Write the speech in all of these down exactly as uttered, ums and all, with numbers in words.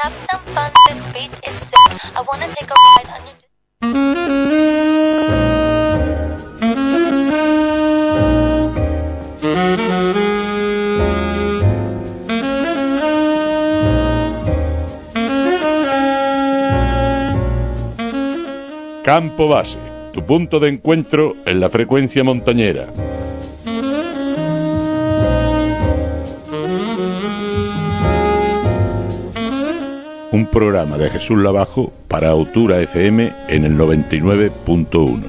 have some fun. This beat is sick. I wanna take a ride on your... Campo Base, tu punto de encuentro en la frecuencia montañera. Un programa de Jesús Lavajo para Autura F M en el noventa y nueve punto uno.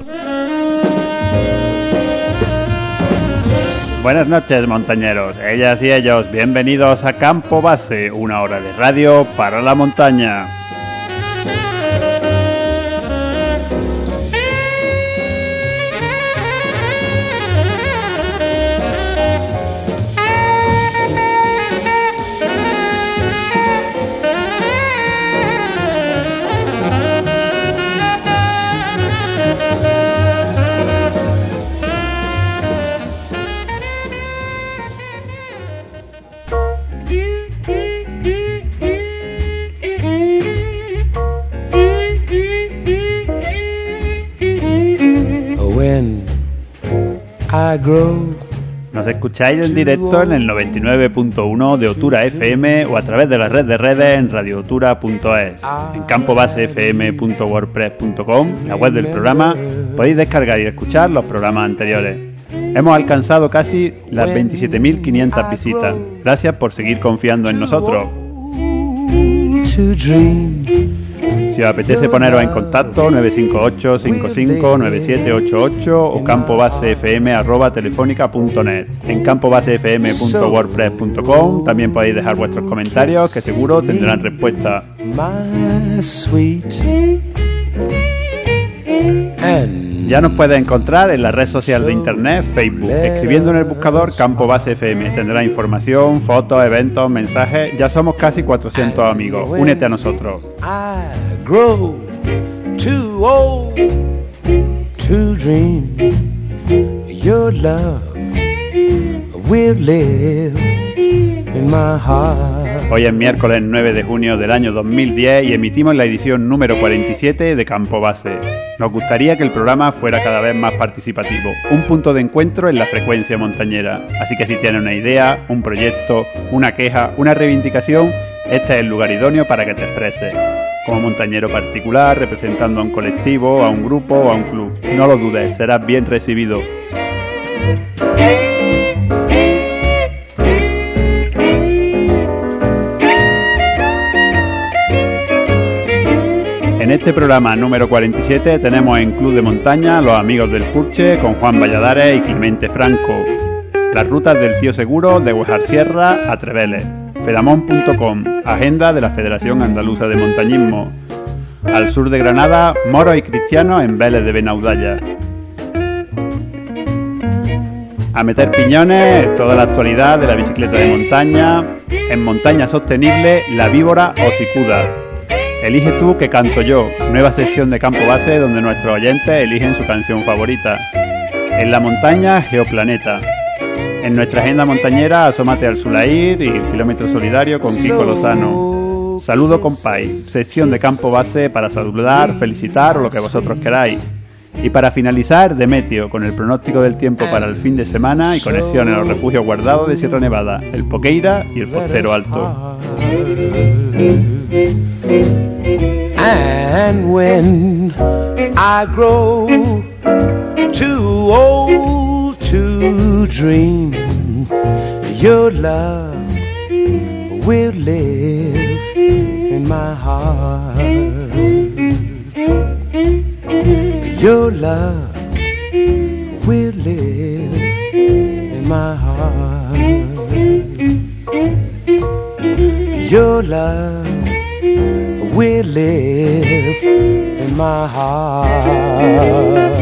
Buenas noches, montañeros, ellas y ellos, bienvenidos a Campo Base, una hora de radio para la montaña. Nos escucháis en directo en el noventa y nueve punto uno de Autura F M o a través de la red de redes en radio autura punto es. En campo base f m punto wordpress punto com, la web del programa, podéis descargar y escuchar los programas anteriores. Hemos alcanzado casi las veintisiete mil quinientas visitas. Gracias por seguir confiando en nosotros. Si os apetece poneros en contacto, nueve cinco ocho, cinco cinco, nueve siete ocho ocho o campobasefm arroba telefónica punto net. En campobasefm punto wordpress punto com también podéis dejar vuestros comentarios, que seguro tendrán respuesta. Ya nos puedes encontrar en la red social de internet Facebook, escribiendo en el buscador Campo Base F M. Tendrá información, fotos, eventos, mensajes. Ya somos casi cuatrocientos amigos. Únete a nosotros. Hoy es miércoles nueve de junio del año dos mil diez y emitimos la edición número cuarenta y siete de Campo Base. Nos gustaría que el programa fuera cada vez más participativo, un punto de encuentro en la frecuencia montañera. Así que si tienes una idea, un proyecto, una queja, una reivindicación, este es el lugar idóneo para que te expreses. Como montañero particular, representando a un colectivo, a un grupo o a un club. No lo dudes, serás bien recibido. En este programa número cuarenta y siete tenemos en Club de Montaña Los Amigos del Purche con Juan Valladares y Clemente Franco. Las rutas del Tío Seguro de Huejar Sierra a Treveles. Fedamon punto com, agenda de la Federación Andaluza de Montañismo. Al sur de Granada, moros y cristianos en Vélez de Benaudalla. A meter piñones, toda la actualidad de la bicicleta de montaña. En montaña sostenible, la víbora o cicuda. Elige tú que canto yo, nueva sección de Campo Base donde nuestros oyentes eligen su canción favorita. En la montaña, Geoplaneta. En nuestra agenda montañera, asómate al Sulair y el kilómetro solidario con Kiko Lozano. Saludo compay, sección de Campo Base para saludar, felicitar o lo que vosotros queráis. Y para finalizar, Demetio, con el pronóstico del tiempo para el fin de semana y conexión a los refugios guardados de Sierra Nevada, el Poqueira y el Postero Alto. And when I grow too old to dream, your love will live in my heart. Your love will live in my heart. Your love will live in my heart.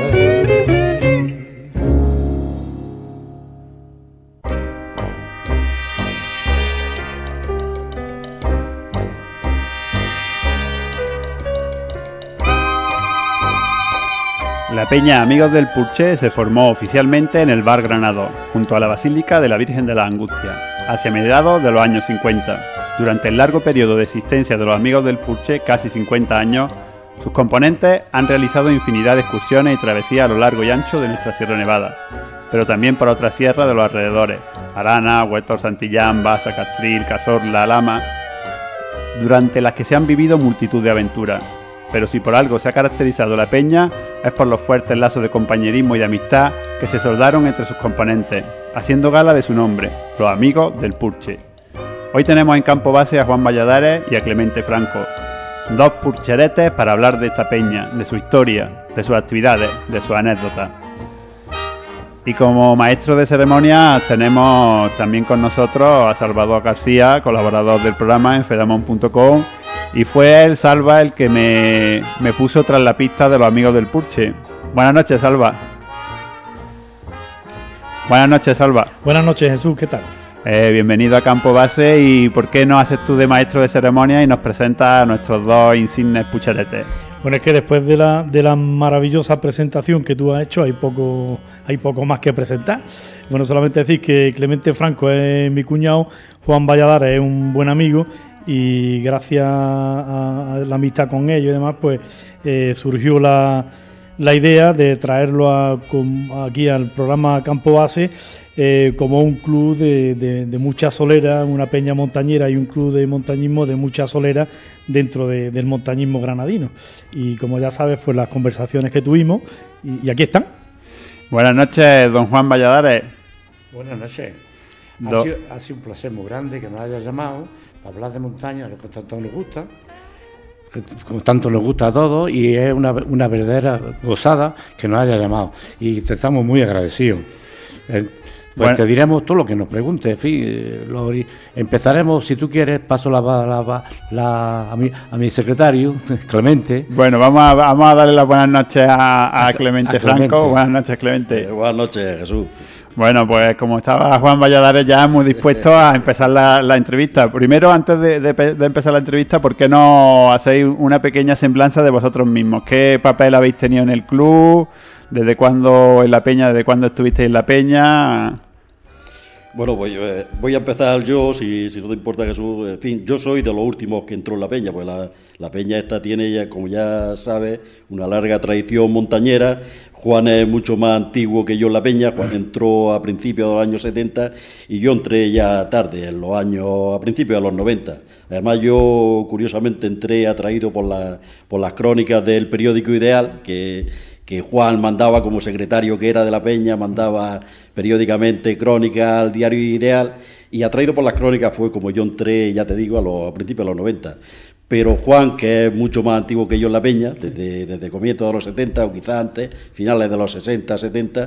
La peña Amigos del Purche se formó oficialmente en el Bar Granado, junto a la Basílica de la Virgen de la Angustia, hacia mediados de los años cincuenta. Durante el largo periodo de existencia de los Amigos del Purche, casi cincuenta años, sus componentes han realizado infinidad de excursiones y travesías a lo largo y ancho de nuestra Sierra Nevada, pero también por otras sierras de los alrededores, Arana, Huerto Santillán, Baza, Castril, Cazorla, Lama, durante las que se han vivido multitud de aventuras. Pero si por algo se ha caracterizado la peña, es por los fuertes lazos de compañerismo y de amistad que se soldaron entre sus componentes, haciendo gala de su nombre, los Amigos del Purche. Hoy tenemos en campo base a Juan Valladares y a Clemente Franco, dos purcheretes para hablar de esta peña, de su historia, de sus actividades, de sus anécdotas. Y como maestro de ceremonias tenemos también con nosotros a Salvador García, colaborador del programa en fedamon punto com, y fue él, Salva, el que me, me puso tras la pista de los Amigos del Purche. Buenas noches, Salva. Buenas noches, Salva. Buenas noches, Jesús, ¿qué tal? Eh, bienvenido a Campo Base, y ¿por qué no haces tú de maestro de ceremonias y nos presentas a nuestros dos insignes pucheretes? Bueno, es que después de la, de la maravillosa presentación que tú has hecho, hay poco, hay poco más que presentar. Bueno, solamente decir que Clemente Franco es mi cuñado, Juan Valladares es un buen amigo, y gracias a, a la amistad con ellos y demás, pues eh, surgió la, la idea de traerlo a, con, aquí al programa Campo Base, eh, como un club de, de, de mucha solera, una peña montañera y un club de montañismo de mucha solera dentro de, del montañismo granadino. Y como ya sabes, pues las conversaciones que tuvimos, y, y aquí están. Buenas noches, don Juan Valladares. Buenas noches. Ha, Do... sido, ha sido un placer muy grande que nos hayas llamado para hablar de montaña, lo que tanto nos gusta, que como tanto nos gusta a todos, y es una, una verdadera gozada que nos hayas llamado, y te estamos muy agradecidos. Eh, pues bueno, te diremos todo lo que nos preguntes, en fin, eh, lo, empezaremos, si tú quieres, paso la, la, la, a, mi, a mi secretario, Clemente. Bueno, vamos a, vamos a darle las buenas noches a, a Clemente a Franco. Clemente. Buenas noches, Clemente. Eh, buenas noches, Jesús. Bueno, pues como estaba Juan Valladares ya muy dispuesto a empezar la, la entrevista. Primero, antes de, de, de empezar la entrevista, ¿por qué no hacéis una pequeña semblanza de vosotros mismos? ¿Qué papel habéis tenido en el club? ¿Desde cuándo en la peña? ¿Desde cuándo estuvisteis en la peña? Bueno, voy, eh, voy a empezar yo, si, si no te importa, Jesús. En fin, yo soy de los últimos que entró en la peña, pues la, la peña esta tiene, ya, como ya sabes, una larga tradición montañera. Juan es mucho más antiguo que yo en la peña. Juan entró a principios de los años setenta y yo entré ya tarde, en los años, a principios de los noventa. Además, yo curiosamente entré atraído por, la, por las crónicas del periódico Ideal, que... que Juan mandaba, como secretario que era de la peña, mandaba periódicamente crónicas al diario Ideal, y atraído por las crónicas fue como yo entré, ya te digo, a, los, a principios de los noventa. Pero Juan, que es mucho más antiguo que yo en la peña, desde, desde comienzos de los setenta o quizás antes, finales de los sesenta, setenta,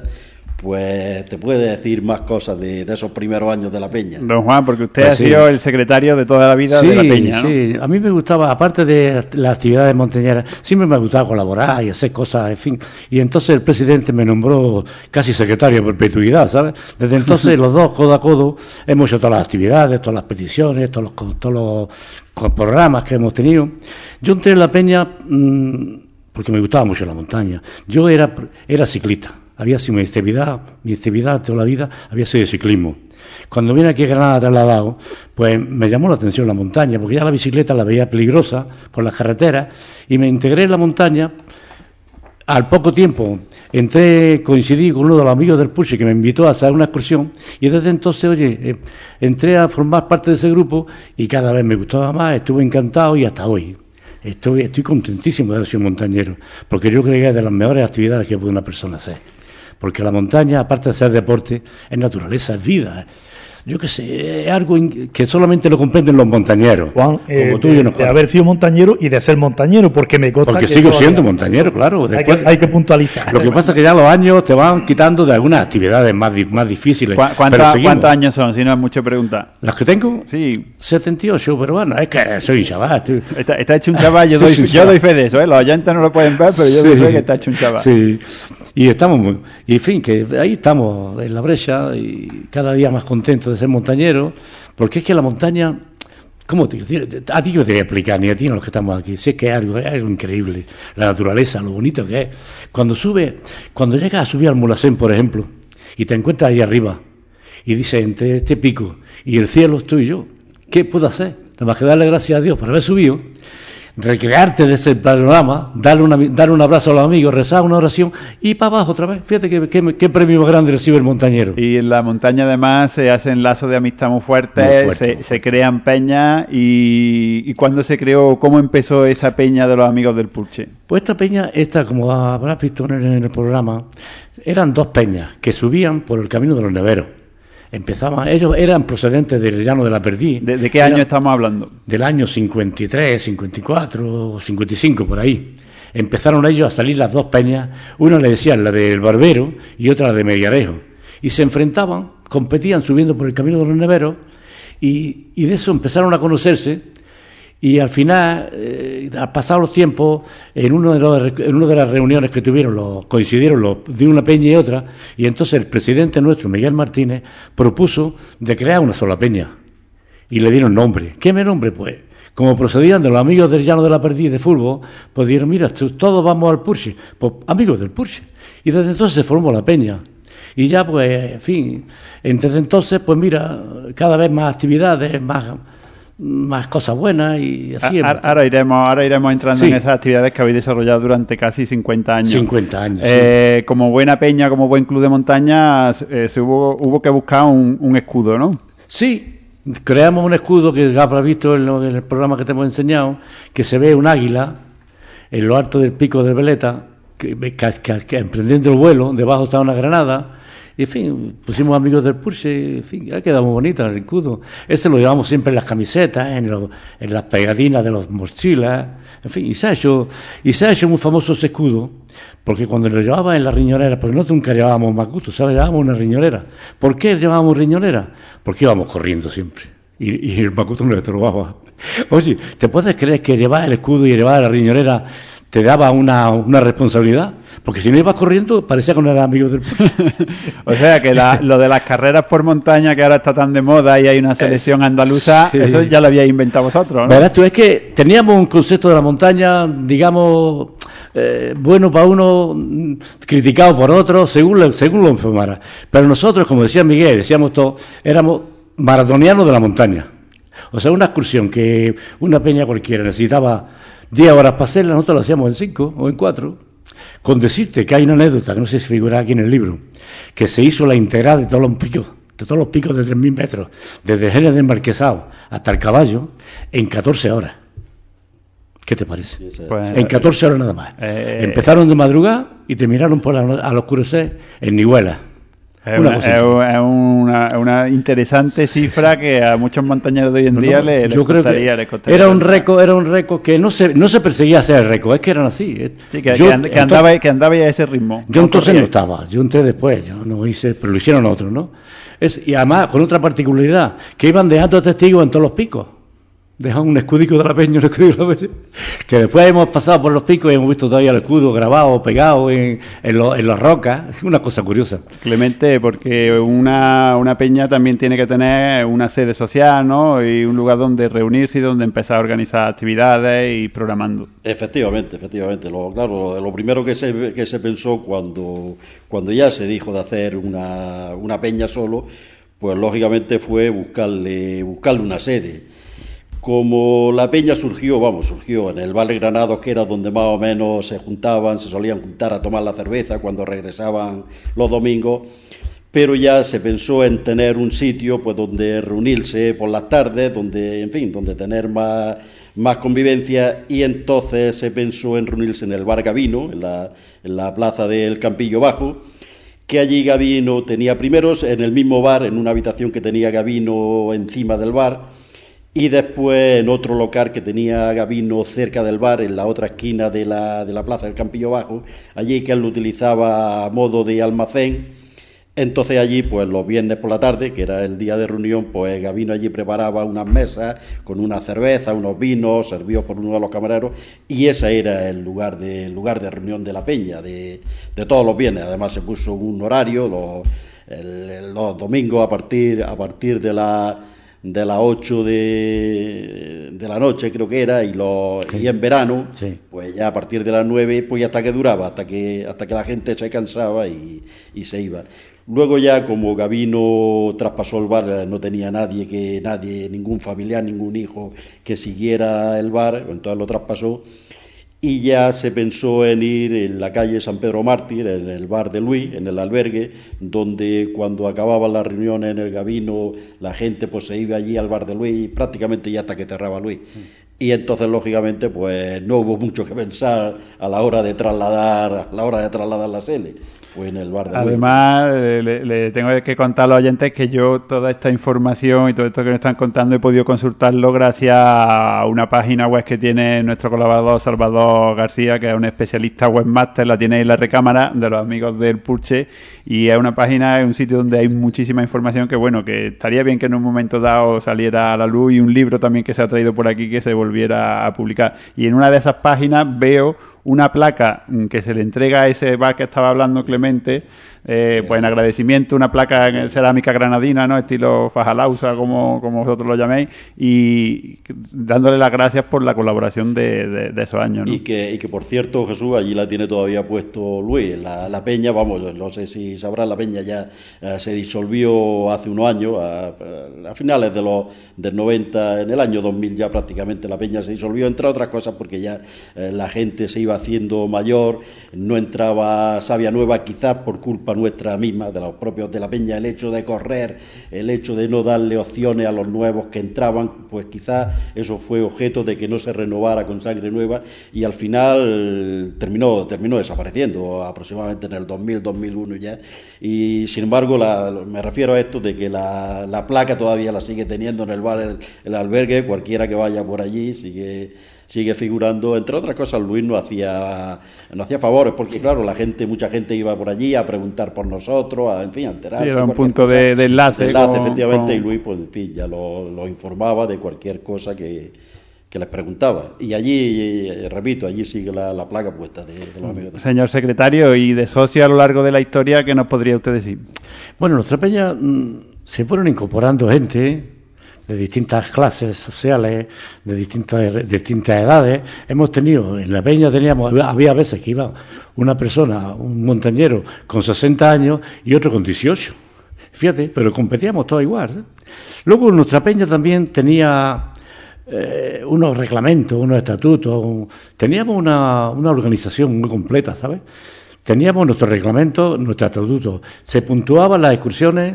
pues te puede decir más cosas de, de esos primeros años de la peña. Don Juan, porque usted pues ha sí. sido el secretario de toda la vida sí, de la peña, ¿no? Sí, a mí me gustaba, aparte de las actividades montañeras, siempre me ha gustado colaborar y hacer cosas, en fin. Y entonces el presidente me nombró casi secretario de perpetuidad, ¿sabes? Desde entonces los dos, codo a codo, hemos hecho todas las actividades, todas las peticiones, todos los, todos los programas que hemos tenido. Yo entré en la peña mmm, porque me gustaba mucho la montaña. Yo era, era ciclista. Había sido mi actividad, mi actividad toda la vida había sido de ciclismo. Cuando vine aquí a Granada trasladado, pues me llamó la atención la montaña, porque ya la bicicleta la veía peligrosa por las carreteras, y me integré en la montaña. Al poco tiempo entré, coincidí con uno de los amigos del Purche que me invitó a hacer una excursión, y desde entonces, oye, eh, entré a formar parte de ese grupo, y cada vez me gustaba más, estuve encantado, y hasta hoy estoy, estoy contentísimo de haber sido montañero, porque yo creo que es de las mejores actividades que puede una persona hacer. Porque la montaña, aparte de ser deporte, es naturaleza, es vida. Yo qué sé, es algo que solamente lo comprenden los montañeros. Juan, eh, como tú y yo, de, de haber sido montañero y de ser montañero, porque me consta porque que sigo todavía... siendo montañero, claro. Después, hay, que, hay que puntualizar. Lo que pasa es que ya los años te van quitando de algunas actividades más, más difíciles. ¿Cuánta, ¿Cuántos años son? Si no es mucha pregunta. ¿Las que tengo? Sí. setenta y ocho, pero bueno, es que soy un chaval. Tú. Está, está hecho un chaval, yo doy, yo doy fe de eso, ¿eh? Los oyentes no lo pueden ver, pero yo sí, doy fe que está hecho un chaval. Sí, y estamos muy... Y en fin, que ahí estamos en la brecha y cada día más contentos de ser montañeros, porque es que la montaña... ¿Cómo te, a ti yo te voy a explicar, ni a ti ni a los que estamos aquí? Si es que es algo, es algo increíble, la naturaleza, lo bonito que es. Cuando sube, cuando llegas a subir al Mulhacén, por ejemplo, y te encuentras ahí arriba, y dices, entre este pico y el cielo estoy yo, ¿qué puedo hacer? nada más que darle gracias a Dios por haber subido, recrearte de ese panorama, darle, una, darle un abrazo a los amigos, rezar una oración y para abajo otra vez. Fíjate qué, qué, qué premio más grande recibe el montañero. Y en la montaña además se hacen lazos de amistad muy fuertes, muy fuerte, se, se crean peñas. Y, ¿Y cuándo se creó, cómo empezó esa peña de los amigos del Purche? Pues esta peña, esta como habrás visto en el, en el programa, eran dos peñas que subían por el camino de los neveros. Empezaban, ellos eran procedentes del llano de la Perdiz. ¿De, de qué año estamos hablando? Del año cincuenta y tres, cincuenta y cuatro, cincuenta y cinco, por ahí. Empezaron ellos a salir las dos peñas, una le decían la del Barbero y otra la de Mediarejo. Y se enfrentaban, competían subiendo por el camino de los neveros y, y de eso empezaron a conocerse. Y al final, eh, al pasar los tiempos, en uno de los, en una de las reuniones que tuvieron, los, coincidieron los de una peña y otra, y entonces el presidente nuestro, Miguel Martínez, propuso de crear una sola peña. Y le dieron nombre. ¿Qué me nombre? Pues, como procedían de los amigos del Llano de la Perdiz de fútbol, pues dijeron, mira, todos vamos al Purche. Pues, amigos del Purche. Y desde entonces se formó la peña. Y ya, pues, en fin, desde entonces, pues mira, cada vez más actividades, más... más cosas buenas y así. Ahora, ahora iremos ahora iremos entrando sí. en esas actividades que habéis desarrollado durante casi cincuenta años. cincuenta años. Eh, sí. Como buena peña, como buen club de montaña, eh, se hubo, hubo que buscar un, un escudo, ¿no? Sí, creamos un escudo que ya habrás visto en, lo, en el programa que te hemos enseñado, que se ve un águila en lo alto del pico del Veleta, que, que, que, que emprendiendo el vuelo, debajo está una granada. Y, en fin, pusimos amigos del Purche, en fin, ha quedado muy bonito el escudo. Ese lo llevamos siempre en las camisetas, en, lo, en las pegatinas de los mochilas, en fin, y se ha hecho, y se ha hecho muy famoso ese escudo, porque cuando lo llevaba en la riñonera, pues no nunca llevábamos macuto, ¿sabes? Llevábamos una riñonera. ¿Por qué llevábamos riñonera? Porque íbamos corriendo siempre, y, y el macuto nos estorbaba. Oye, ¿te puedes creer que llevar el escudo y llevar la riñonera te daba una, una responsabilidad? Porque si no ibas corriendo, parecía que no eras amigo del Purche. O sea, que la, lo de las carreras por montaña, que ahora está tan de moda y hay una selección andaluza, sí. Eso ya lo habíais inventado vosotros, ¿no? Verás tú, es que teníamos un concepto de la montaña, digamos, eh, bueno para uno, criticado por otro, según lo, según lo informara. Pero nosotros, como decía Miguel, decíamos todos, éramos maratonianos de la montaña. O sea, una excursión que una peña cualquiera necesitaba diez horas para hacerla, nosotros lo hacíamos en cinco o en cuatro. Con decirte que hay una anécdota, que no sé si figura aquí en el libro, que se hizo la integral de todos los picos, de todos los picos de tres mil metros, desde Jerez del Marquesado hasta el Caballo, en catorce horas. ¿Qué te parece? Pues, en catorce horas nada más. Eh, Empezaron de madrugada y terminaron por la, al oscurecer en Nihuela. Es una, una, es una, una interesante cifra que a muchos montañeros de hoy en no, día no, les, les costaría, les costaría. Era un récord, era un récord que no se no se perseguía hacer el récord, es que eran así. Sí, que, yo, que, and, que andaba entonces, que andaba a ese ritmo. Yo no entonces no estaba, yo entré después, yo no hice, pero lo hicieron otros, ¿no? Es, y además con otra particularidad, que iban dejando testigos en todos los picos. Dejan un escudico de la peña, un escudico de la peña, que después hemos pasado por los picos y hemos visto todavía el escudo grabado, pegado en, en, lo, en las rocas, una cosa curiosa. Clemente, porque una, una peña también tiene que tener una sede social, ¿no? Y un lugar donde reunirse y donde empezar a organizar actividades y programando. Efectivamente, efectivamente. Lo, claro, lo primero que se, que se pensó cuando, cuando ya se dijo de hacer una, una peña solo, pues lógicamente fue buscarle, buscarle una sede. Como la peña surgió, vamos, surgió en el Valle Granados, que era donde más o menos se juntaban, se solían juntar a tomar la cerveza cuando regresaban los domingos, pero ya se pensó en tener un sitio pues donde reunirse por las tardes, donde, en fin, donde tener más, más convivencia, y entonces se pensó en reunirse en el bar Gavino, en la, en la plaza del Campillo Bajo, que allí Gavino tenía primeros en el mismo bar, en una habitación que tenía Gavino encima del bar, y después en otro local que tenía Gavino cerca del bar, en la otra esquina de la, de la plaza del Campillo Bajo, allí que él lo utilizaba a modo de almacén. Entonces allí, pues los viernes por la tarde, que era el día de reunión, pues Gavino allí preparaba unas mesas con una cerveza, unos vinos, servidos por uno de los camareros, y ese era el lugar de, el lugar de reunión de la peña, de, de todos los viernes. Además se puso un horario, los, el, los domingos a partir, a partir de la... de las ocho de, de la noche, creo que era, y, los, Sí. y en verano, Sí. pues ya a partir de las nueve, pues hasta que duraba, hasta que, hasta que la gente se cansaba y, y se iba. Luego ya como Gabino traspasó el bar, no tenía nadie, que nadie, ningún familiar, ningún hijo que siguiera el bar, entonces lo traspasó. Y ya se pensó en ir en la calle San Pedro Mártir, en el bar de Luis, en el albergue, donde cuando acababan las reuniones en el Gabino, la gente pues se iba allí al bar de Luis, prácticamente ya hasta que cerraba Luis. Y entonces, lógicamente, pues no hubo mucho que pensar a la hora de trasladar, a la hora de trasladar la sele. Fue en el bar de Luis. Además, eh, le, le tengo que contar a los oyentes que yo toda esta información y todo esto que me están contando he podido consultarlo gracias a una página web que tiene nuestro colaborador Salvador García, que es un especialista webmaster, la tiene en la recámara de los amigos del Purche, y es una página, es un sitio donde hay muchísima información que, bueno, que estaría bien que en un momento dado saliera a la luz, y un libro también que se ha traído por aquí que se volviera a publicar. Y en una de esas páginas veo una placa que se le entrega a ese bar que estaba hablando Clemente, eh, pues en agradecimiento, una placa en cerámica granadina, ¿no? Estilo fajalausa, como, como vosotros lo llaméis, y dándole las gracias por la colaboración de, de, de esos años, ¿no? Y que, y que, por cierto, Jesús, allí la tiene todavía puesto Luis. La, la peña, vamos, no sé si sabrás, la peña ya eh, se disolvió hace unos años, a, a finales de los del noventa, en el año dos mil ya prácticamente la peña se disolvió, entre otras cosas porque ya eh, la gente se iba haciendo mayor, no entraba savia nueva, quizás por culpa nuestra misma, de los propios de la peña, el hecho de correr, el hecho de no darle opciones a los nuevos que entraban, pues quizás eso fue objeto de que no se renovara con sangre nueva, y al final terminó terminó desapareciendo aproximadamente en el dos mil, dos mil uno ya. Y sin embargo, la, me refiero a esto de que la, la placa todavía la sigue teniendo en el bar, el, el albergue, cualquiera que vaya por allí sigue sigue figurando. Entre otras cosas, Luis no hacía no hacía favores, porque claro, la gente, mucha gente iba por allí a preguntar por nosotros, a, en fin, a enterarse. Sí, era un punto de, de enlace. De enlace, con, efectivamente, con... y Luis, pues en fin, ya lo, lo informaba de cualquier cosa que, que les preguntaba. Y allí, eh, repito, allí sigue la, la placa puesta de, de los amigos. Señor secretario, y de socio a lo largo de la historia, ¿qué nos podría usted decir? Bueno, en nuestra peña mmm, se fueron incorporando gente de distintas clases sociales, de distintas, de distintas edades. Hemos tenido, en la peña teníamos, había veces que iba una persona, un montañero, con sesenta años y otro con dieciocho. Fíjate, pero competíamos todos igual, ¿eh? Luego nuestra peña también tenía eh, unos reglamentos, unos estatutos, un, teníamos una, una organización muy completa, ¿sabes? Teníamos nuestros reglamentos, nuestros estatutos, se puntuaban las excursiones,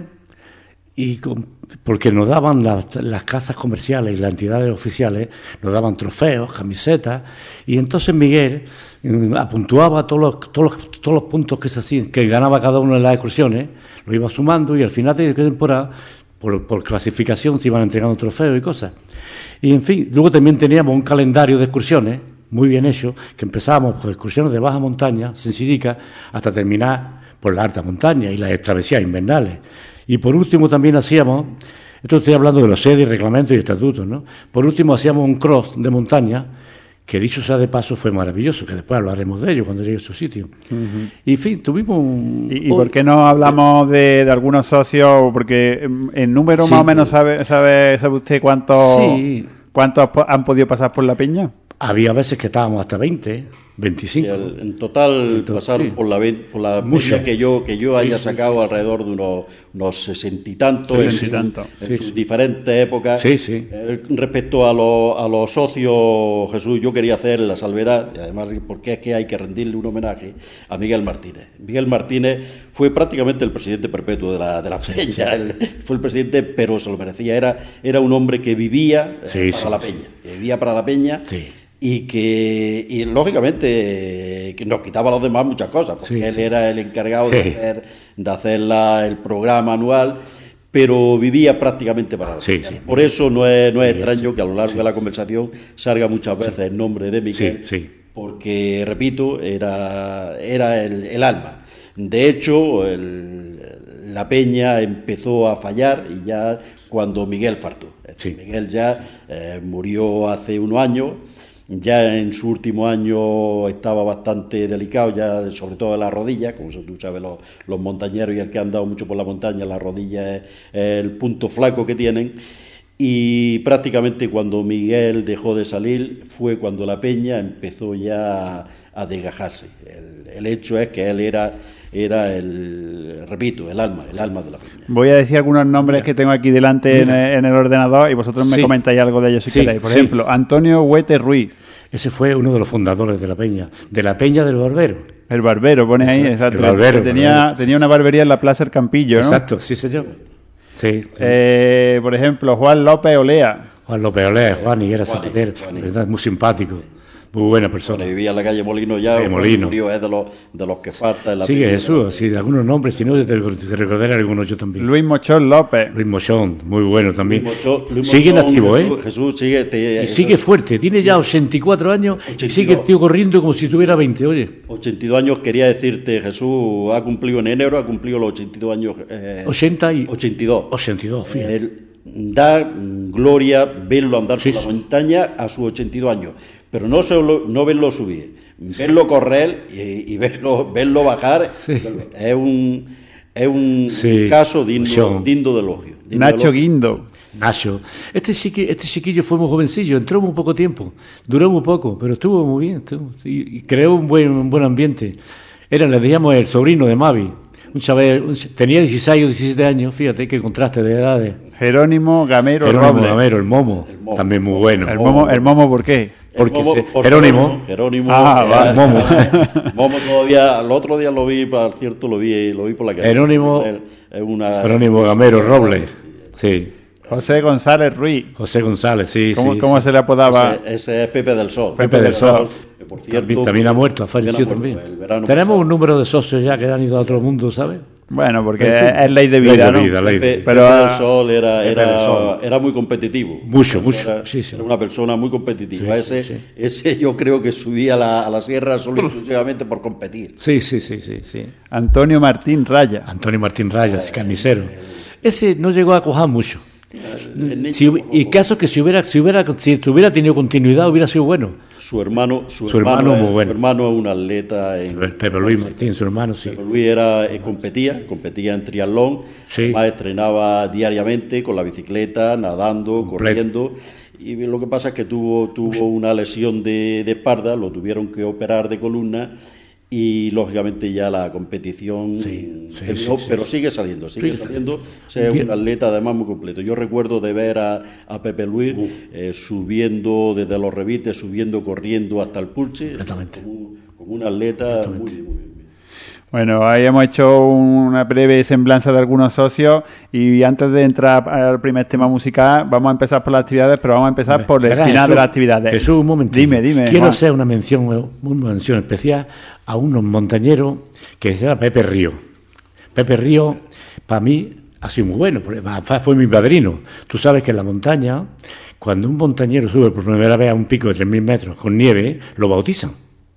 y con, porque nos daban las, las casas comerciales y las entidades oficiales, nos daban trofeos, camisetas, y entonces Miguel eh, apuntuaba todos los, todos los, todos los puntos que se hacían, que ganaba cada uno de las excursiones, lo iba sumando, y al final de temporada, por, por clasificación, se iban entregando trofeos y cosas. Y en fin, luego también teníamos un calendario de excursiones muy bien hecho, que empezábamos por excursiones de baja montaña, sencillica, hasta terminar por la alta montaña y las travesías invernales. Y por último también hacíamos, esto estoy hablando de los sedes, reglamentos y estatutos, ¿no? Por último hacíamos un cross de montaña, que dicho sea de paso fue maravilloso, que después hablaremos de ello cuando llegue a su sitio. Uh-huh. Y en fin, tuvimos un... ¿Y, y por qué no hablamos de, de algunos socios? Porque en número sí, más o menos sabe, sabe, sabe usted cuántos, sí. cuántos han podido pasar por la peña. Había veces que estábamos hasta veinte, veinticinco. El, en total Entonces, pasaron sí. por la, por la peña que yo que yo haya sí, sacado sí, alrededor de unos, unos sesenta y tantos en, sí, su, tanto. en sí, sus sí. diferentes épocas. Sí, sí. Eh, respecto a, lo, a los socios, Jesús, yo quería hacer la salvedad, y además porque es que hay que rendirle un homenaje a Miguel Martínez. Miguel Martínez fue prácticamente el presidente perpetuo de la, de la peña. Sí, sí. Él fue el presidente, pero se lo merecía. Era, era un hombre que vivía eh, sí, para sí, la sí. peña, que vivía para la peña. Sí. Y que, y lógicamente, que nos quitaba a los demás muchas cosas, porque sí, él sí. era el encargado sí. de hacer, de hacer la, el programa anual, pero vivía prácticamente para la sí, sí. Por eso no es, no es extraño sí. que a lo largo sí. de la conversación salga muchas veces sí. el nombre de Miguel, sí, sí. porque, repito, era, era el, el alma. De hecho, el, la peña empezó a fallar y ya cuando Miguel faltó. Sí. Miguel ya eh, murió hace unos años. Ya en su último año estaba bastante delicado, ya sobre todo en las rodillas, como tú sabes, los, los montañeros y el que han andado mucho por la montaña, las rodillas es, es el punto flaco que tienen. y prácticamente cuando Miguel dejó de salir fue cuando la peña empezó ya a, a desgajarse. El, el hecho es que él era, era el, repito, el alma, el alma de la peña. Voy a decir algunos nombres mira, que tengo aquí delante en el, en el ordenador y vosotros me sí. comentáis algo de ellos si sí, queréis. Por sí. ejemplo, Antonio Huete Ruiz. Ese fue uno de los fundadores de la peña, de la peña del Barbero. El Barbero, pone ahí, exacto. El Barbero, tenía, barbero. tenía una barbería en la Plaza El Campillo, ¿no? Exacto, sí señor. Sí. Eh, por ejemplo, Juan López Olea. Juan López Olea, Juan, y era zapatero, verdad, muy simpático, muy buena persona. Bueno, vivía en la calle Molino ya, de Molino. Murió, es de los, de los que falta en la Sigue Jesús, sí, de algunos nombres, si no, te, te recordaré algunos yo también. Luis Mochón López. Luis Mochón, muy bueno también. Luis Mochón, Luis sigue en Mochón, activo, Jesús, ¿eh? Jesús sigue... Te, y sigue fuerte, tiene ya ochenta y cuatro años ochenta y dos. Y sigue el tío corriendo como si tuviera veinte, oye. ochenta y dos años, quería decirte, Jesús ha cumplido en enero, ha cumplido los ochenta y dos años. Eh, ochenta y... ochenta y dos. ochenta y dos, fíjate. El, da gloria verlo andar sí, por la montaña a sus ochenta y dos años, pero no solo no verlo subir, sí. verlo correr y, y verlo verlo bajar sí. es un es un sí. caso digno, digno de elogio. Nacho de Guindo. Nacho, este chiqui, este chiquillo fue muy jovencillo, entró muy poco tiempo, duró muy poco, pero estuvo muy bien, estuvo, y, y creó un buen un buen ambiente. Era, le decíamos, el sobrino de Mavi. Un chaval, un, tenía dieciséis o diecisiete años, fíjate qué contraste de edades. Jerónimo Gamero Jerónimo Robles. Gamero, el momo, el momo, también muy bueno. ¿El momo, el momo por qué? Porque momo, se, por Jerónimo. Jerónimo. Ah, va, momo. Momo todavía, el otro día lo vi, para cierto, lo vi, lo vi por la calle. Jerónimo, es una, Jerónimo Gamero Robles, sí. José González Ruiz. José González, sí, ¿Cómo, sí. ¿cómo sí. se le apodaba? Ese, ese es Pepe del Sol. Pepe, Pepe del Sol. Que por cierto, también, también ha muerto, ha fallecido también. Tenemos pasado. Un número de socios ya que han ido a otro mundo, ¿sabes? Bueno, porque es, es ley de vida, ley de vida, ¿no? ley de... Pepe, Pero, Pepe del Sol era, era, Sol. era muy competitivo. Mucho, mucho. Era, sí, sí. era una persona muy competitiva. Sí, ese, sí, sí. ese yo creo que subía a la, a la sierra solo exclusivamente por competir. Sí, sí, sí, sí, sí. Antonio Martín Raya. Antonio Martín Raya, ese carnicero. Ese no llegó a cojar mucho. Si, y caso que si hubiera, si hubiera, si hubiera tenido continuidad hubiera sido bueno. Su hermano, su, su hermano, hermano, es, muy bueno. Su hermano es un atleta. En, Pepe Luis Martín, su hermano, sí. Pepe Luis era, eh, competía, competía en triatlón, sí. Además entrenaba diariamente con la bicicleta, nadando, Completo. corriendo. Y lo que pasa es que tuvo, tuvo una lesión de, de espalda, lo tuvieron que operar de columna. Y lógicamente ya la competición sí, sí, terminó, sí, sí, pero sí. sigue saliendo, sigue sí, saliendo, sí. Es un atleta además muy completo. Yo recuerdo de ver a, a Pepe Luis uh. eh, subiendo desde los revites, subiendo, corriendo hasta el Pulche, como, como un atleta muy, muy bien. Bueno, ahí hemos hecho una breve semblanza de algunos socios y antes de entrar al primer tema musical vamos a empezar por las actividades, pero vamos a empezar Hombre, por el final Jesús, de las actividades. Jesús, un momento. Dime, dime. Quiero Juan. hacer una mención, una mención especial a unos montañeros que se llama Pepe Río. Pepe Río, para mí, ha sido muy bueno, porque fue mi padrino. Tú sabes que en la montaña, cuando un montañero sube por primera vez a un pico de tres mil metros con nieve, lo bautizan.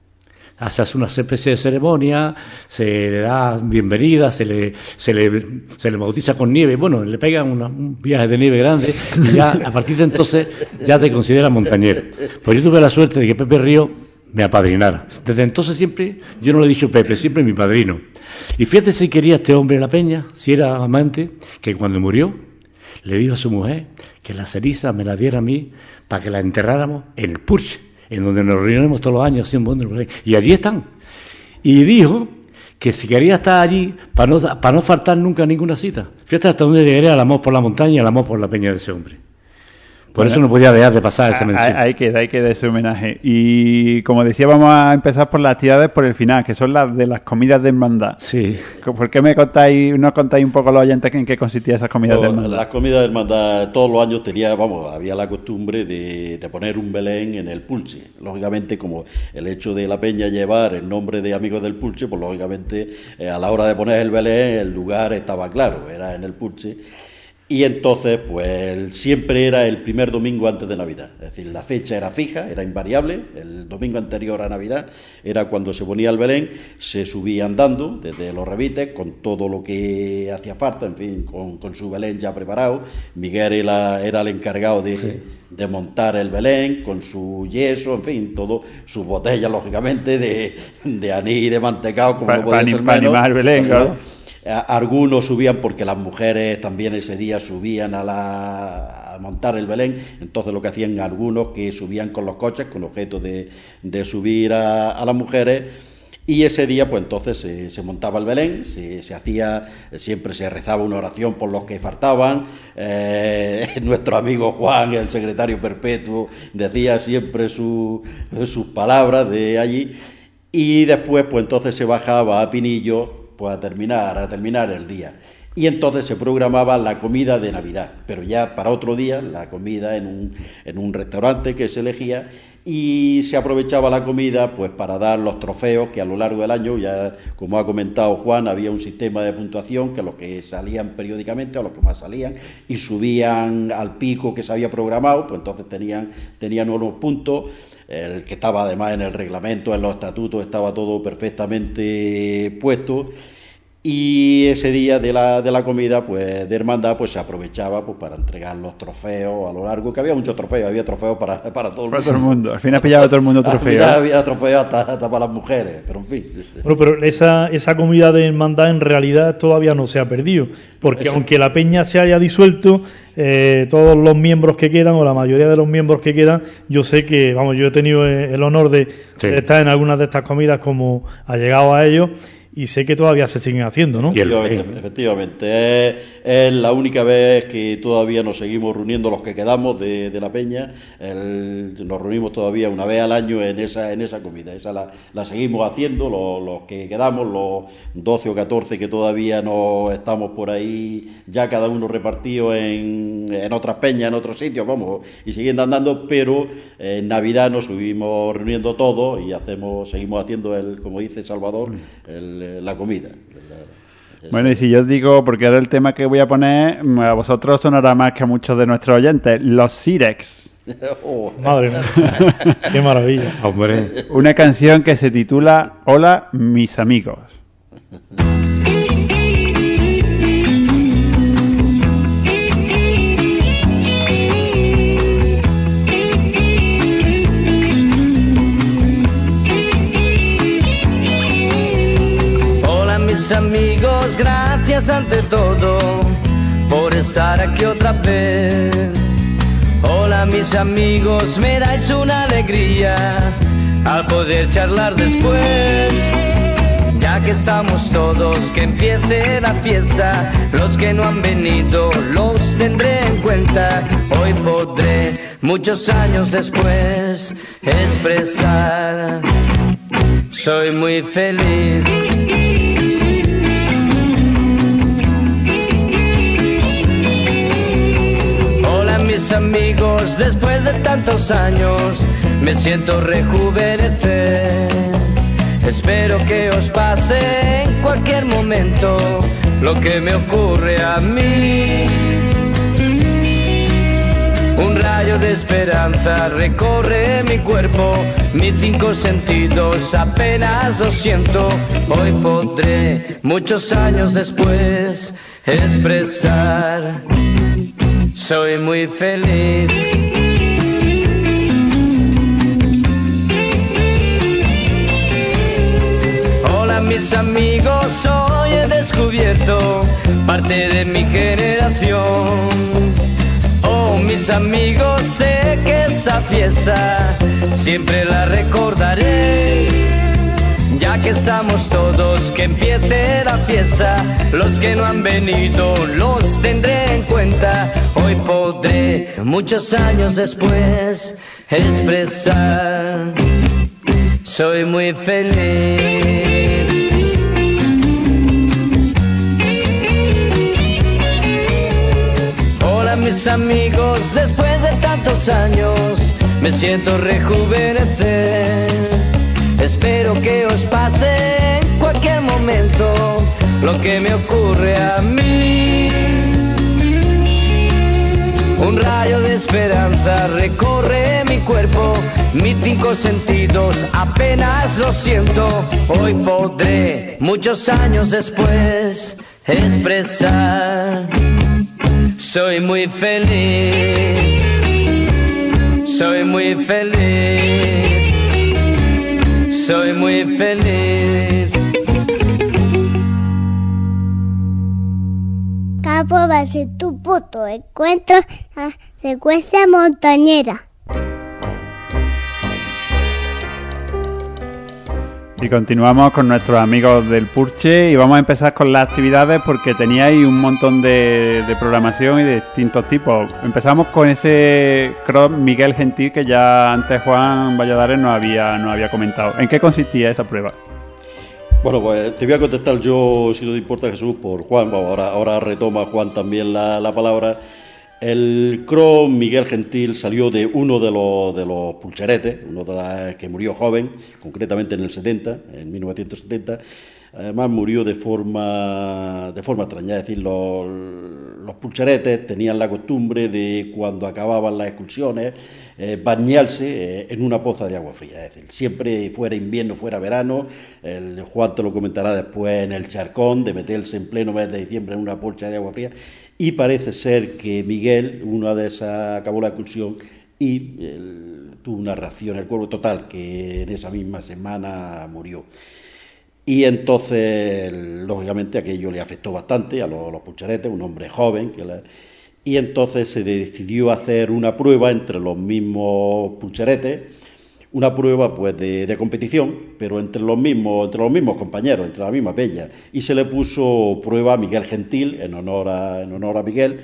Hace una especie de ceremonia, se le da bienvenida, se le, se le, se le bautiza con nieve, bueno, le pegan una, un viaje de nieve grande y ya a partir de entonces ya te considera montañero. Pues yo tuve la suerte de que Pepe Río me apadrinara. Desde entonces siempre, yo no le he dicho Pepe, siempre mi padrino. Y fíjate si quería este hombre en la peña, si era amante, que cuando murió le dijo a su mujer que la ceniza me la diera a mí para que la enterráramos en el Purche, en donde nos reunimos todos los años, y allí están. Y dijo que si quería estar allí, para no, para no faltar nunca ninguna cita. Fíjate hasta dónde llegaría el amor por la montaña y el amor por la peña de ese hombre. Por bueno, eso no podía dejar de pasar esa mención. Ahí queda, ahí queda ese homenaje. Y como decía, vamos a empezar por las actividades por el final, que son las de las comidas de hermandad. Sí. ¿Por qué me contáis, no contáis un poco a los oyentes en qué consistían esas comidas no, de hermandad? Las comidas de hermandad todos los años tenía, vamos, había la costumbre de, de poner un Belén en el Pulche. Lógicamente, como el hecho de la peña llevar el nombre de Amigos del Pulche, pues lógicamente eh, a la hora de poner el Belén, el lugar estaba claro, era en el Pulche. Y entonces, pues siempre era el primer domingo antes de Navidad. Es decir, la fecha era fija, era invariable. El domingo anterior a Navidad era cuando se ponía el Belén, se subía andando desde los revites con todo lo que hacía falta, en fin, con, con su Belén ya preparado. Miguel era, era el encargado de, sí. de montar el Belén con su yeso, en fin, todo, sus botellas, lógicamente, de, de anís y de mantecao, como pa, no podía pa, ser pa menos. Animar el Belén, claro. a, algunos subían porque las mujeres también ese día subían a, la, a montar el Belén, entonces lo que hacían algunos que subían con los coches con objeto de, de subir a, a las mujeres. Y ese día, pues entonces se, se montaba el Belén, se, se hacía, siempre se rezaba una oración por los que faltaban. Eh, nuestro amigo Juan, el secretario perpetuo, decía siempre su, sus palabras de allí. Y después, pues entonces se bajaba a Pinillo, pues a terminar, a terminar el día. Y entonces se programaba la comida de Navidad, pero ya para otro día, la comida en un, en un restaurante que se elegía. Y se aprovechaba la comida pues para dar los trofeos que a lo largo del año, ya como ha comentado Juan, había un sistema de puntuación que los que salían periódicamente o los que más salían y subían al pico que se había programado, pues entonces tenían, tenían unos puntos. El que estaba además en el reglamento, en los estatutos, estaba todo perfectamente puesto. Y ese día de la, de la comida, pues de hermandad, pues se aprovechaba pues para entregar los trofeos a lo largo, que había muchos trofeos, había trofeos para, para todo el para mundo. todo el mundo. Al final pillaba todo el mundo trofeos. Al final había trofeos hasta, hasta para las mujeres, pero en fin. Bueno, pero esa, esa comida de hermandad en realidad todavía no se ha perdido, porque Eso. aunque la peña se haya disuelto, eh, todos los miembros que quedan, o la mayoría de los miembros que quedan, yo sé que, vamos, yo he tenido el honor de, sí. de estar en algunas de estas comidas como allegado a ellos, y sé que todavía se siguen haciendo, ¿no? Efectivamente, efectivamente. Es, es la única vez que todavía nos seguimos reuniendo los que quedamos de, de la peña. El, nos reunimos todavía una vez al año en esa en esa comida. Esa la, la seguimos haciendo, los, los que quedamos, los doce o catorce que todavía no estamos por ahí, ya cada uno repartido en, en otras peñas, en otros sitios, vamos, y siguiendo andando, pero en Navidad nos subimos reuniendo todos y hacemos, seguimos haciendo, el, como dice Salvador, el la comida. Bueno, y si yo os digo, porque ahora el tema que voy a poner a vosotros sonará más que a muchos de nuestros oyentes, los Sirex. Oh. Madre mía, qué maravilla. Hombre. Una canción que se titula Hola, mis amigos. Amigos, gracias ante todo por estar aquí otra vez. Hola mis amigos, me dais una alegría al poder charlar después. Ya que estamos todos, que empiece la fiesta. Los que no han venido los tendré en cuenta. Hoy podré, muchos años después, expresar: soy muy feliz. Mis amigos, después de tantos años me siento rejuvenecer. Espero que os pase en cualquier momento lo que me ocurre a mí. Un rayo de esperanza recorre mi cuerpo, mis cinco sentidos apenas lo siento. Hoy podré, muchos años después, expresar: soy muy feliz. Hola mis amigos, hoy he descubierto parte de mi generación. Oh mis amigos, sé que esta fiesta siempre la recordaré. Ya que estamos todos, que empiece la fiesta. Los que no han venido los tendré en cuenta. Hoy podré, muchos años después, expresar: soy muy feliz. Hola mis amigos, después de tantos años me siento rejuvenecer. Espero que os pase en cualquier momento lo que me ocurre a mí. Un rayo de esperanza recorre mi cuerpo, mis cinco sentidos apenas lo siento. Hoy podré, muchos años después, expresar: soy muy feliz. Soy muy feliz. Soy muy feliz. la prueba si tu puto encuentro la secuencia montañera. Y continuamos con nuestros amigos del Purche y vamos a empezar con las actividades porque teníais un montón de, de programación y de distintos tipos. Empezamos con ese cross Miguel Gentil que ya antes Juan Valladares nos había, nos había comentado. ¿En qué consistía esa prueba? Bueno, pues te voy a contestar yo, si no te importa, Jesús, por Juan. Bueno, ahora, ahora retoma Juan también la, la palabra. El cross Miguel Gentil salió de uno de los, de los pulcheretes, uno de los que murió joven, concretamente en el setenta, en mil novecientos setenta. Además murió de forma de forma extraña, es decir, los, los pulcheretes tenían la costumbre de cuando acababan las excursiones eh, bañarse eh, en una poza de agua fría, es decir, siempre fuera invierno, fuera verano, el Juan te lo comentará después en el charcón, de meterse en pleno mes de diciembre en una polcha de agua fría, y parece ser que Miguel, una de esas, acabó la excursión y el, tuvo una reacción el cuerpo total, que en esa misma semana murió. Y entonces, lógicamente, aquello le afectó bastante a los, los pulcheretes, un hombre joven, que la, y entonces se decidió hacer una prueba entre los mismos pulcheretes, una prueba pues de, de competición, pero entre los mismos, entre los mismos compañeros, entre la misma peña, y se le puso prueba a Miguel Gentil en honor a, en honor a Miguel.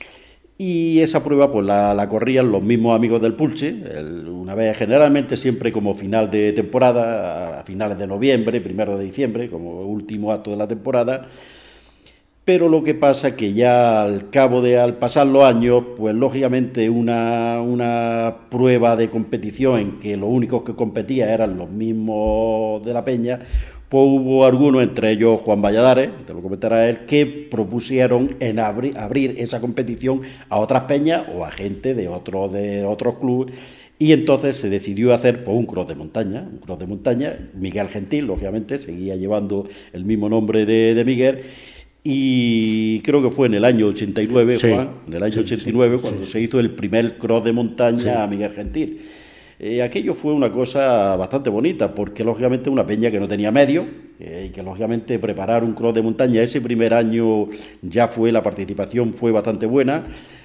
Y esa prueba pues la, la corrían los mismos amigos del Pulche, el, una vez generalmente siempre como final de temporada, a finales de noviembre, primero de diciembre, como último acto de la temporada. Pero lo que pasa es que ya al cabo de, al pasar los años, pues lógicamente una, una prueba de competición en que los únicos que competían eran los mismos de la peña, pues hubo algunos, entre ellos Juan Valladares, te lo comentará él, que propusieron en abrir, abrir esa competición a otras peñas o a gente de otros de otros clubes, y entonces se decidió hacer pues, un cross de montaña, un cross de montaña. Miguel Gentil, lógicamente, seguía llevando el mismo nombre de, de Miguel, y creo que fue en el año ochenta y nueve, sí, Juan, en el año sí, ochenta y nueve, sí, cuando sí. se hizo el primer cross de montaña sí. a Miguel Gentil. Eh, aquello fue una cosa bastante bonita, porque lógicamente una peña que no tenía medios, eh, y que lógicamente preparar un cross de montaña ese primer año ya fue, la participación fue bastante buena.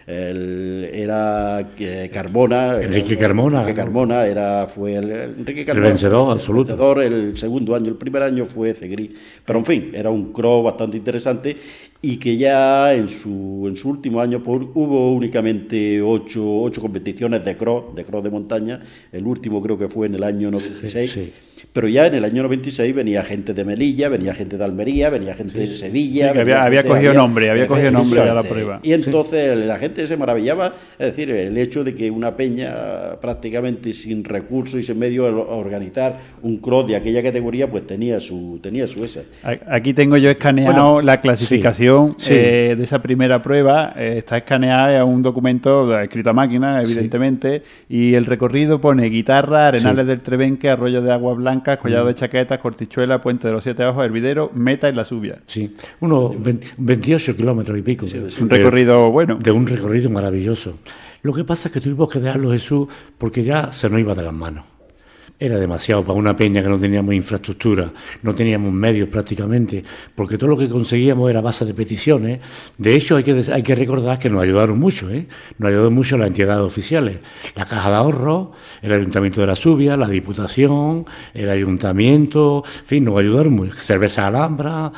El, era eh, Carmona, Enrique Carmona, Enrique Carmona era, fue el, Enrique Carmona, el vencedor absoluto. El vencedor el segundo año, el primer año fue Cegrí. Pero en fin, era un cross bastante interesante y que ya en su en su último año por, hubo únicamente ocho, ocho competiciones de cross, de cross de montaña. El último creo que fue en el año noventa y seis. Sí, sí. Pero ya en el año noventa y seis venía gente de Melilla, venía gente de Almería, venía gente sí, de Sevilla. Sí, había, había cogido había, nombre, había cogido nombre a la prueba. Y entonces sí. la gente se maravillaba, es decir, el hecho de que una peña prácticamente sin recursos y sin medios a organizar un cross de aquella categoría, pues tenía su tenía su esa. Aquí tengo yo escaneado bueno, la clasificación sí, eh, sí. de esa primera prueba. Eh, está escaneada en un documento escrito a máquina, evidentemente, sí. y el recorrido pone Guitarra, Arenales sí. del Trebenque, Arroyo de Agua Blanca, Collado de Chaquetas, Cortichuela, Puente de los Siete Ojos, Hervidero, Meta y La Subia. Sí, unos veintiocho kilómetros y pico. Sí, es un recorrido de, bueno. De un recorrido maravilloso. Lo que pasa es que tuvimos que dejarlo, Jesús, porque ya se nos iba de las manos. Era demasiado para una peña que no teníamos infraestructura, no teníamos medios prácticamente, porque todo lo que conseguíamos era a base de peticiones. De hecho, hay que, hay que recordar que nos ayudaron mucho, ¿eh? Nos ayudaron mucho las entidades oficiales. La Caja de Ahorros, el Ayuntamiento de La Subia, la Diputación, el Ayuntamiento, en fin, nos ayudaron mucho. Cerveza Alhambra,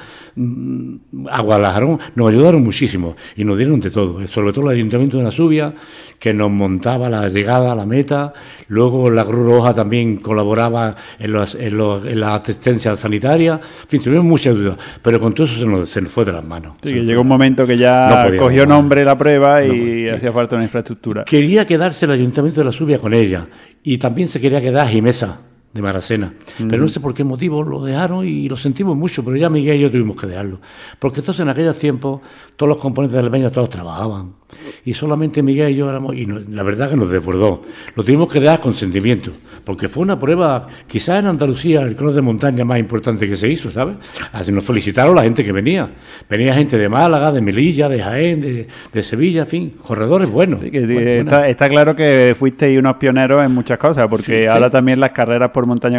Agua Lajarón, nos ayudaron muchísimo y nos dieron de todo, sobre todo el Ayuntamiento de La Subia, que nos montaba la llegada a la meta. Luego la Cruz Roja también colaboraba en, los, en, los, en la asistencia sanitaria. En fin, tuvimos mucha ayuda, pero con todo eso se nos, se nos fue de las manos. Sí, que llegó un momento que ya no cogió nombre la prueba y no, hacía falta una infraestructura. Quería quedarse el Ayuntamiento de La Subia con ella y también se quería quedar Jimesa de Maracena, mm. pero no sé por qué motivo lo dejaron y lo sentimos mucho, pero ya Miguel y yo tuvimos que dejarlo, porque entonces en aquellos tiempos todos los componentes de la peña todos trabajaban y solamente Miguel y yo éramos, y no, la verdad que nos desbordó, lo tuvimos que dejar con sentimiento, porque fue una prueba, quizás en Andalucía el cross de montaña más importante que se hizo, ¿sabes? Así nos felicitaron la gente que venía, venía gente de Málaga, de Melilla, de Jaén, de, de Sevilla, en fin, corredores buenos. Sí, que, bueno, está, está claro que fuisteis unos pioneros en muchas cosas, porque sí, ahora sí. también las carreras por montaña, como decíamos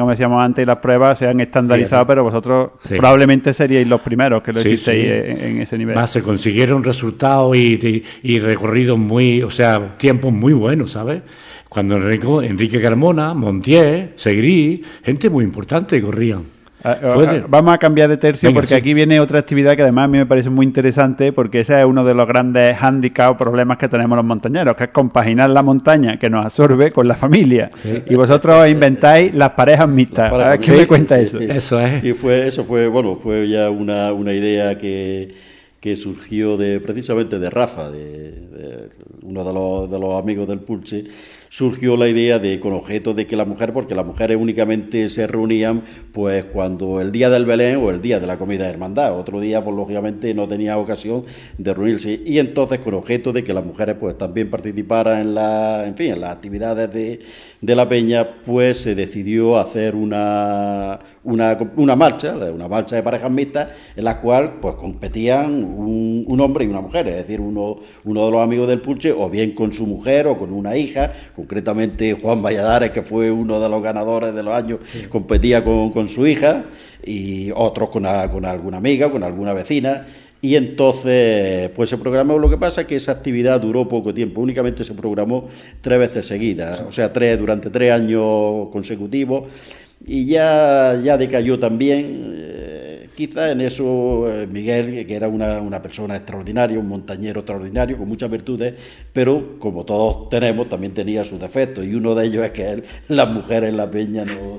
antes y las pruebas se han estandarizado, sí, pero vosotros sí. probablemente seríais los primeros que lo sí, hicisteis sí. En, en ese nivel. Más se consiguieron resultados y, y, y recorridos muy, o sea, tiempos muy buenos, ¿sabes? Cuando Enrique, Enrique Carmona, Montiel, Segrí, gente muy importante corrían. De... Vamos a cambiar de tercio. Venga, porque sí. Aquí viene otra actividad que además a mí me parece muy interesante, porque ese es uno de los grandes hándicaps o problemas que tenemos los montañeros, que es compaginar la montaña que nos absorbe con la familia. Sí. Y vosotros inventáis las parejas mixtas. Las parejas, ¿qué sí, me cuenta sí, eso? Sí. Eso es. Y fue, eso fue, bueno, fue ya una, una idea que, que surgió de precisamente de Rafa, de, de uno de los, de los amigos del Pulse. Surgió la idea de, con objeto de que la mujer, porque las mujeres únicamente se reunían pues cuando el día del Belén o el día de la comida de hermandad, otro día pues lógicamente no tenía ocasión de reunirse, y entonces con objeto de que las mujeres pues también participaran en la, en fin, en las actividades de, de la peña, pues se decidió hacer una, una, una marcha, una marcha de parejas mixtas, en la cual pues competían un, un hombre y una mujer, es decir, uno, uno de los amigos del Pulche, o bien con su mujer o con una hija. Concretamente Juan Valladares, que fue uno de los ganadores de los años, sí. competía con, con su hija, y otros con, a, con alguna amiga, con alguna vecina, y entonces pues se programó. Lo que pasa es que esa actividad duró poco tiempo, únicamente se programó tres veces seguidas, o sea, tres durante tres años consecutivos, y ya, ya decayó también. Eh, quizá en eso eh, Miguel, que era una, una persona extraordinaria, un montañero extraordinario, con muchas virtudes, pero como todos tenemos, también tenía sus defectos, y uno de ellos es que él, las mujeres en la peña no,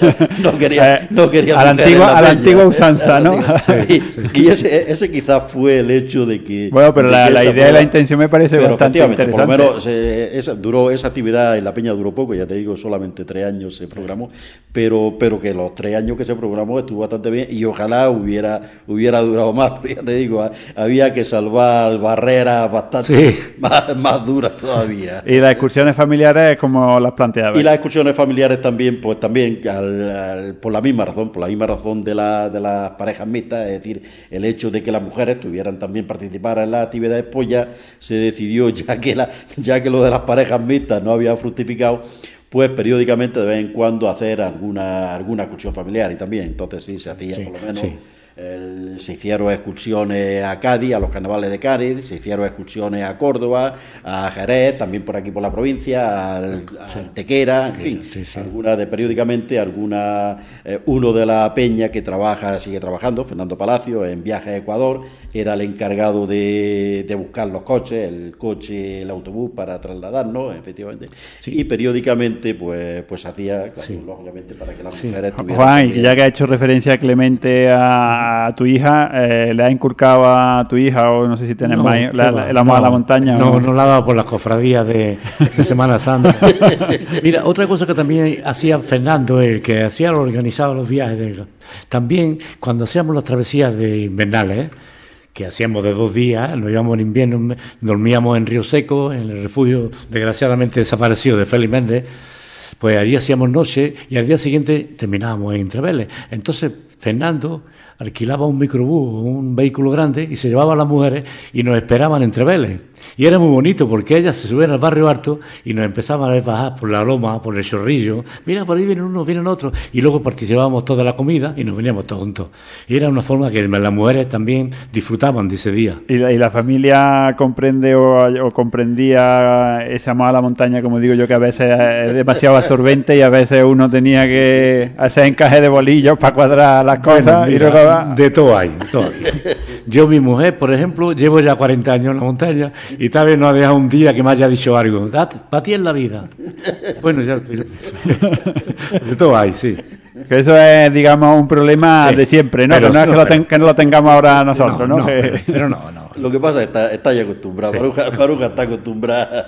no quería, no quería a la antigua, a la antigua usanza, ¿no? Sí, y sí. y ese, ese quizás fue el hecho de que... Bueno, pero la, la idea fuera, y la intención me parece pero bastante interesante. Por lo menos eh, esa, duró, esa actividad en la peña duró poco, ya te digo, solamente tres años se programó, pero, pero que los tres años que se programó estuvo bastante bien, y ojalá hubiera hubiera durado más, pero ya te digo, había que salvar barreras bastante sí. más, más duras todavía. ¿Y las excursiones familiares cómo las planteabas? Y las excursiones familiares también, pues también al, al, por la misma razón, por la misma razón de, la, de las parejas mixtas, es decir, el hecho de que las mujeres tuvieran también participar en las actividades, pues ya se decidió, ya que, la, ya que lo de las parejas mixtas no había fructificado, pues periódicamente de vez en cuando hacer alguna alguna excursión familiar, y también entonces sí se hacía sí, por lo menos sí. el, se hicieron excursiones a Cádiz, a los carnavales de Cádiz, se hicieron excursiones a Córdoba, a Jerez, también por aquí por la provincia, al, sí. a Tequera, en fin, sí, sí. alguna de periódicamente, alguna eh, uno de la peña que trabaja, sigue trabajando, Fernando Palacio, en Viaje a Ecuador, era el encargado de, de buscar los coches, el coche, el autobús para trasladarnos, efectivamente, sí. y periódicamente pues pues hacía, claro, sí. lógicamente, para que las sí. mujeres tuvieran... Juan, también... ya que ha hecho referencia Clemente a, a tu hija, eh, ¿le ha inculcado a tu hija, o no sé si tienes no, más, el amor no, a la montaña? No, no, no la ha dado por las cofradías de, de Semana Santa. Mira, otra cosa que también hacía Fernando, el que hacía organizado los viajes, de, también cuando hacíamos las travesías de invernales, ¿eh? que hacíamos de dos días, nos íbamos en invierno, dormíamos en Río Seco, en el refugio desgraciadamente desaparecido de Félix Méndez, pues allí hacíamos noche y al día siguiente terminábamos en Entreveles. Entonces Fernando alquilaba un microbús, un vehículo grande, y se llevaba a las mujeres y nos esperaban en Entreveles. Y era muy bonito porque ellas se subían al barrio alto y nos empezaban a ver bajar por la loma, por el chorrillo. Mira, por ahí vienen unos, vienen otros. Y luego participábamos toda la comida y nos veníamos todos juntos. Y era una forma que las mujeres también disfrutaban de ese día. ¿Y la, y la familia comprende o, o comprendía ese amor a la montaña, como digo yo, que a veces es demasiado absorbente y a veces uno tenía que hacer encaje de bolillos para cuadrar las cosas? Bueno, mira, y luego... de todo hay, de todo hay. Yo, mi mujer, por ejemplo, llevo ya cuarenta años en la montaña y tal vez no ha dejado un día que me haya dicho algo. Para ti es la vida. Bueno, ya... de todo hay, sí. Que eso es, digamos, un problema sí, de siempre, ¿no? Que no es que, lo ten, que no lo tengamos ahora nosotros, ¿no? no, ¿no? Pero, pero no, no. Lo que pasa es que está, está ya acostumbrado. Sí. Maruja, Maruja está acostumbrada.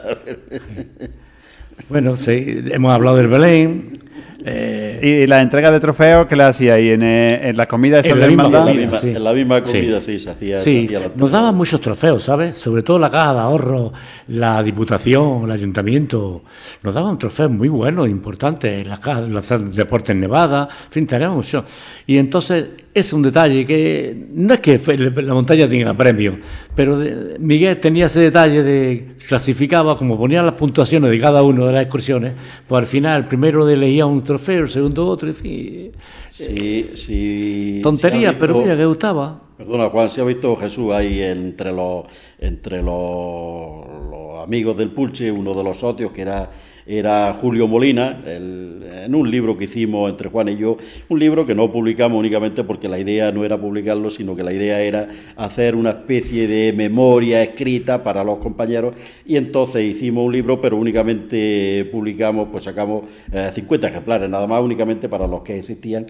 Bueno, sí, hemos hablado del Belén. Eh, y la entrega de trofeos, ¿qué le hacía ahí? ¿En, en la comida esa de hermandad? En la misma, sí. en la misma comida, sí, sí se hacía. Sí, se hacía nos daban muchos trofeos, ¿sabes? Sobre todo la Caja de Ahorros, la Diputación, el Ayuntamiento. Nos daban trofeos muy buenos, importantes. Las cajas, los deportes Nevada, en fin, teníamos mucho. Y entonces es un detalle que no es que la montaña tenga premio, pero de, Miguel tenía ese detalle de clasificaba, como ponía las puntuaciones de cada uno de las excursiones, pues al final el primero elegía un trofeo, el segundo otro, en fin. Sí, sí. Tontería, visto, pero mira que gustaba. Perdona, Juan, si ha visto Jesús ahí entre los entre los, los amigos del Pulche, uno de los socios que era era Julio Molina, el, en un libro que hicimos entre Juan y yo, un libro que no publicamos únicamente porque la idea no era publicarlo, sino que la idea era hacer una especie de memoria escrita para los compañeros, y entonces hicimos un libro, pero únicamente publicamos, pues sacamos eh, cincuenta ejemplares, nada más, únicamente para los que existían.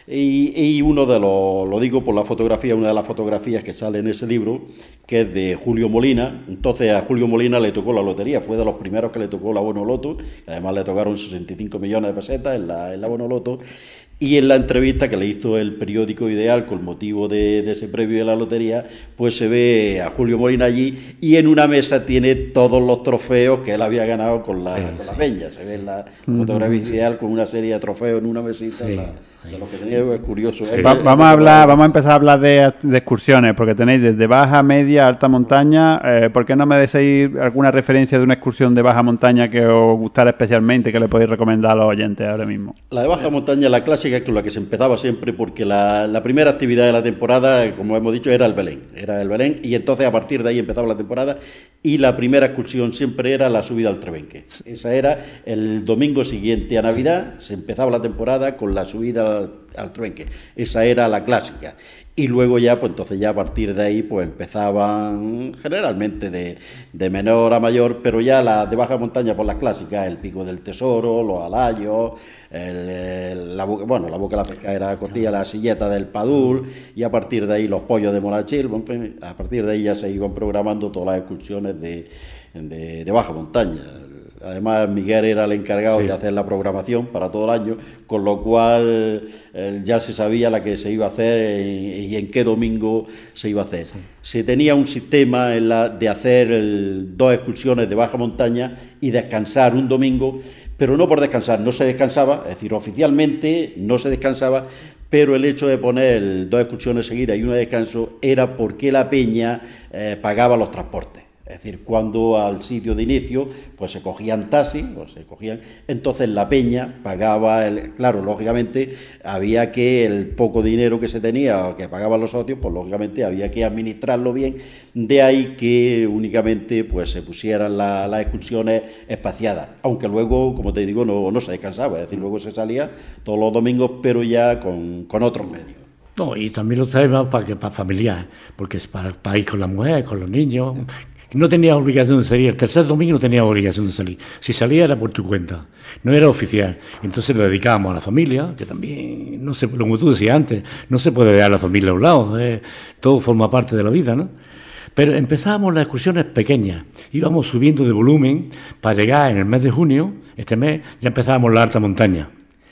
Y, y uno de los, lo digo por la fotografía, una de las fotografías que sale en ese libro, que es de Julio Molina. Entonces a Julio Molina le tocó la lotería, fue de los primeros que le tocó la Bonoloto, además le tocaron sesenta y cinco millones de pesetas en la, en la Bonoloto. Y en la entrevista que le hizo el periódico Ideal con motivo de, de ese premio de la lotería, pues se ve a Julio Molina allí, y en una mesa tiene todos los trofeos que él había ganado con la, sí, con la peña. Se ve en la fotografía Ideal con una serie de trofeos en una mesita. Sí. La, de lo que tenía, es curioso. Sí. Va, vamos a hablar, vamos a empezar a hablar de, de excursiones, porque tenéis desde baja, media, alta montaña. Eh, ¿Por qué no me decís alguna referencia de una excursión de baja montaña que os gustara especialmente, que le podéis recomendar a los oyentes ahora mismo? La de baja montaña, la clásica, es con la que se empezaba siempre, porque la, la primera actividad de la temporada, como hemos dicho, era el Belén. Era el Belén, y entonces a partir de ahí empezaba la temporada, y la primera excursión siempre era la subida al Trebenque. Esa era el domingo siguiente a Navidad, se empezaba la temporada con la subida al, al Trebenque. Esa era la clásica. Y luego ya, pues entonces ya a partir de ahí, pues empezaban generalmente de, de menor a mayor, pero ya las de baja montaña, pues las clásicas, el Pico del Tesoro, los Alayos, el, el, la, bueno, la Boca de la Pescadera Cortilla, la Silleta del Padul, y a partir de ahí los Pollos de Monachil. A partir de ahí ya se iban programando todas las excursiones de, de, de baja montaña. Además, Miguel era el encargado sí. de hacer la programación para todo el año, con lo cual eh, ya se sabía la que se iba a hacer y, y en qué domingo se iba a hacer. Sí. Se tenía un sistema en la, de hacer el, dos excursiones de baja montaña y descansar un domingo, pero no por descansar, no se descansaba, es decir, oficialmente no se descansaba, pero el hecho de poner dos excursiones seguidas y una de descanso era porque la peña eh, pagaba los transportes. Es decir, cuando al sitio de inicio pues se cogían taxis, o se cogían, entonces la peña pagaba, el, claro, lógicamente había que el poco dinero que se tenía o que pagaban los socios, pues lógicamente había que administrarlo bien, de ahí que únicamente pues se pusieran la, las excursiones espaciadas, aunque luego, como te digo, no, no se descansaba, es decir, luego se salía todos los domingos, pero ya con, con otros medios. No, y también lo traemos para, para familiar, porque es para, para ir con la mujer, con los niños. No tenía obligación de salir, el tercer domingo no tenía obligación de salir. Si salía era por tu cuenta, no era oficial. Entonces lo dedicábamos a la familia, que también, no sé, como tú decías antes, no se puede dejar a la familia a un lado, eh, todo forma parte de la vida, ¿no? Pero empezábamos las excursiones pequeñas, íbamos subiendo de volumen para llegar en el mes de junio, este mes, ya empezábamos la alta montaña.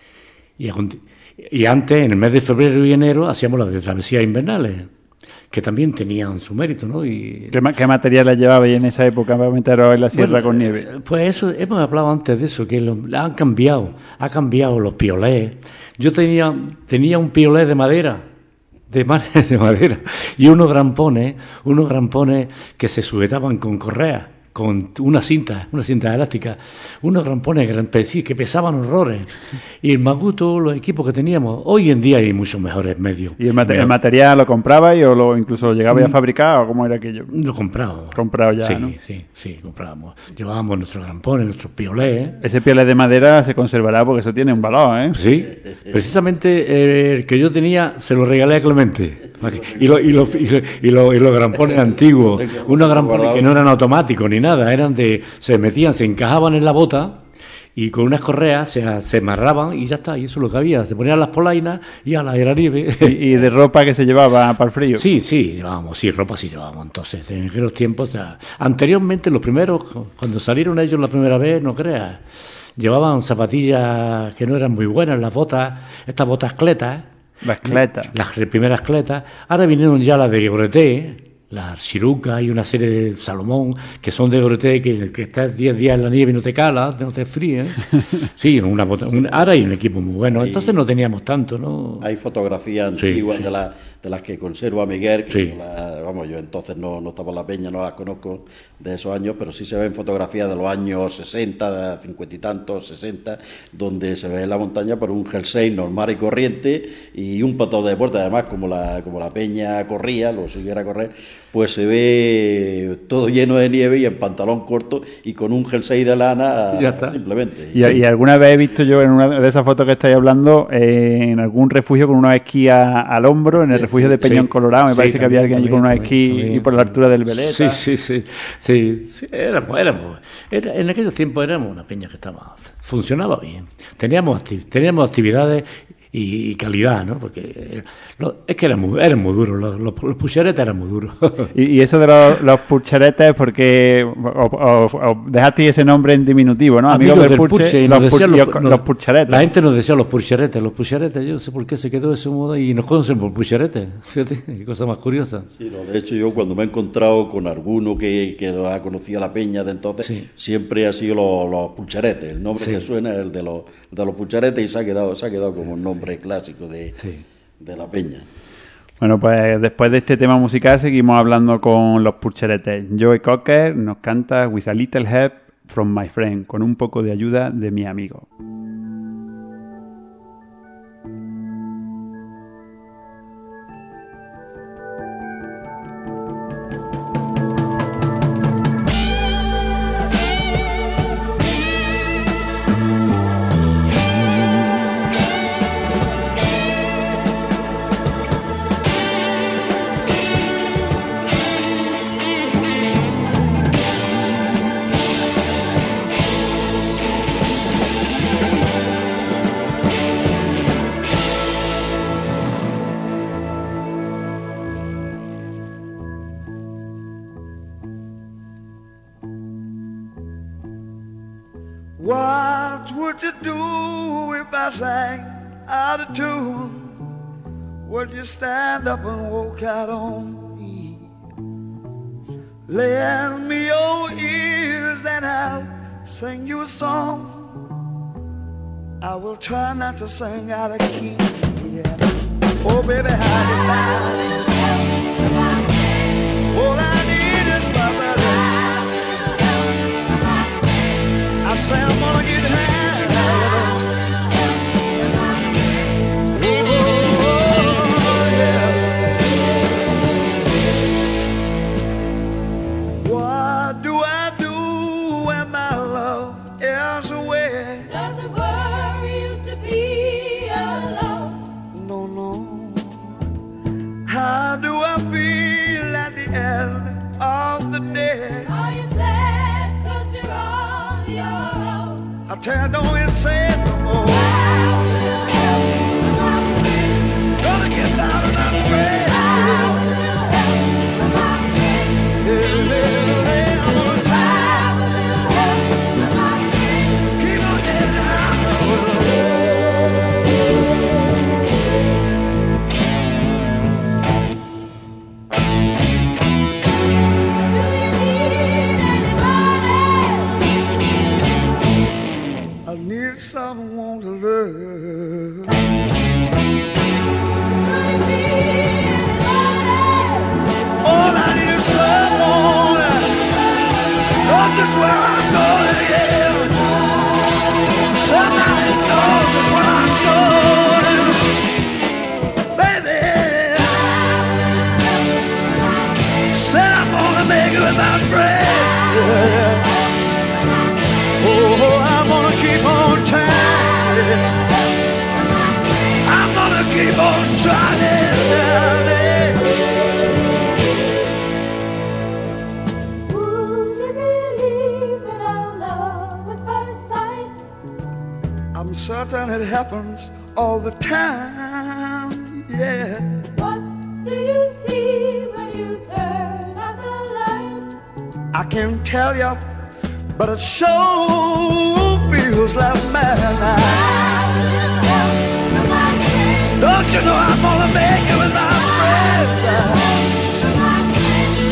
Y, a, y antes, en el mes de febrero y enero, hacíamos las de travesías invernales, que también tenían su mérito, ¿no? Y ¿Qué, ¿Qué materiales llevabais en esa época para meteros en la sierra bueno, con nieve? Pues eso, hemos hablado antes de eso, que lo, han cambiado, ha cambiado los piolés. Yo tenía, tenía un piolé de madera, de, de madera, y unos grampones, unos grampones que se sujetaban con correas, con una cinta, una cinta elástica, unos rampones que pesaban horrores. Y el Macuto, los equipos que teníamos, hoy en día hay muchos mejores medios. ¿Y el, mate el material lo comprabais o lo incluso lo llegabais a fabricar o cómo era aquello? Lo comprábamos. Comprado ya, sí, ¿no? Sí, sí, comprábamos. Llevábamos nuestros rampones, nuestros piolés. Ese piolé de madera se conservará porque eso tiene un valor, ¿eh? Sí, precisamente eh, el que yo tenía se lo regalé a Clemente. Y, lo, y, lo, y, lo, y, lo, y los grampones antiguos, unos grampones que no eran automáticos ni nada, eran de, se metían, se encajaban en la bota y con unas correas se, se amarraban y ya está, y eso es lo que había, se ponían las polainas y a la era nieve. ¿Y, y de ropa que se llevaba para el frío? Sí, sí, llevábamos, sí, ropa sí llevábamos, entonces, en aquellos tiempos, ya, anteriormente los primeros, cuando salieron ellos la primera vez, no creas, llevaban zapatillas que no eran muy buenas, las botas, estas botas cletas, Las cletas. Las primeras cletas. Ahora vinieron ya las de Breté, la Chiruca y una serie de Salomón que son de Dorotea, que, que estás diez días en la nieve y no te cala, no te fríes. Sí, una, un, ahora hay un equipo muy bueno. Entonces no teníamos tanto, ¿no? Hay fotografías antiguas sí, sí. de, la, de las que conserva Miguel, que sí. no la, vamos, yo entonces no, no estaba en la peña, no las conozco de esos años, pero sí se ven fotografías de los años sesenta, cincuenta y tantos, sesenta, donde se ve en la montaña por un jersey normal y corriente y un patado de deporte, además como la, como la peña corría, lo subiera a correr, pues se ve todo lleno de nieve y en pantalón corto y con un jersey de lana, ya está. Simplemente. Y, sí. y alguna vez he visto yo en una de esas fotos que estáis hablando, eh, en algún refugio con unos esquís al hombro, en el refugio sí, de Peñón sí. Colorado, me sí, parece también, que había alguien allí con unos esquís y por la altura del Veleta. Sí, sí, sí, sí, sí. éramos, éramos era, en aquellos tiempos éramos una peña que estaba, funcionaba bien, teníamos, teníamos actividades y calidad, ¿no? Porque lo, es que eran muy, eran muy duros, los, los, los pucheretes eran muy duros. y, y eso de los, los pucheretes, porque o, o, o dejaste ese nombre en diminutivo, ¿no? Amigos, Amigos del, del Purche, Purche y los, pu los, los, los pucheretes. La gente nos decía los pucheretes, los pucheretes, yo no sé por qué se quedó de ese modo y nos conocen por pucheretes. Fíjate, qué cosa más curiosa. Sí, no, de hecho yo cuando me he encontrado con alguno que, que ha conocido la peña de entonces, sí. siempre ha sido los, los pucheretes, el nombre sí. que suena es el de los, de los pucheretes y se ha quedado, se ha quedado como un nombre clásico de, sí. de la peña. Bueno, pues después de este tema musical seguimos hablando con los pucheretes. Joey Cocker nos canta With a Little Help from My Friend, con un poco de ayuda de mi amigo. What would you do if I sang out of tune? Would you stand up and walk out on me? Lend me your ears and I'll sing you a song. I will try not to sing out of key. Yeah. Oh baby, how you down? All I need is my brother. I say I'm gonna get high. Oh, yeah. What do I do when my love is away? Does it worry you to be alone? No, no. How do I feel at the end of the day? Are you sad 'cause you're on your own? I tell you, don't even say it no more. I will help from my friend. Gonna get down and I'm afraid. I will help from my friend. Yeah, yeah, yeah, I'm gonna try. I will help from my friend. Keep on getting high. Do you need anybody? I need someone to love. Could it be anybody? All I need is someone. Know just where I'm going, yeah. Somebody knows just what I'm showing. Baby, said I'm gonna make it with my friend. Oh, I'm gonna keep on trying. I'm gonna keep on trying. Would you believe in our love at first sight? I'm certain it happens all the time, yeah. What do you see when you turn out the light? I can't tell you, but it sure feels like madness. I will help from my friend. Don't you know I'm gonna make it with my friends? From my friend.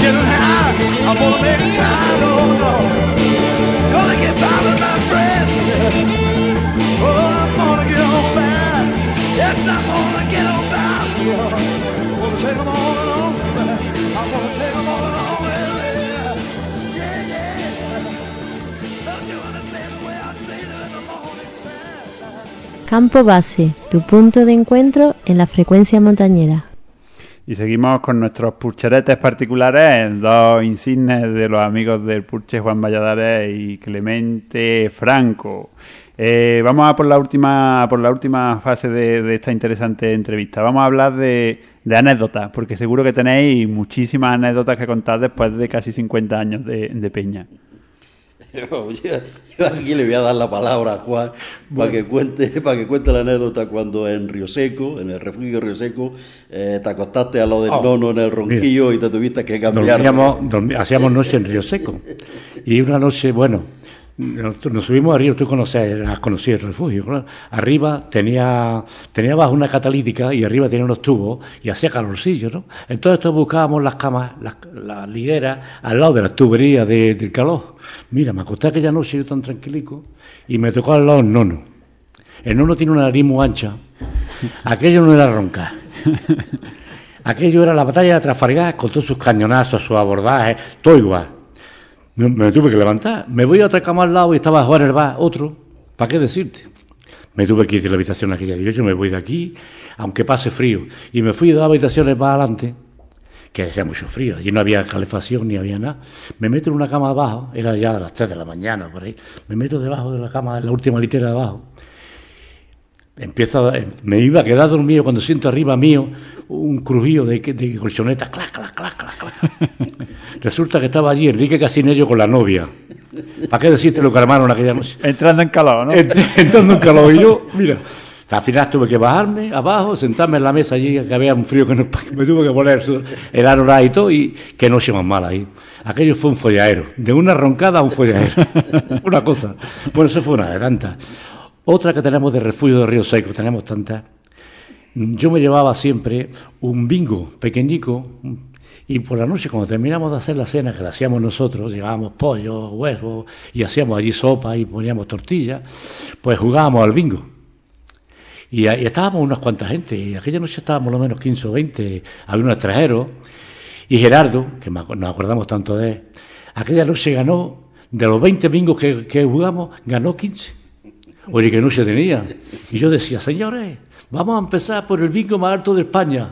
getting high. I'm gonna make time, oh Lord. Gonna get by with my friend. Oh, I'm gonna get on by. Yes, I'm gonna get on by. I'm gonna take them all along. I'm gonna take them all along. Yeah, yeah. Don't you understand the way I feel in the morning sun? Campo Base, tu punto de encuentro en la frecuencia montañera. Y seguimos con nuestros purcheretes particulares, dos insignes de los amigos del Purche, Juan Valladares y Clemente Franco. Eh, vamos a por la última por la última fase de, de esta interesante entrevista. Vamos a hablar de, de anécdotas, porque seguro que tenéis muchísimas anécdotas que contar después de casi cincuenta años de, de peña. Yo, yo aquí le voy a dar la palabra a Juan para que cuente para que cuente la anécdota cuando en Río Seco, en el refugio Río Seco, eh, te acostaste a lo del oh, nono en el ronquillo, mira, y te tuviste que cambiar. Dormíamos, dormí, hacíamos noche en Río Seco. Y una noche, bueno, nos, nos subimos arriba, tú conoces, has conocido el refugio, claro. Arriba tenía, tenía abajo una catalítica y arriba tenía unos tubos y hacía calorcillo, ¿no? Entonces todos buscábamos las camas, las, las ligueras al lado de las tuberías de, del calor. Mira, me acosté aquella noche yo tan tranquilico y me tocó al lado el nono. El nono tiene una nariz muy ancha. Aquello no era roncar. Aquello era la batalla de Trafalgar con todos sus cañonazos, sus abordajes, todo igual. Me, me tuve que levantar. Me voy a otra cama al lado y estaba Juan el bar, otro. ¿Para qué decirte? Me tuve que ir de la habitación aquella. Digo, yo me voy de aquí, aunque pase frío. Y me fui de dos habitaciones más adelante, que hacía mucho frío, allí no había calefacción ni había nada. Me meto en una cama abajo, era ya a las tres de la mañana por ahí, me meto debajo de la cama, en la última litera de abajo. Empiezo, me iba a quedar dormido cuando siento arriba mío un crujido de, de colchonetas, clac, clac, clac, clac, clac. Resulta que estaba allí Enrique Casinello con la novia. ¿Para qué decirte lo que armaron aquella noche? Entrando en calor, ¿no? Entrando en calor, y yo, mira... Al final tuve que bajarme abajo, sentarme en la mesa allí, que había un frío que no, me tuve que poner el anorak y todo, y que noche más mala ahí. Aquello fue un folladero, de una roncada a un folladero. Una cosa. Bueno, eso fue una de tantas. Otra que tenemos de refugio de Río Seco, tenemos tantas. Yo me llevaba siempre un bingo pequeñico, y por la noche, cuando terminamos de hacer la cena, que la hacíamos nosotros, llevábamos pollo, huevos, y hacíamos allí sopa y poníamos tortillas, pues jugábamos al bingo. Y, y estábamos unas cuantas gente, y aquella noche estábamos lo menos quince o veinte, había un extranjero, y Gerardo, que nos acordamos tanto de él, aquella noche ganó, de los veinte bingos que, que jugamos, ganó quince. Oye, qué noche tenía. Y yo decía, señores, vamos a empezar por el bingo más alto de España.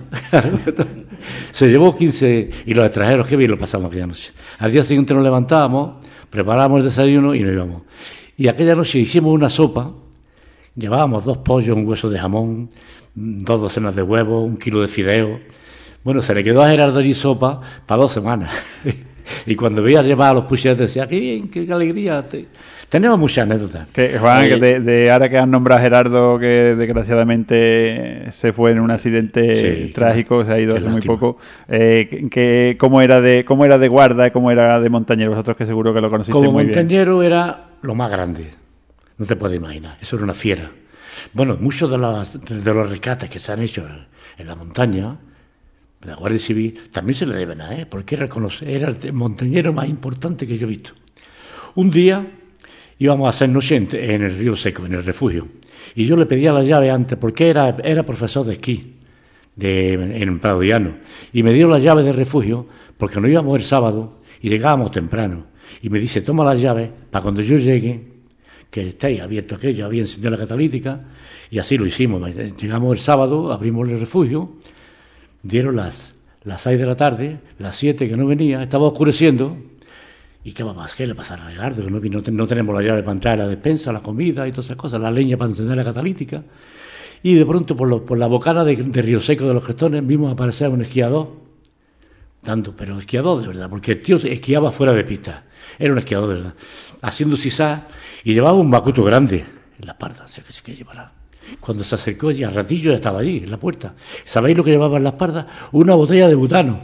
Se llevó quince, y los extranjeros, qué bien lo pasamos aquella noche. Al día siguiente nos levantábamos, preparábamos el desayuno y nos íbamos. Y aquella noche hicimos una sopa. Llevábamos dos pollos, un hueso de jamón, dos docenas de huevos, un kilo de fideo. Bueno, se le quedó a Gerardo allí sopa para dos semanas. Y cuando veía llevar a los pucheros decía, qué bien, qué alegría. Te... Tenemos muchas anécdotas. Que, Juan, eh, que de, de ahora que has nombrado a Gerardo, que desgraciadamente se fue en un accidente sí, trágico, se ha ido hace lástima. Muy poco, eh, que, ¿cómo, era de, ¿cómo era de guarda, cómo era de montañero? Vosotros que seguro que lo conociste Como muy bien. Como montañero era lo más grande. No te puedes imaginar, eso era una fiera. Bueno, muchos de los, de los rescates que se han hecho en la montaña, de la Guardia Civil, también se le deben a él, porque reconoce, era el montañero más importante que yo he visto. Un día íbamos a hacer noche en, en el Río Seco, en el refugio, y yo le pedía la llave antes, porque era, era profesor de esquí de, en Prado Llano, y me dio la llave del refugio, porque nos íbamos el sábado y llegábamos temprano, y me dice, toma las llaves para cuando yo llegue, que estéis abierto aquello, había encendido la catalítica, y así lo hicimos. Llegamos el sábado, abrimos el refugio, dieron las, las seis de la tarde, las siete que no venía, estaba oscureciendo, y qué va a pasar, qué le pasa a Ricardo, que no, no, no tenemos la llave para entrar a la despensa, la comida y todas esas cosas, la leña para encender la catalítica, y de pronto por, lo, por la bocana de, de Río Seco de los Crestones vimos aparecer un esquiador, dando, pero esquiador de verdad, porque el tío esquiaba fuera de pista, era un esquiador de verdad, haciendo sisá, y llevaba un macuto grande en la espalda, sé que sí que llevará. Cuando se acercó, ya al ratillo ya estaba allí, en la puerta. ¿Sabéis lo que llevaba en la espalda? Una botella de butano.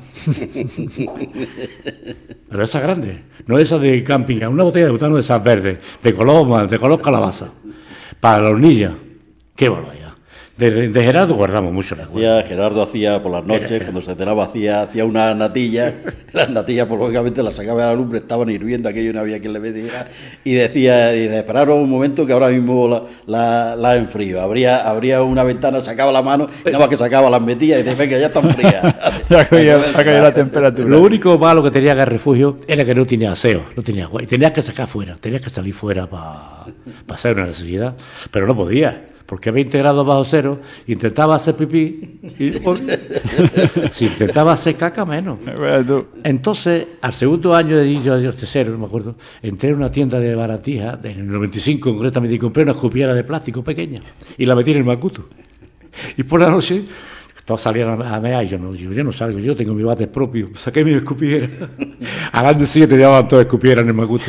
Pero esa grande, no esa de camping, una botella de butano de esas verdes, de color, de color calabaza, para la hornilla. ¡Qué barbaridad! De, de Gerardo guardamos mucho recuerdo. Hacía, Gerardo hacía por las noches, Era, cuando se cenaba, hacía, hacía una natilla. Las natillas, pues lógicamente las sacaba de la lumbre, estaban hirviendo, aquello no había quien le metiera. Y decía, y decía, esperaros un momento que ahora mismo la, la, la enfrío. Abría, abría una ventana, sacaba la mano, y nada más que sacaba, las metía y decía, venga, ya están frías. Ha caído, ha caído la temperatura. Lo único malo que tenía que el refugio era que no tenía aseo, no tenía agua. Y tenías que sacar fuera, tenías que salir fuera para pa hacer una necesidad. Pero no podía, porque a veinte grados bajo cero, intentaba hacer pipí, y si intentaba hacer caca, menos. Entonces, al segundo año de yo, al tercero, no me acuerdo, entré en una tienda de baratija, en el noventa y cinco concretamente, y compré una escupiera de plástico pequeña, y la metí en el macuto. Y por la noche, todos salían a mear, y yo no, yo, yo no salgo, yo tengo mi bate propio, saqué mi escupiera. Al año siguiente llevaban todas escupieras en el macuto.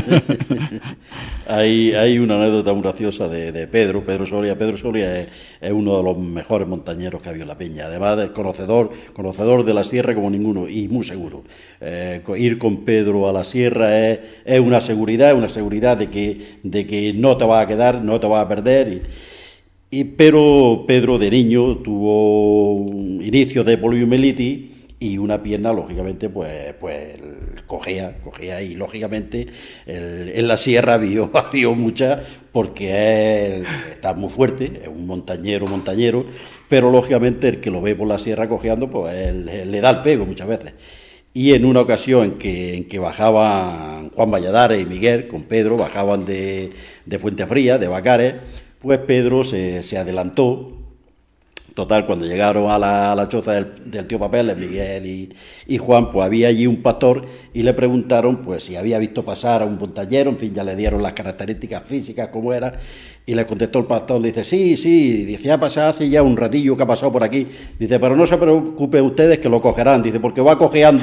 Hay, hay una anécdota muy graciosa de, de Pedro, Pedro Soria. Pedro Soria es, es uno de los mejores montañeros que ha habido en la Peña. Además, es conocedor, conocedor de la sierra como ninguno y muy seguro. Eh, ir con Pedro a la sierra es, es una seguridad, una seguridad de que, de que no te vas a quedar, no te vas a perder. Y, y pero Pedro de niño tuvo un inicio de poliomielitis y una pierna, lógicamente, pues, pues cogía, cogía y lógicamente el, en la sierra vio, vio muchas porque él está muy fuerte, es un montañero, montañero, pero lógicamente el que lo ve por la sierra cojeando, pues él, él le da el pego muchas veces. Y en una ocasión en que, en que bajaban Juan Valladares y Miguel con Pedro, bajaban de, de Fuentefría, de Bacares, pues Pedro se, se adelantó. Total, cuando llegaron a la, a la choza del, del tío Papeles, Miguel y, y Juan, pues había allí un pastor y le preguntaron pues si había visto pasar a un montañero, en fin, ya le dieron las características físicas, cómo era, y le contestó el pastor, dice, sí, sí, dice, ha pasado hace ya un ratillo que ha pasado por aquí, dice, pero no se preocupen ustedes que lo cogerán, dice, porque va cojeando.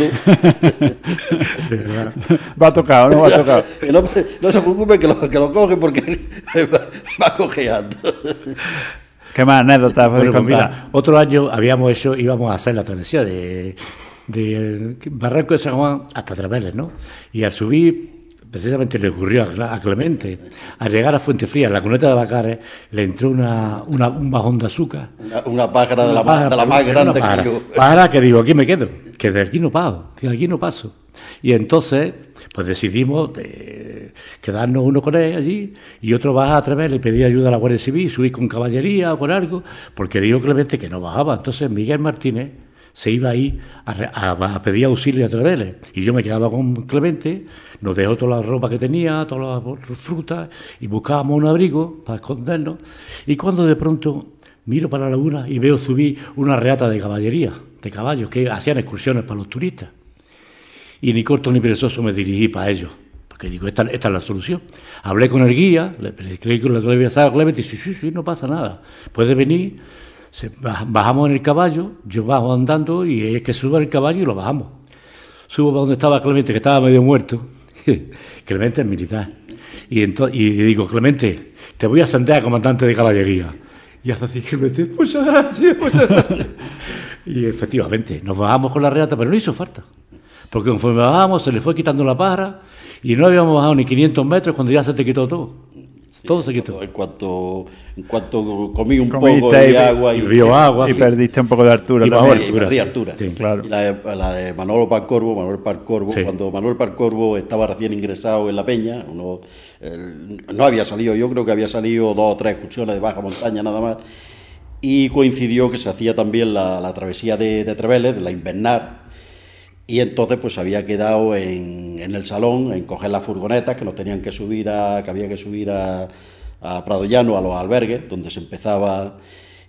Va tocado, no va tocado. No, no se preocupen que lo, que lo coge porque va, va cojeando. ¿Qué más anécdotas podéis bueno, pues contar? Mira, otro año habíamos hecho, íbamos a hacer la travesía de, de Barranco de San Juan hasta Traveles, ¿no? Y al subir, precisamente le ocurrió a Clemente, al llegar a Fuentefría, en la cuneta de Bacares, le entró una, una, un bajón de azúcar. Una, una pájara de la, pájara, de la más grande pájara, que yo. Pájara que digo, aquí me quedo, que de aquí no paso, que de aquí no paso. Y entonces, pues decidimos de quedarnos uno con él allí y otro bajar a Traveles y pedir ayuda a la Guardia Civil, subir con caballería o con algo, porque dijo Clemente que no bajaba. Entonces Miguel Martínez se iba ahí a, a, a pedir auxilio a Traveles y yo me quedaba con Clemente, nos dejó toda la ropa que tenía, todas las frutas y buscábamos un abrigo para escondernos. Y cuando de pronto miro para la laguna y veo subir una reata de caballería, de caballos que hacían excursiones para los turistas. Y ni corto ni perezoso me dirigí para ellos, porque digo, esta, esta es la solución. Hablé con el guía, le creí que le había pasado a Clemente y dije, sí, sí, no pasa nada, puede venir, se, bajamos en el caballo, yo bajo andando y es que suba el caballo y lo bajamos. Subo para donde estaba Clemente, que estaba medio muerto. Clemente es militar. Y, entonces, y digo, Clemente, te voy a ascender a comandante de caballería. Y hace así, Clemente, muchas gracias, muchas gracias. Y efectivamente, nos bajamos con la reata, pero no hizo falta. Porque conforme bajábamos se le fue quitando la parra y no habíamos bajado ni quinientos metros cuando ya se te quitó todo. Sí, todo se quitó. En cuanto, en cuanto comí un Comiste poco de y, agua y, y, y, agua, y perdiste un poco de altura. Y bajó altura. Y perdí altura. Sí, claro. Y la de, la de Manolo Pancorbo, Manuel Pancorbo, sí. Cuando Manuel Pancorbo estaba recién ingresado en la Peña, uno, el, no había salido, yo creo que había salido dos o tres excursiones de baja montaña nada más, y coincidió que se hacía también la, la travesía de, de Traveles, de la invernal. Y entonces pues había quedado en, en el salón, en coger las furgonetas que nos tenían que subir a, que había que subir a, a Prado Llano, a los albergues, donde se empezaba.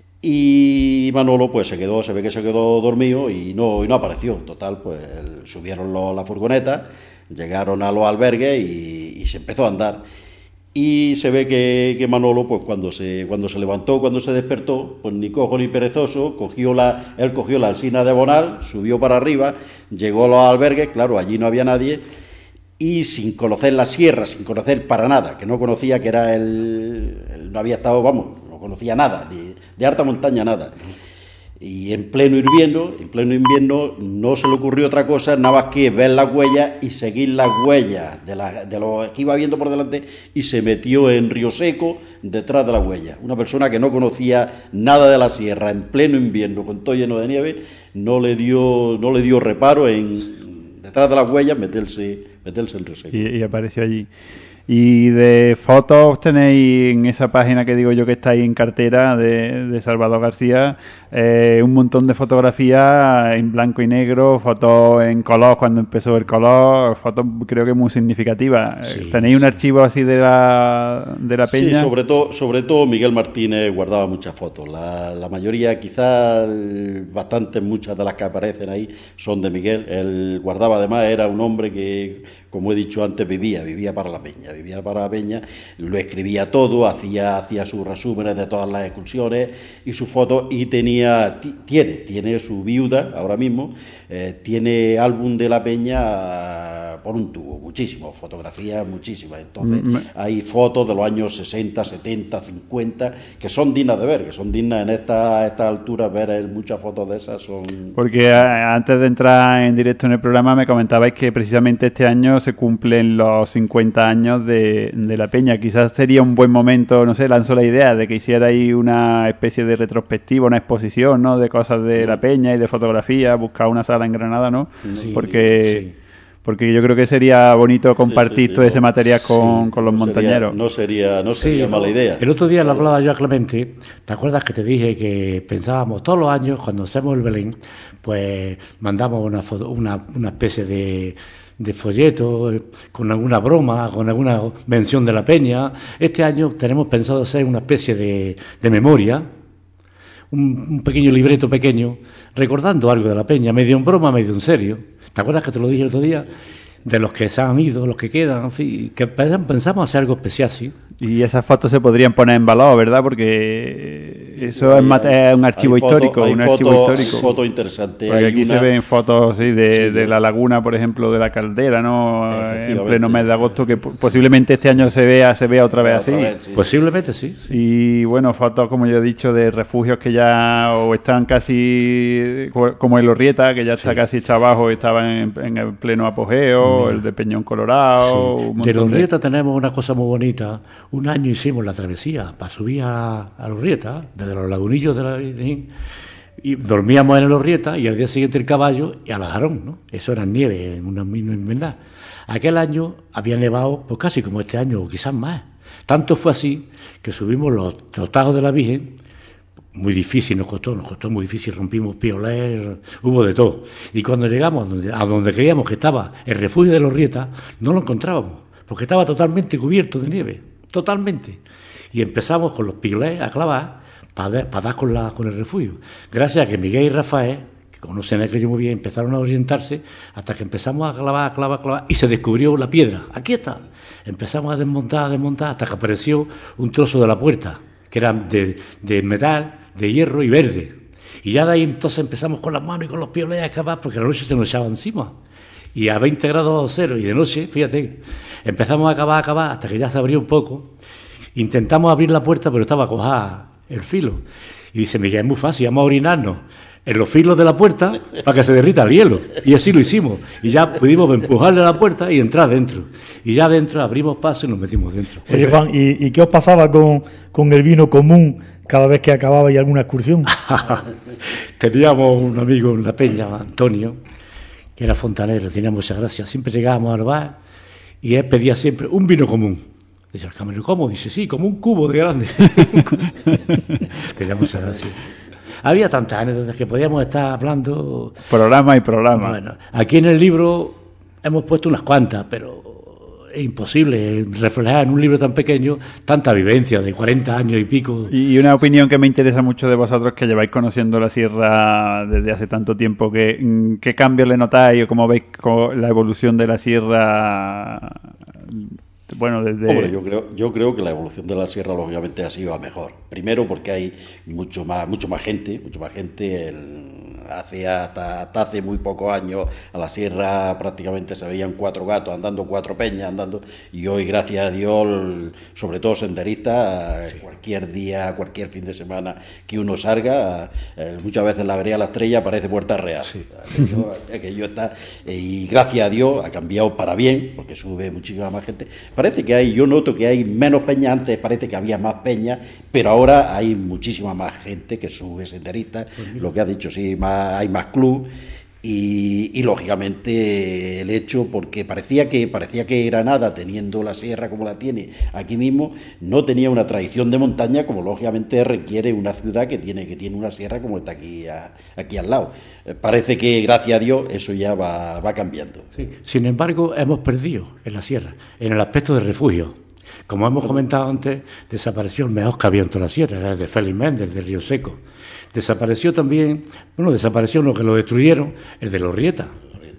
Y Manolo pues se quedó, se ve que se quedó dormido y no, y no apareció. Total, pues subieron los, la furgoneta, llegaron a los albergues y, y se empezó a andar. Y se ve que, que Manolo, pues cuando se, cuando se levantó, cuando se despertó, pues ni cojo ni perezoso, cogió la, él cogió la alsina de Bonal, subió para arriba, llegó a los albergues, claro, allí no había nadie, y sin conocer la sierra, sin conocer para nada, que no conocía que era el, el no había estado, vamos, no conocía nada, de, de alta montaña nada. Y en pleno invierno, en pleno invierno no se le ocurrió otra cosa nada más que ver las huellas y seguir las huellas de, la, de los que iba viendo por delante, y se metió en Río Seco detrás de las huellas. Una persona que no conocía nada de la sierra en pleno invierno con todo lleno de nieve, no le dio, no le dio reparo en detrás de las huellas meterse, meterse en Río Seco. Y, y apareció allí. Y de fotos tenéis en esa página que digo yo que está ahí en cartera de, de Salvador García, eh, un montón de fotografías en blanco y negro, fotos en color cuando empezó el color, fotos creo que muy significativas. Sí, ¿tenéis un sí. archivo así de la, de la peña? Sí, sobre todo, sobre todo Miguel Martínez guardaba muchas fotos. La, la mayoría, quizás bastantes, muchas de las que aparecen ahí son de Miguel. Él guardaba, además, era un hombre que, como he dicho antes, vivía, vivía para la peña. Vivía para la peña, lo escribía todo, hacía, hacía sus resúmenes de todas las excursiones y sus fotos, y tenía, tiene, tiene su viuda ahora mismo, eh, tiene álbum de la peña por un tubo, muchísimas fotografías, muchísimas. Entonces mm. hay fotos de los años sesenta, setenta, cincuenta que son dignas de ver, que son dignas en esta, a esta altura, ver muchas fotos de esas son... Porque a, antes de entrar en directo en el programa me comentabais que precisamente este año se cumplen los cincuenta años De, de la peña. Quizás sería un buen momento, no sé, lanzo la idea de que hiciera ahí una especie de retrospectiva, una exposición, ¿no?, de cosas de la peña y de fotografía, buscar una sala en Granada, ¿no? Sí, porque sí. porque yo creo que sería bonito compartir sí, sí, sí, todo no, ese material con, sí, con los no montañeros. Sería, no sería, no sería sí, mala idea. El otro día le hablaba yo a Clemente, ¿te acuerdas que te dije que pensábamos todos los años, cuando hacemos el Belén, pues mandamos una, foto, una, una especie de de folleto, con alguna broma, con alguna mención de la peña? Este año tenemos pensado hacer una especie de, de memoria, un, un pequeño libreto pequeño, recordando algo de la peña, medio en broma, medio en serio. ¿Te acuerdas que te lo dije el otro día? De los que se han ido, los que quedan, en fin, que pensamos hacer algo especial, sí. Y esas fotos se podrían poner en valor, ¿verdad? Porque sí, eso sí, es, hay, es un archivo hay histórico, foto, un hay archivo foto, histórico. Foto interesante. Porque hay aquí una... se ven fotos sí, de, sí, de la laguna, por ejemplo, de la Caldera, ¿no? En pleno mes de agosto, que posiblemente este año se vea, se vea otra vez así. Otra vez, sí. Posiblemente sí, sí. Y bueno, fotos, como yo he dicho, de refugios que ya o están casi, como el Orrieta, que ya está sí. casi hecho abajo, estaba en, en el pleno apogeo, Mira. el de Peñón Colorado. Sí. De Orrieta de... tenemos una cosa muy bonita. Un año hicimos la travesía para subir a, a Orrieta, desde los lagunillos de la Virgen, y dormíamos en el Orrieta, y al día siguiente el caballo y a la Jarón, ¿no? Eso era nieve, en una invernal. Aquel año había nevado, pues casi como este año, o quizás más. Tanto fue así que subimos los trotados de la Virgen, muy difícil nos costó, nos costó muy difícil, rompimos pioler, hubo de todo. Y cuando llegamos a donde, a donde creíamos que estaba el refugio de los Orrieta, no lo encontrábamos, porque estaba totalmente cubierto de nieve, totalmente. Y empezamos con los pioles a clavar para, para dar con, la, con el refugio. Gracias a que Miguel y Rafael, que conocen aquello muy bien, empezaron a orientarse hasta que empezamos a clavar, a clavar, a clavar, y se descubrió la piedra. Aquí está. Empezamos a desmontar, a desmontar, hasta que apareció un trozo de la puerta, que era de, de metal, de hierro y verde. Y ya de ahí entonces empezamos con las manos y con los pioles a cavar, porque la noche se nos echaba encima. Y a veinte grados cero, y de noche, fíjate, empezamos a cavar, a cavar, hasta que ya se abrió un poco. Intentamos abrir la puerta, pero estaba cojada el filo. Y dice Miguel, es muy fácil, vamos a orinarnos en los filos de la puerta para que se derrita el hielo. Y así lo hicimos. Y ya pudimos empujarle a la puerta y entrar dentro. Y ya dentro abrimos paso y nos metimos dentro. Oye, Juan, ¿y, y qué os pasaba con, con el vino común cada vez que acababais alguna excursión? Teníamos un amigo en la peña, Antonio, que era fontanero, tenía mucha gracia. Siempre llegábamos al bar y él pedía siempre un vino común. Dice el camarero, ¿cómo? Dice, sí, como un cubo de grande. Tenía mucha gracia. Había tantas anécdotas que podíamos estar hablando. Programa y programa. Bueno, aquí en el libro hemos puesto unas cuantas, pero es imposible reflejar en un libro tan pequeño tanta vivencia de cuarenta años y pico. Y una opinión que me interesa mucho de vosotros, que lleváis conociendo la sierra desde hace tanto tiempo, que, ¿qué cambios le notáis o cómo veis la evolución de la sierra? Bueno, desde... Hombre, yo creo, yo creo que la evolución de la sierra lógicamente ha sido a mejor. Primero porque hay mucho más, mucho más gente, mucho más gente. El, hacía hasta, hasta hace muy pocos años a la sierra prácticamente se veían cuatro gatos andando, cuatro peñas andando, y hoy, gracias a Dios, sobre todo senderistas, sí. cualquier día, cualquier fin de semana que uno salga, eh, muchas veces la vereda La Estrella parece Puerta Real. Sí. Aquello, aquello está, eh, y gracias a Dios ha cambiado para bien, porque sube muchísima más gente. Parece que hay, yo noto que hay menos peñas, antes parece que había más peñas, pero ahora hay muchísima más gente que sube senderistas, pues lo que has dicho, sí, más, hay más club. Y, y lógicamente el hecho, porque parecía que parecía que Granada, teniendo la sierra como la tiene aquí mismo, no tenía una tradición de montaña como lógicamente requiere una ciudad que tiene que tiene una sierra como está aquí a, aquí al lado. Eh, parece que gracias a Dios eso ya va, va cambiando. Sí. Sin embargo, hemos perdido en la sierra, en el aspecto de refugio. Como hemos comentado antes, desapareció el mejor que había en toda la sierra, era el de Félix Méndez, del Río Seco. Desapareció también, bueno, desapareció lo que lo destruyeron, el de los Rietas,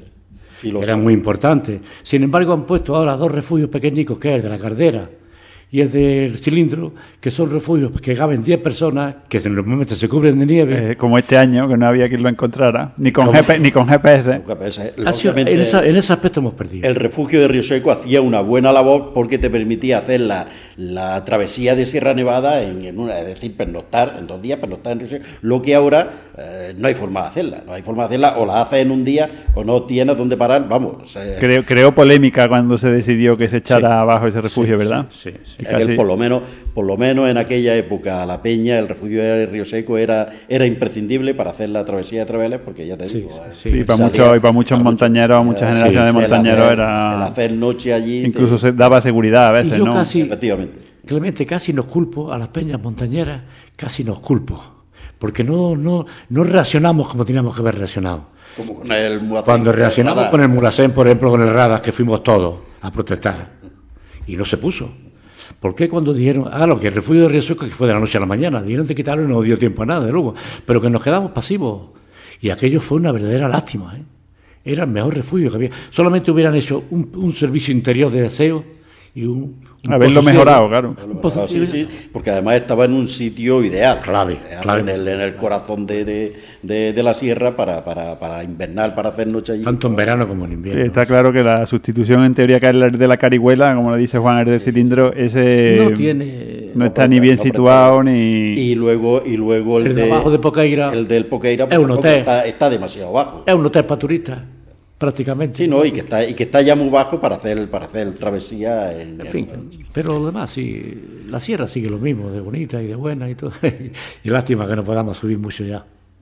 sí, que era muy importante. Sin embargo, han puesto ahora dos refugios pequeñicos, que es el de la Cardera y el del Cilindro, que son refugios que caben diez personas, que normalmente se cubren de nieve. Eh, como este año, que no había quien lo encontrara, ni con, G P, ni con G P S. Con G P S. Ha sido, en, esa, en ese aspecto hemos perdido. El refugio de Río Seco hacía una buena labor porque te permitía hacer la, la travesía de Sierra Nevada, en, en una, es decir, pernoctar en dos días, pernoctar en Río Seco, lo que ahora eh, no hay forma de hacerla. No hay forma de hacerla, o la haces en un día o no tienes dónde parar, vamos. Eh. Creo, creó polémica cuando se decidió que se echara sí. abajo ese refugio, sí, ¿verdad? Sí, sí. sí. Casi... Por lo menos, por lo menos en aquella época, la Peña, el refugio de Río Seco era, era imprescindible para hacer la travesía de Traveles, porque ya te digo, sí, sí. Y, para muchos, y para muchos montañeros, muchas generaciones sí, de montañeros, el hacer, era el hacer noche allí, incluso te... se daba seguridad a veces, y yo ¿no? Casi, efectivamente. Clemente, casi nos culpo a las peñas montañeras, casi nos culpo, porque no, no, no reaccionamos como teníamos que haber reaccionado. Como con el Mulacén, Cuando reaccionamos con el Mulacén, por ejemplo, con el Radas, que fuimos todos a protestar, y no se puso. ¿Por qué cuando dijeron, ah, lo que el refugio de Río Seco, que fue de la noche a la mañana, dijeron de quitarlo y no dio tiempo a nada, de luego, pero que nos quedamos pasivos? Y aquello fue una verdadera lástima, ¿eh? Era el mejor refugio que había. Solamente hubieran hecho un, un servicio interior de aseo y un... un haberlo mejorado, claro. Mejorado, sí, sí, porque además estaba en un sitio ideal, clave, clave. En, el, en el corazón de, de, de, de la sierra para, para, para invernar, para hacer noche allí. Tanto en verano como en invierno. Sí, está claro que la sustitución en teoría que es el de la Carihuela, como le dice Juan, el del Cilindro, ese no tiene no está no, ni bien no, situado ni y luego y luego el, el de, de abajo de Poqueira, el del Poqueira es un hotel, está, está demasiado bajo. Es un hotel para turistas. Prácticamente. Sí, no, y que está y que está ya muy bajo para hacer para hacer travesía en, en fin, en... pero lo demás sí, la sierra sigue lo mismo, de bonita y de buena y todo. Y lástima que no podamos subir mucho ya.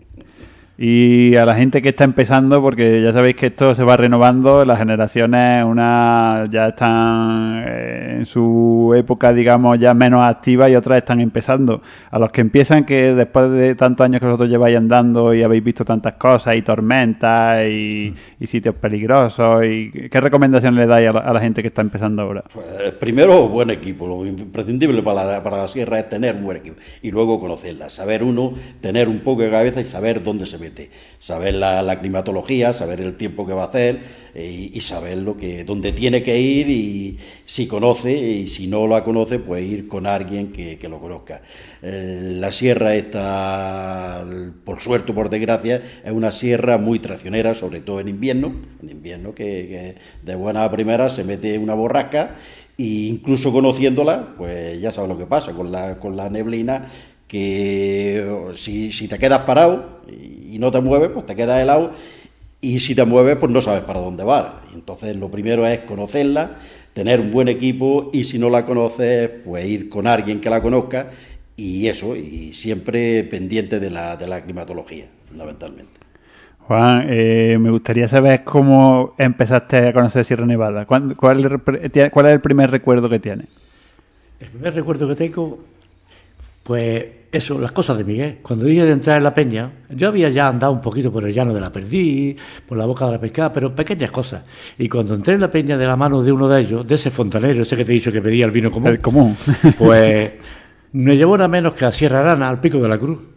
Y a la gente que está empezando, porque ya sabéis que esto se va renovando, las generaciones una ya están en su época, digamos, ya menos activas y otras están empezando. A los que empiezan, que después de tantos años que vosotros lleváis andando y habéis visto tantas cosas y tormentas y, mm. y sitios peligrosos, y ¿qué recomendaciones le dais a la, a la gente que está empezando ahora? Pues, primero, buen equipo. Lo imprescindible para la, para la sierra es tener un buen equipo y luego conocerla, saber uno, tener un poco de cabeza y saber dónde se mete. Saber la, la climatología, saber el tiempo que va a hacer eh, y saber lo que dónde tiene que ir, y si conoce, y si no la conoce, pues ir con alguien que, que lo conozca. Eh, la sierra está, por suerte o por desgracia, es una sierra muy traicionera, sobre todo en invierno, en invierno que, que de buena a primera se mete una borrasca, e incluso conociéndola, pues ya sabes lo que pasa con la, con la neblina, que si, si te quedas parado y no te mueves, pues te quedas helado, y si te mueves, pues no sabes para dónde vas. Entonces lo primero es conocerla, tener un buen equipo, y si no la conoces, pues ir con alguien que la conozca, y eso, y siempre pendiente de la, de la climatología, fundamentalmente. Juan, eh, me gustaría saber cómo empezaste a conocer Sierra Nevada. ¿Cuál, cuál, ¿Cuál es el primer recuerdo que tienes? El primer recuerdo que tengo... Pues eso, las cosas de Miguel. Cuando dije de entrar en la peña, yo había ya andado un poquito por el llano de la Perdiz, por la Boca de la Pescada, pero pequeñas cosas. Y cuando entré en la peña de la mano de uno de ellos, de ese fontanero, ese que te he dicho que pedía el vino común, el común. Pues me llevó nada menos que a Sierra Arana, al Pico de la Cruz.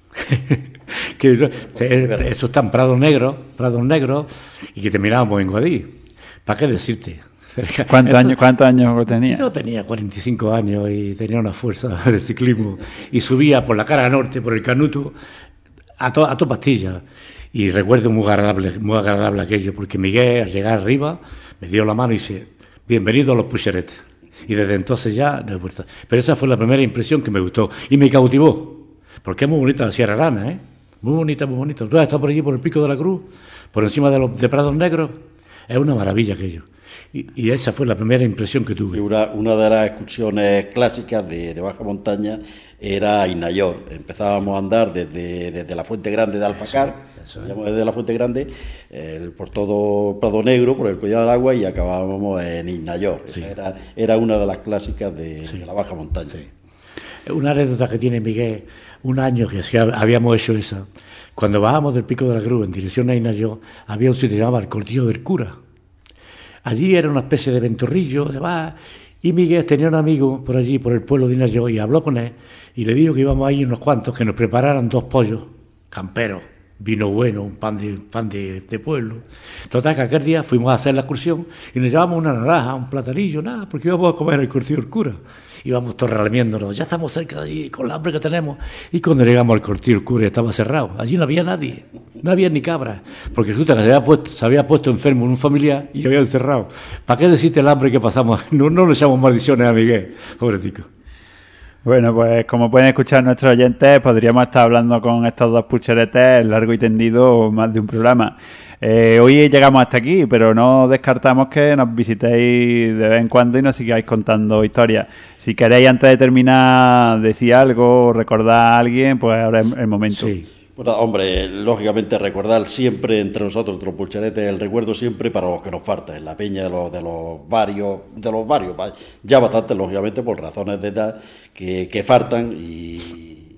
Que eso está en Prados Negros, Prados Negros, y que terminábamos en Guadí. ¿Para qué decirte? ¿Cuántos años, ¿Cuántos años tenía? Yo tenía cuarenta y cinco años y tenía una fuerza de ciclismo, y subía por la cara norte, por el Canuto, a toda a to pastilla. Y recuerdo muy agradable, muy agradable aquello, porque Miguel, al llegar arriba, me dio la mano y dice, bienvenido a los Pucheretes. Y desde entonces ya no he vuelto. Pero esa fue la primera impresión que me gustó y me cautivó, porque es muy bonita la Sierra Arana, ¿eh? Muy bonita, muy bonita. Tú has estado por allí, por el Pico de la Cruz, por encima de los de Prados Negros. Es una maravilla aquello. Y, y esa fue la primera impresión que tuve. Sí, una, una de las excursiones clásicas de, de baja montaña era Inayor. Empezábamos a andar desde, desde la Fuente Grande de Alfacar, eso, eso, desde la Fuente Grande, eh, por todo Prado Negro, por el Collado del Agua, y acabábamos en Inayor. Sí. Era, era una de las clásicas de, sí. de la baja montaña. Sí. Una anécdota que tiene Miguel, un año que sí habíamos hecho esa. Cuando bajamos del Pico de la Cruz en dirección a Inayor, había un sitio que se llamaba el Cortillo del Cura. Allí era una especie de ventorrillo, de va, y Miguel tenía un amigo por allí, por el pueblo de Inayor, y habló con él, y le dijo que íbamos ahí unos cuantos, que nos prepararan dos pollos camperos, vino bueno, un pan de pan de, de pueblo. Total, que aquel día fuimos a hacer la excursión, y nos llevamos una naranja, un platanillo, nada, porque íbamos a comer el Cortillo del Cura. Íbamos todos relamiéndonos, ya estamos cerca de allí, con la hambre que tenemos. Y cuando llegamos al Cortillo del Cura estaba cerrado, allí no había nadie, no había ni cabra, porque resulta que se había puesto, se había puesto enfermo un familiar y habían cerrado. ¿Para qué decirte el hambre que pasamos? No, no le echamos maldiciones a Miguel, pobrecito. Bueno, pues como pueden escuchar nuestros oyentes, podríamos estar hablando con estos dos pucheretes largo y tendido más de un programa. Eh, hoy llegamos hasta aquí, pero no descartamos que nos visitéis de vez en cuando y nos sigáis contando historias. Si queréis, antes de terminar, decir algo o recordar a alguien, pues ahora es el momento. Sí. Bueno, hombre, lógicamente recordar siempre entre nosotros, los Pucheretes, el recuerdo siempre para los que nos falta, en la peña de los, de los varios, de los varios, ya bastante, lógicamente, por razones de edad que, que faltan, y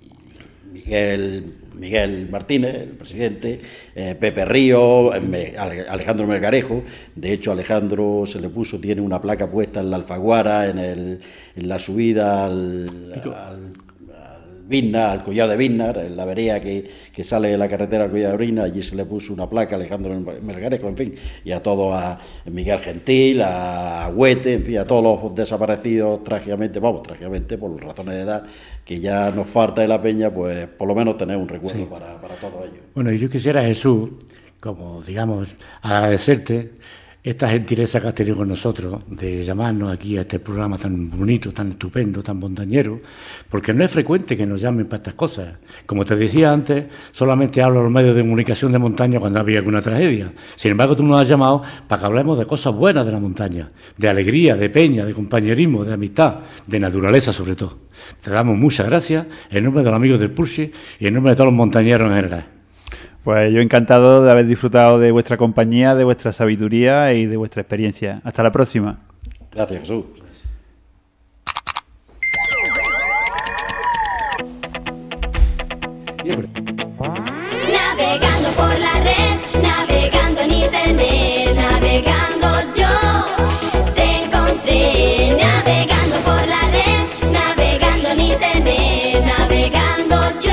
Miguel... Miguel Martínez, el presidente, eh, Pepe Río, eh, Alejandro Melgarejo. De hecho, Alejandro se le puso, tiene una placa puesta en la Alfaguara, en, el, en la subida al, al, al Vinna, al Collado de Vinnar, en la vereda que, que sale de la carretera al Collado de Vinnar. Allí se le puso una placa a Alejandro Melgarejo, en fin, y a todos, a Miguel Gentil, a Huete, en fin, a todos los desaparecidos trágicamente, vamos, trágicamente, por razones de edad, que ya nos falta de la peña, pues por lo menos tener un recuerdo, sí, para, para todos ellos. Bueno, y yo quisiera, Jesús, como digamos, agradecerte esta gentileza que has tenido con nosotros de llamarnos aquí a este programa tan bonito, tan estupendo, tan montañero, porque no es frecuente que nos llamen para estas cosas. Como te decía antes, solamente hablo a los medios de comunicación de montaña cuando había alguna tragedia. Sin embargo, tú nos has llamado para que hablemos de cosas buenas de la montaña, de alegría, de peña, de compañerismo, de amistad, de naturaleza sobre todo. Te damos muchas gracias en nombre de los amigos del Pulse y en nombre de todos los montañeros en general. Pues yo encantado de haber disfrutado de vuestra compañía, de vuestra sabiduría y de vuestra experiencia. Hasta la próxima. Gracias, Jesús. Navegando por la red, navegando en internet, navegando yo te encontré. Navegando por la red, navegando en internet, navegando yo.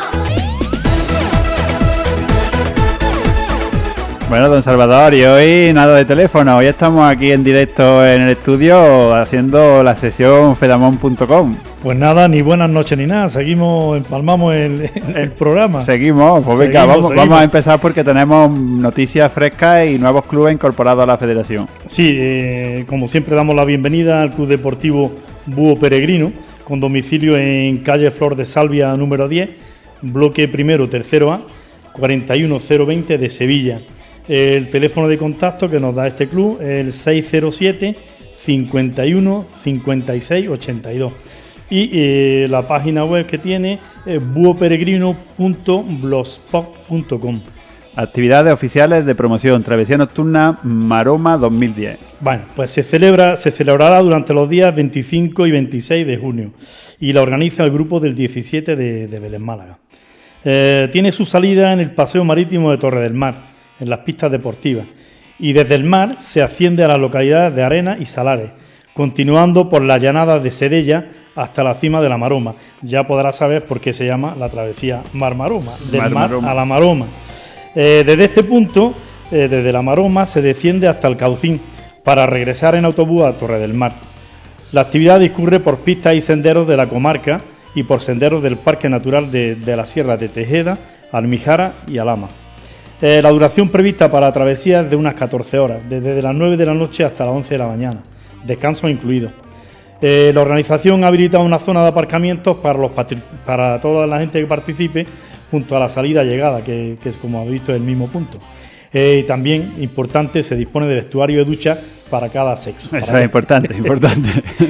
Bueno, don Salvador, y hoy nada de teléfono, hoy estamos aquí en directo en el estudio haciendo la sesión fedamon punto com. Pues nada, ni buenas noches ni nada, seguimos, empalmamos el, el programa. Seguimos, pues venga, seguimos, vamos, seguimos. vamos a empezar porque tenemos noticias frescas y nuevos clubes incorporados a la federación. Sí, eh, como siempre damos la bienvenida al Club Deportivo Búho Peregrino, con domicilio en calle Flor de Salvia número diez, bloque primero, tercero A, cuarenta y uno cero veinte de Sevilla. El teléfono de contacto que nos da este club es el seis cero siete, cincuenta y uno, cincuenta y seis, ochenta y dos. Y eh, la página web que tiene es búho peregrino punto blogspot punto com. Actividades oficiales de promoción, Travesía Nocturna Maroma dos mil diez. Bueno, pues se celebra, se celebrará durante los días veinticinco y veintiséis de junio y la organiza el grupo del diecisiete de, de Belén Málaga. Eh, tiene su salida en el Paseo Marítimo de Torre del Mar, en las pistas deportivas, y desde el mar se asciende a las localidades de Arenas y Salares, continuando por la llanada de Sedella hasta la cima de la Maroma. Ya podrás saber por qué se llama la travesía Mar Maroma, del mar, mar Maroma. a la Maroma. Eh, desde este punto, eh, desde la Maroma, se desciende hasta el Caucín para regresar en autobús a Torre del Mar. La actividad discurre por pistas y senderos de la comarca y por senderos del Parque Natural de, de la Sierra de Tejeda, Almijara y Alhama. Eh, la duración prevista para la travesía es de unas catorce horas, desde las nueve de la noche hasta las once de la mañana, descanso incluido. Eh, la organización ha habilitado una zona de aparcamientos para, los patri- para toda la gente que participe junto a la salida y llegada, que, que es, como habéis visto, el mismo punto. Eh, y también, importante, se dispone de vestuario de ducha para cada sexo. Eso es importante, importante.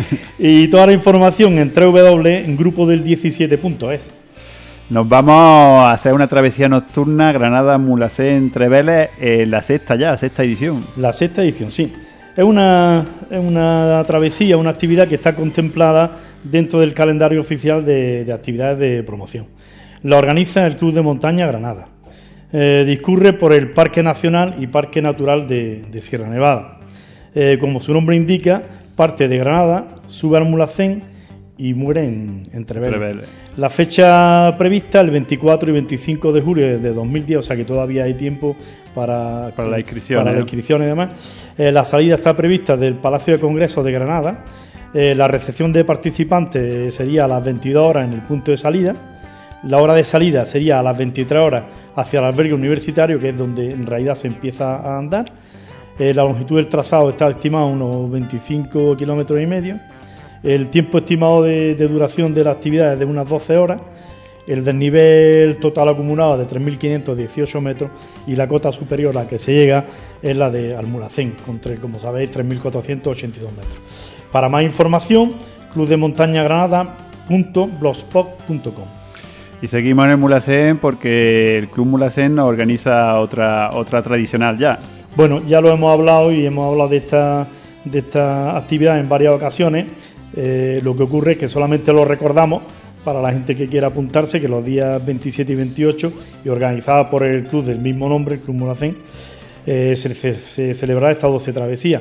Y toda la información en doble u doble u doble u punto grupo del diecisiete punto es. Nos vamos a hacer una travesía nocturna Granada-Mulhacén-Entrevélez, eh, la sexta ya, sexta edición. La sexta edición, sí. Es una, es una travesía, una actividad que está contemplada dentro del calendario oficial de, de actividades de promoción. La organiza el Club de Montaña Granada. Eh, discurre por el Parque Nacional y Parque Natural de, de Sierra Nevada. Eh, como su nombre indica, parte de Granada, sube al Mulhacén y muere en Entrevélez. La fecha prevista, el veinticuatro y veinticinco de julio de dos mil diez, o sea que todavía hay tiempo para, para la inscripción, para ¿eh? la inscripción y demás. Eh, la salida está prevista del Palacio de Congresos de Granada. Eh, la recepción de participantes sería a las veintidós horas en el punto de salida. La hora de salida sería a las veintitrés horas hacia el albergue universitario, que es donde en realidad se empieza a andar. Eh, la longitud del trazado está estimada a unos veinticinco kilómetros y medio. El tiempo estimado de, de duración de la actividad es de unas doce horas. El desnivel total acumulado de tres mil quinientos dieciocho metros y la cota superior a la que se llega es la de Almulhacén, con, tres, como sabéis, tres mil cuatrocientos ochenta y dos metros. Para más información, club de montaña granada punto blogspot punto com. Y seguimos en el Mulhacén porque el Club Mulhacén nos organiza otra, otra tradicional ya. Bueno, ya lo hemos hablado y hemos hablado de esta, de esta actividad en varias ocasiones. Eh, lo que ocurre es que solamente lo recordamos para la gente que quiera apuntarse, que los días veintisiete y veintiocho, y organizada por el club del mismo nombre, el Club Mulhacén, eh, se, se, se celebrará esta doce travesía,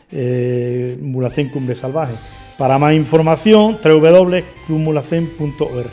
eh, Mulhacén Cumbre Salvaje. Para más información, doble u doble u doble u punto club mulhacén punto org.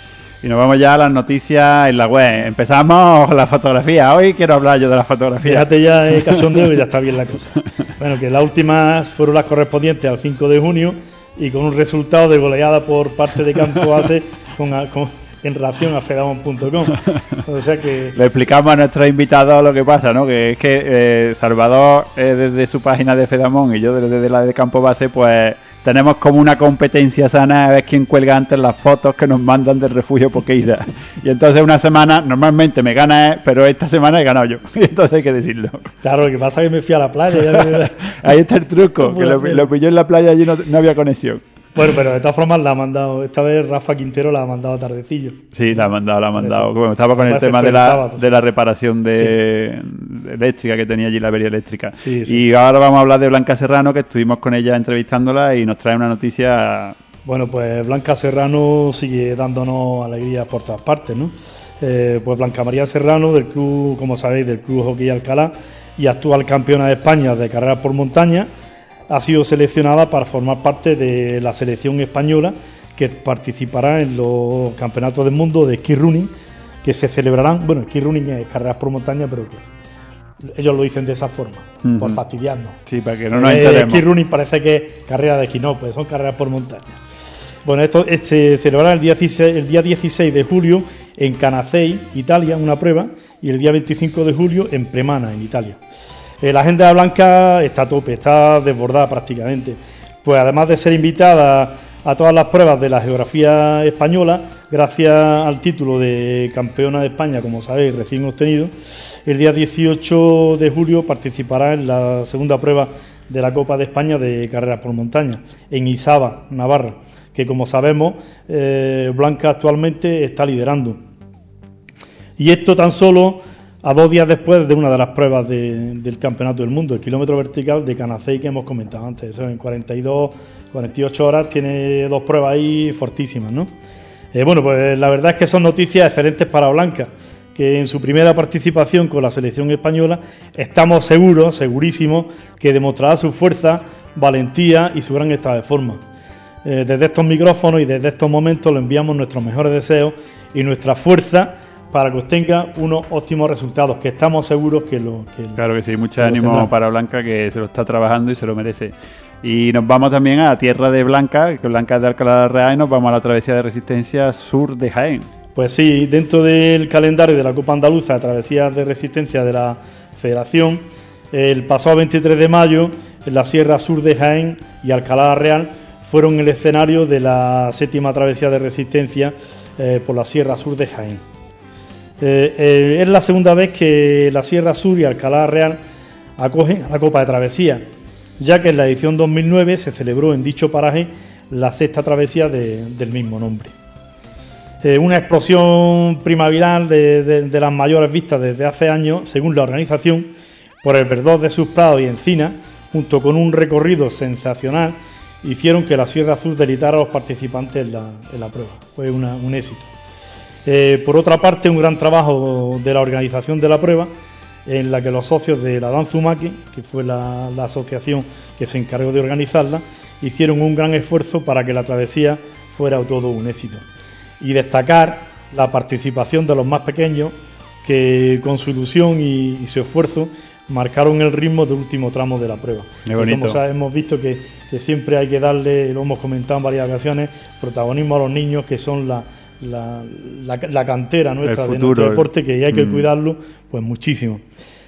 Y nos vamos ya a las noticias en la web. Empezamos con la fotografía. Hoy quiero hablar yo de la fotografía. Fíjate ya el cachondeo y ya está bien la cosa. Bueno, que las últimas fueron las correspondientes al cinco de junio y con un resultado de goleada por parte de Campo Base con, con, en relación a fedamon punto com. O sea que... Le explicamos a nuestros invitados lo que pasa, ¿no? Que es que eh, Salvador eh, desde su página de Fedamon y yo desde la de Campo Base, pues... tenemos como una competencia sana a ver quién cuelga antes las fotos que nos mandan del refugio Poqueira. Y entonces una semana, normalmente me gana él, pero esta semana he ganado yo. Y entonces hay que decirlo. Claro, lo que pasa es que me fui a la playa. Ya me... Ahí está el truco, que lo, lo pilló en la playa y allí no, no había conexión. Bueno, pero de todas formas la ha mandado, esta vez Rafa Quintero la ha mandado tardecillo. Sí, la ha mandado, la ha mandado. Bueno, estaba con el tema de la, sábado, de la reparación de, sí. de eléctrica que tenía allí la avería eléctrica. Sí, sí. Y ahora vamos a hablar de Blanca Serrano, que estuvimos con ella entrevistándola y nos trae una noticia. Bueno, pues Blanca Serrano sigue dándonos alegrías por todas partes, ¿no? Eh, pues Blanca María Serrano, del club, como sabéis, del Club Hockey Alcalá y actual campeona de España de carreras por montaña, ha sido seleccionada para formar parte de la selección española que participará en los campeonatos del mundo de ski running que se celebrarán, bueno, ski running es carreras por montaña, pero que ellos lo dicen de esa forma, uh-huh. por fastidiarnos. Sí, para que no nos eh, enteremos. Ski running parece que es carrera de esquí, no, pues son carreras por montaña. Bueno, esto se celebrará el día dieciséis, el día dieciséis de julio en Canazei, Italia, una prueba, y el día veinticinco de julio en Premana, en Italia. Eh, la agenda blanca está a tope, está desbordada prácticamente. Pues además de ser invitada a todas las pruebas de la geografía española, gracias al título de campeona de España, como sabéis, recién obtenido, el día dieciocho de julio participará en la segunda prueba de la Copa de España de carreras por montaña, en Isaba, Navarra, que como sabemos, eh, Blanca actualmente está liderando. Y esto tan solo a dos días después de una de las pruebas de, del Campeonato del Mundo, el kilómetro vertical de Canazei que hemos comentado antes. Eso en cuarenta y dos, cuarenta y ocho horas tiene dos pruebas ahí fortísimas, ¿no? Eh, bueno, pues la verdad es que son noticias excelentes para Blanca, que en su primera participación con la selección española estamos seguros, segurísimos, que demostrará su fuerza, valentía y su gran estado de forma. Eh, desde estos micrófonos y desde estos momentos le enviamos nuestros mejores deseos y nuestra fuerza para que obtenga unos óptimos resultados, que estamos seguros que lo... Que claro que sí, mucho ánimo para Blanca, que se lo está trabajando y se lo merece. Y nos vamos también a tierra de Blanca, que Blanca es de Alcalá de la Real, y nos vamos a la travesía de resistencia sur de Jaén. Pues sí, dentro del calendario de la Copa Andaluza de Travesías de Resistencia de la Federación, el pasado veintitrés de mayo, en la Sierra Sur de Jaén y Alcalá Real fueron el escenario de la séptima Travesía de Resistencia eh, por la Sierra Sur de Jaén. Eh, eh, es la segunda vez que la Sierra Sur y Alcalá Real acogen la Copa de Travesía, ya que en la edición dos mil nueve se celebró en dicho paraje la sexta travesía de, del mismo nombre. Eh, una explosión primaveral de, de, de las mayores vistas desde hace años, según la organización, por el verdor de sus prados y encinas, junto con un recorrido sensacional, hicieron que la Sierra Azul deleitara a los participantes en la, en la prueba. Fue una, un éxito. Eh, por otra parte, un gran trabajo de la organización de la prueba, en la que los socios de la Danzumaki, que fue la, la asociación que se encargó de organizarla, hicieron un gran esfuerzo para que la travesía fuera todo un éxito. Y destacar la participación de los más pequeños, que con su ilusión y, y su esfuerzo marcaron el ritmo del último tramo de la prueba. Qué bonito. Y como sabes, hemos visto que, que siempre hay que darle, lo hemos comentado en varias ocasiones, protagonismo a los niños, que son la, la, la, la cantera nuestra de nuestro deporte, que hay que mm. cuidarlo pues muchísimo.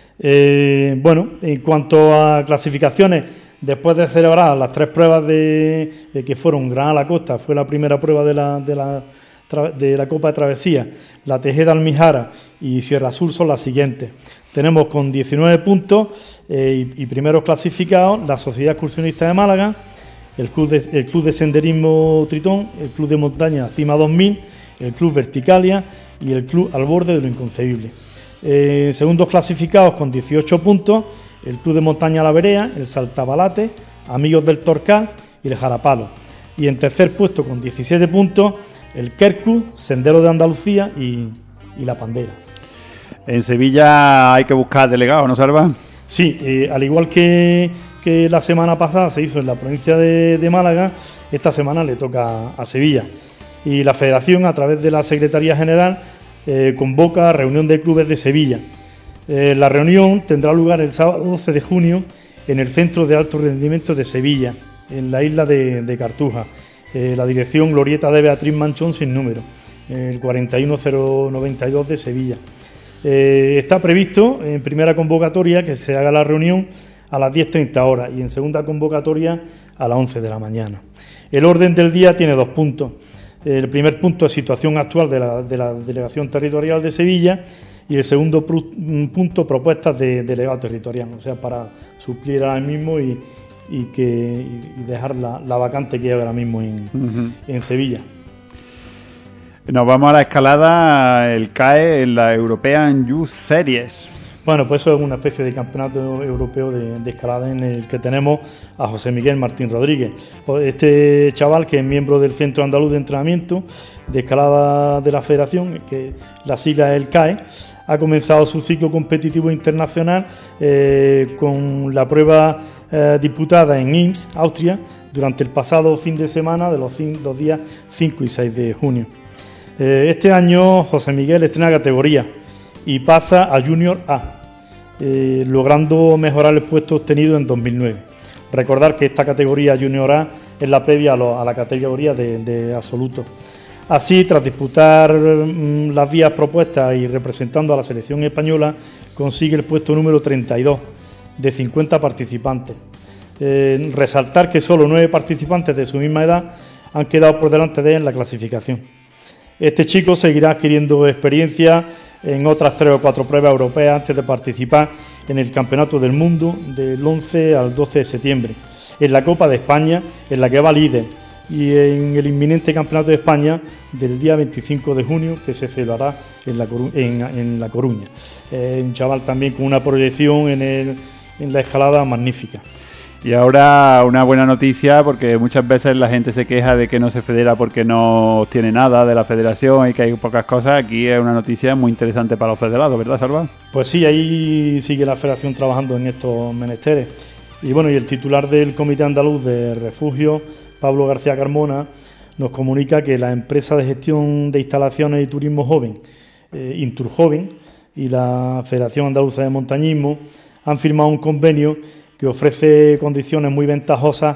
Eh, bueno, en cuanto a clasificaciones, después de celebrar las tres pruebas de, de que fueron Granada a la Costa, fue la primera prueba de la, de la de la Copa de Travesía, la Tejeda Almijara y Sierra Sur son las siguientes. Tenemos con diecinueve puntos eh, y, y primeros clasificados la Sociedad Excursionista de Málaga, el Club de, el Club de Senderismo Tritón, el Club de Montaña Cima dos mil, el Club Verticalia y el Club Al Borde de lo Inconcebible. Eh, segundos clasificados con dieciocho puntos, el Club de Montaña La Berea, el Saltabalate, Amigos del Torcal y el Jarapalo. Y en tercer puesto con diecisiete puntos, el Kerku, Sendero de Andalucía y, y La Pandera. En Sevilla hay que buscar delegados, ¿no, Salva? Sí, eh, al igual que, que la semana pasada se hizo en la provincia de, de Málaga, esta semana le toca a Sevilla. Y la Federación, a través de la Secretaría General, eh, convoca a reunión de clubes de Sevilla. Eh, la reunión tendrá lugar el sábado doce de junio en el Centro de Alto Rendimiento de Sevilla, en la isla de, de Cartuja. Eh, la dirección Glorieta de Beatriz Manchón sin número, el cuarenta y uno cero noventa y dos de Sevilla. Eh, está previsto en primera convocatoria que se haga la reunión a las diez treinta horas y en segunda convocatoria a las once de la mañana. El orden del día tiene dos puntos. El primer punto es situación actual de la, de la Delegación Territorial de Sevilla y el segundo punto, propuestas de delegado territorial, o sea, para suplir ahora mismo y y que y dejar la, la vacante que hay ahora mismo en, uh-huh. en Sevilla. Nos vamos a la escalada, el C A E en la European Youth Series. Bueno, pues eso es una especie de campeonato europeo de, de escalada en el que tenemos a José Miguel Martín Rodríguez. Este chaval, que es miembro del Centro Andaluz de Entrenamiento de Escalada de la Federación, que la sigla es el C A E, ha comenzado su ciclo competitivo internacional eh, con la prueba eh, disputada en Inns, Austria, durante el pasado fin de semana de los, los días cinco y seis de junio. Eh, este año José Miguel estrena categoría y pasa a Junior A, eh, logrando mejorar el puesto obtenido en dos mil nueve. Recordar que esta categoría Junior A es la previa a, lo, a la categoría de, de absoluto. Así, tras disputar mmm, las vías propuestas y representando a la selección española, consigue el puesto número treinta y dos de cincuenta participantes. Eh, resaltar que solo nueve participantes de su misma edad han quedado por delante de él en la clasificación. Este chico seguirá adquiriendo experiencia en otras tres o cuatro pruebas europeas antes de participar en el Campeonato del Mundo del once al doce de septiembre, en la Copa de España, en la que va líder, y en el inminente Campeonato de España del día veinticinco de junio, que se celebrará en La, Coru- en, en la Coruña. Eh, un chaval también con una proyección en, el, en la escalada magnífica. Y ahora una buena noticia, porque muchas veces la gente se queja de que no se federa porque no tiene nada de la federación y que hay pocas cosas. Aquí es una noticia muy interesante para los federados, ¿verdad, Salva? Pues sí, ahí sigue la federación trabajando en estos menesteres. Y bueno, y el titular del Comité Andaluz de Refugio, Pablo García Carmona, nos comunica que la empresa de gestión de instalaciones y turismo joven, eh, Inturjoven, y la Federación Andaluza de Montañismo han firmado un convenio que ofrece condiciones muy ventajosas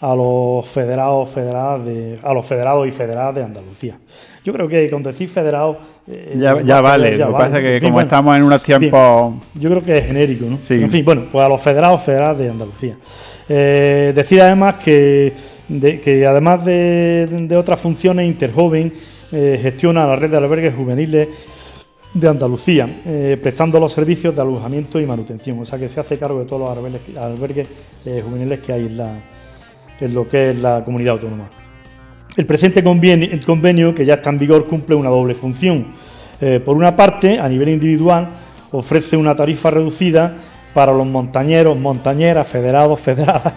a los federados, federadas de, a los federados y federadas de Andalucía. Yo creo que con decir federados eh, ya, ya vale, ya lo que pasa es que como bueno, estamos en unos tiempos... Bien, yo creo que es genérico, ¿no? Sí. En fin, bueno, pues a los federados, federadas de Andalucía. Eh, decir además que, de, que además de, de otras funciones, Interjoven eh, gestiona la red de albergues juveniles de Andalucía, eh, prestando los servicios de alojamiento y manutención, o sea que se hace cargo de todos los albergues, albergues eh, juveniles que hay en, la, en lo que es la comunidad autónoma. El presente convenio, el convenio, que ya está en vigor, cumple una doble función. Eh, por una parte, a nivel individual, ofrece una tarifa reducida para los montañeros, montañeras, federados, federadas,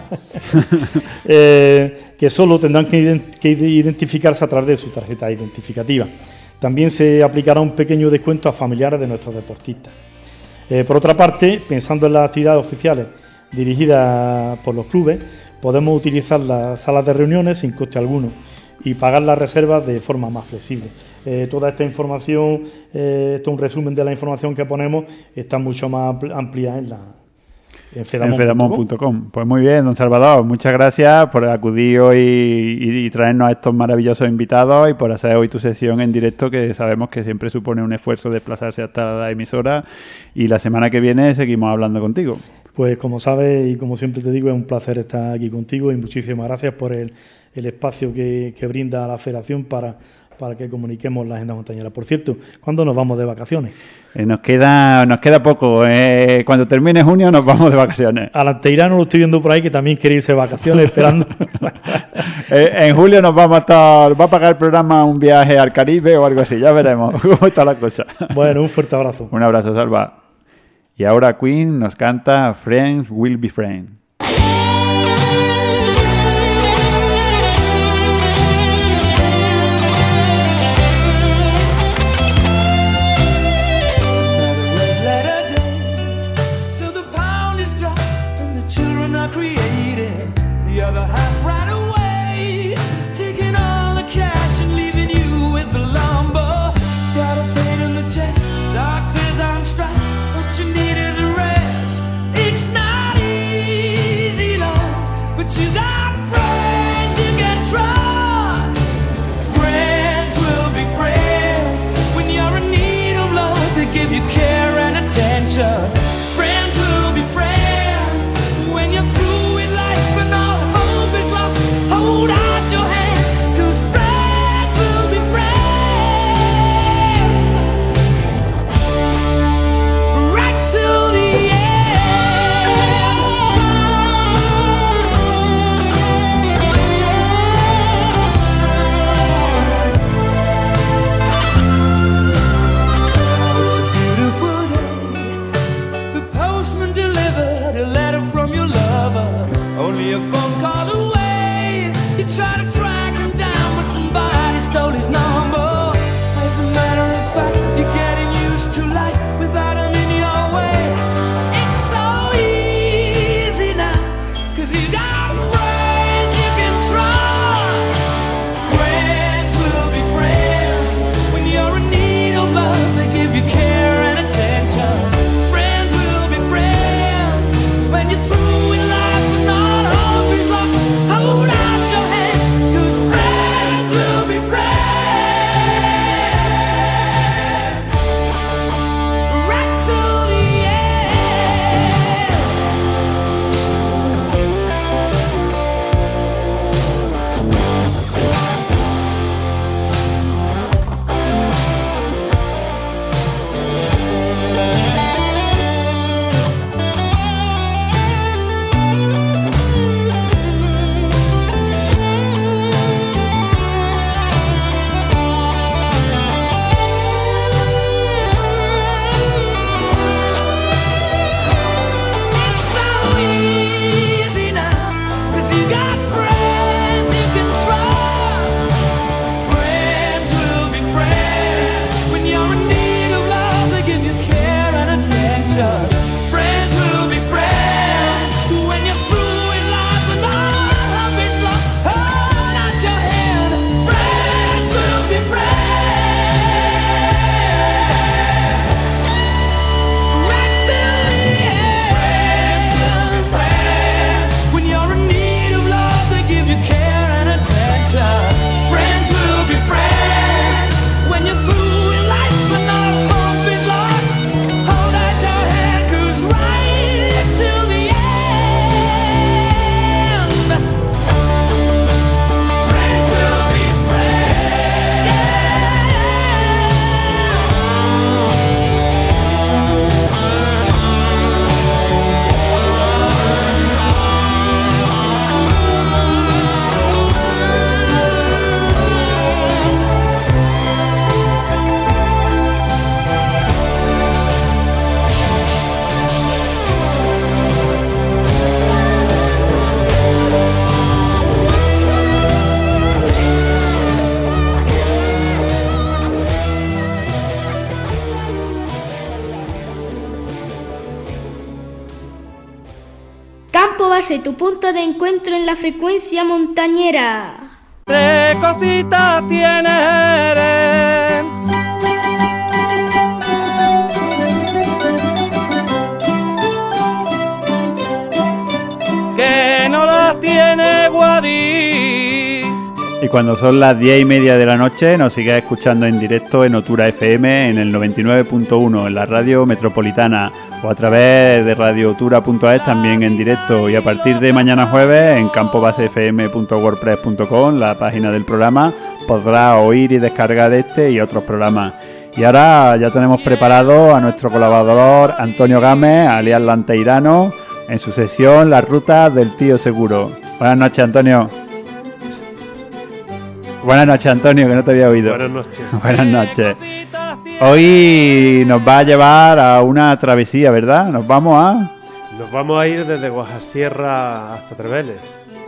eh, que solo tendrán que, ident- que identificarse a través de su tarjeta identificativa. También se aplicará un pequeño descuento a familiares de nuestros deportistas. Eh, por otra parte, pensando en las actividades oficiales dirigidas por los clubes, podemos utilizar las salas de reuniones sin coste alguno y pagar las reservas de forma más flexible. Eh, toda esta información, eh, esto es un resumen de la información que ponemos, está mucho más amplia en la en fedamon punto com. Pues muy bien, don Salvador, muchas gracias por acudir hoy y, y traernos a estos maravillosos invitados y por hacer hoy tu sesión en directo, que sabemos que siempre supone un esfuerzo desplazarse hasta la emisora, y la semana que viene seguimos hablando contigo. Pues como sabes y como siempre te digo, es un placer estar aquí contigo y muchísimas gracias por el, el espacio que, que brinda a la Federación para, para que comuniquemos la agenda montañera. Por cierto, ¿cuándo nos vamos de vacaciones? Eh, nos queda nos queda poco. Eh, cuando termine junio nos vamos de vacaciones. Al Anteirano lo estoy viendo por ahí que también quiere irse de vacaciones esperando. eh, en julio nos vamos a estar, va a pagar el programa un viaje al Caribe o algo así, ya veremos cómo está la cosa. Bueno, un fuerte abrazo. Un abrazo, Salva. Y ahora Queen nos canta Friends Will Be Friends. Doctors on strike, what you need is a rest. It's not easy. base, tu punto de encuentro en la frecuencia montañera. Tres cositas tiene Jerez, que no las tiene Guadí. Y cuando son las diez y media de la noche nos sigues escuchando en directo en Otura F M en el noventa y nueve punto uno en la radio metropolitana o a través de radio otura punto es también en directo, y a partir de mañana jueves en campo base f m punto wordpress punto com, la página del programa, podrás oír y descargar este y otros programas. Y ahora ya tenemos preparado a nuestro colaborador Antonio Gámez, alias Lanteirano, en su sesión Las Rutas del Tío Seguro. Buenas noches, Antonio. Buenas noches, Antonio, que no te había oído. Buenas noches. Buenas noches. Hoy nos va a llevar a una travesía, ¿verdad? Nos vamos a... Nos vamos a ir desde Guajarsierra hasta Treveles.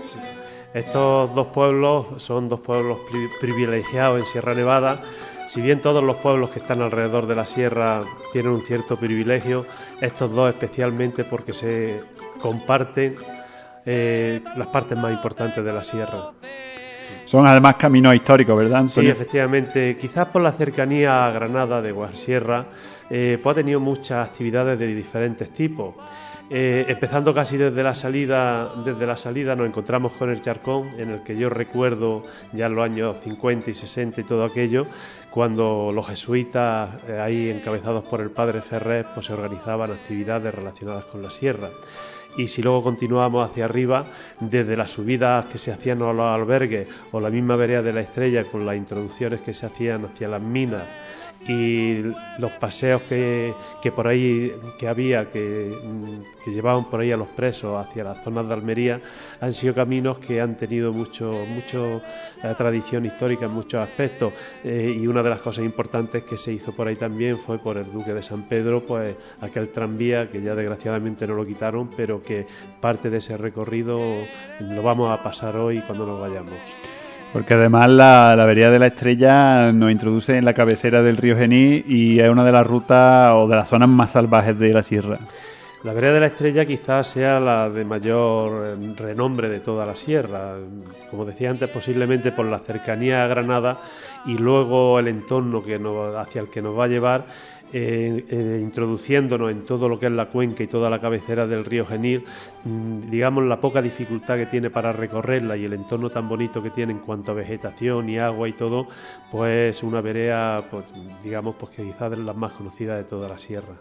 Estos dos pueblos son dos pueblos pri- privilegiados en Sierra Nevada. Si bien todos los pueblos que están alrededor de la sierra tienen un cierto privilegio, estos dos especialmente porque se comparten eh, las partes más importantes de la sierra. Son además caminos históricos, ¿verdad, Antonio? Sí, efectivamente. Quizás por la cercanía a Granada de Guajarsierra, eh, pues ha tenido muchas actividades de diferentes tipos. Eh, empezando casi desde la salida, desde la salida nos encontramos con el Charcón, en el que yo recuerdo ya en los años cincuenta y sesenta y todo aquello, cuando los jesuitas, eh, ahí encabezados por el padre Ferrer, pues se organizaban actividades relacionadas con la sierra. Y si luego continuamos hacia arriba, desde las subidas que se hacían a los albergues o la misma vereda de la Estrella con las introducciones que se hacían hacia las minas y los paseos que, que por ahí que había que, que llevaban por ahí a los presos hacia las zonas de Almería, han sido caminos que han tenido mucho mucho eh, tradición histórica en muchos aspectos, eh, y una de las cosas importantes que se hizo por ahí también fue por el Duque de San Pedro, pues aquel tranvía que ya desgraciadamente no lo quitaron, pero que parte de ese recorrido lo vamos a pasar hoy cuando nos vayamos. Porque además la, la vereda de la Estrella nos introduce en la cabecera del río Genil y es una de las rutas o de las zonas más salvajes de la sierra. La vereda de la Estrella quizás sea la de mayor renombre de toda la sierra, como decía antes, posiblemente por la cercanía a Granada y luego el entorno que nos, hacia el que nos va a llevar, eh, eh, introduciéndonos en todo lo que es la cuenca y toda la cabecera del río Genil, mmm, digamos la poca dificultad que tiene para recorrerla y el entorno tan bonito que tiene en cuanto a vegetación y agua y todo, pues una vereda, pues, digamos, pues que quizás es la más conocida de toda la sierra.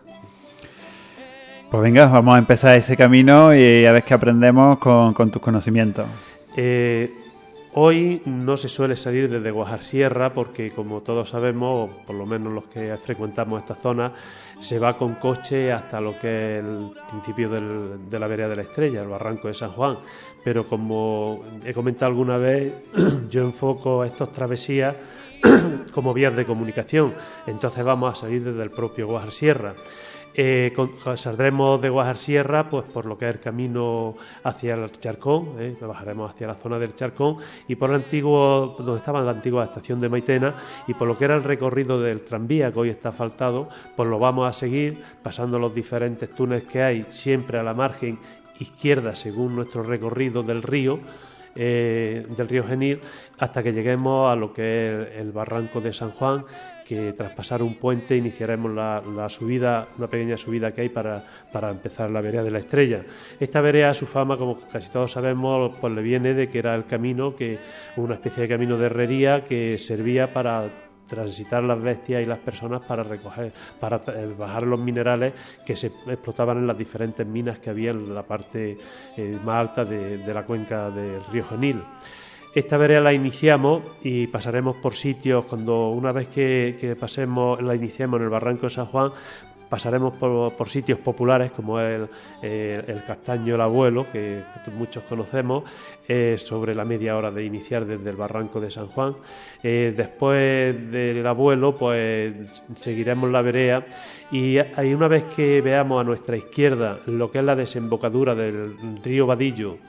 Pues venga, vamos a empezar ese camino y a ver qué aprendemos con, con tus conocimientos. Eh, hoy no se suele salir desde Guajarsierra porque, como todos sabemos, o por lo menos los que frecuentamos esta zona, se va con coche hasta lo que es el principio del, de la vereda de la Estrella, el barranco de San Juan. Pero como he comentado alguna vez, yo enfoco estas travesías como vías de comunicación. Entonces vamos a salir desde el propio Guajarsierra. Eh, con, saldremos de Guajarsierra pues por lo que es el camino hacia el Charcón, eh, bajaremos hacia la zona del Charcón y por el antiguo, donde estaba la antigua estación de Maitena, y por lo que era el recorrido del tranvía que hoy está asfaltado, pues lo vamos a seguir pasando los diferentes túneles que hay, siempre a la margen izquierda según nuestro recorrido del río, eh, del río Genil, hasta que lleguemos a lo que es el barranco de San Juan, que tras pasar un puente iniciaremos la, la subida, una pequeña subida que hay para, para empezar la vereda de la Estrella. Esta vereda, su fama, como casi todos sabemos, pues le viene de que era el camino, que una especie de camino de herrería que servía para transitar las bestias y las personas para recoger, para bajar los minerales que se explotaban en las diferentes minas que había en la parte eh, más alta de, de la cuenca del río Genil. Esta vereda la iniciamos y pasaremos por sitios, cuando una vez que, que pasemos, la iniciemos en el barranco de San Juan, pasaremos por, por sitios populares como el, el, el Castaño el Abuelo, que muchos conocemos, eh, sobre la media hora de iniciar desde el barranco de San Juan. Eh, después del Abuelo, pues seguiremos la vereda y hay una vez que veamos a nuestra izquierda lo que es la desembocadura del río Vadillo,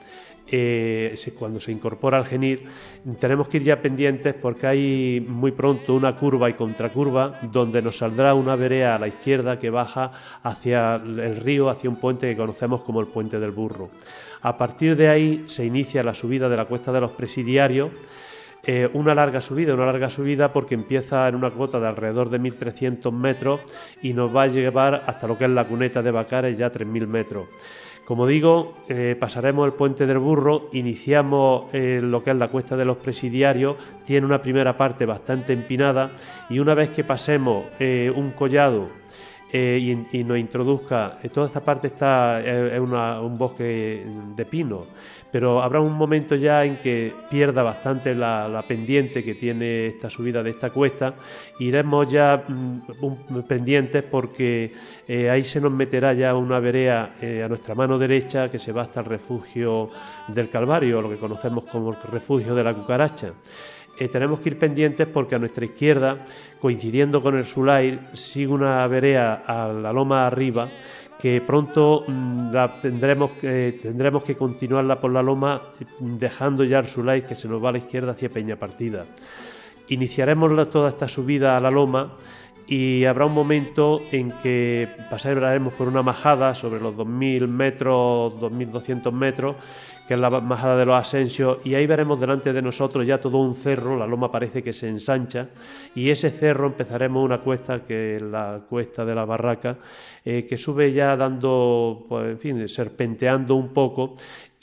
eh, cuando se incorpora al Genil, tenemos que ir ya pendientes porque hay muy pronto una curva y contracurva donde nos saldrá una vereda a la izquierda que baja hacia el río, hacia un puente que conocemos como el Puente del Burro. A partir de ahí se inicia la subida de la Cuesta de los Presidiarios, eh, una larga subida, una larga subida porque empieza en una cota de alrededor de mil trescientos metros y nos va a llevar hasta lo que es la Cuneta de Bacares, ya tres mil metros. Como digo, eh, pasaremos el Puente del Burro, iniciamos eh, lo que es la Cuesta de los Presidiarios, tiene una primera parte bastante empinada y una vez que pasemos eh, un collado eh, y, y nos introduzca, eh, toda esta parte está es eh, una, un bosque de pinos, pero habrá un momento ya en que pierda bastante la, la pendiente que tiene esta subida de esta cuesta. Iremos ya mm, un, pendientes porque eh, ahí se nos meterá ya una vereda eh, a nuestra mano derecha que se va hasta el refugio del Calvario, lo que conocemos como el refugio de la cucaracha. Eh, tenemos que ir pendientes porque a nuestra izquierda, coincidiendo con el Sulair, sigue una vereda a la loma arriba que pronto mmm, la tendremos, eh, tendremos que continuarla por la loma, dejando ya el Sulair que se nos va a la izquierda hacia Peñapartida. Iniciaremos la, toda esta subida a la loma y habrá un momento en que pasaremos por una majada sobre los dos mil metros, dos mil doscientos metros, que es la majada de los Asensios, y ahí veremos delante de nosotros ya todo un cerro, la loma parece que se ensancha, y ese cerro empezaremos una cuesta, que es la cuesta de la Barraca, eh, que sube ya dando, pues en fin, serpenteando un poco,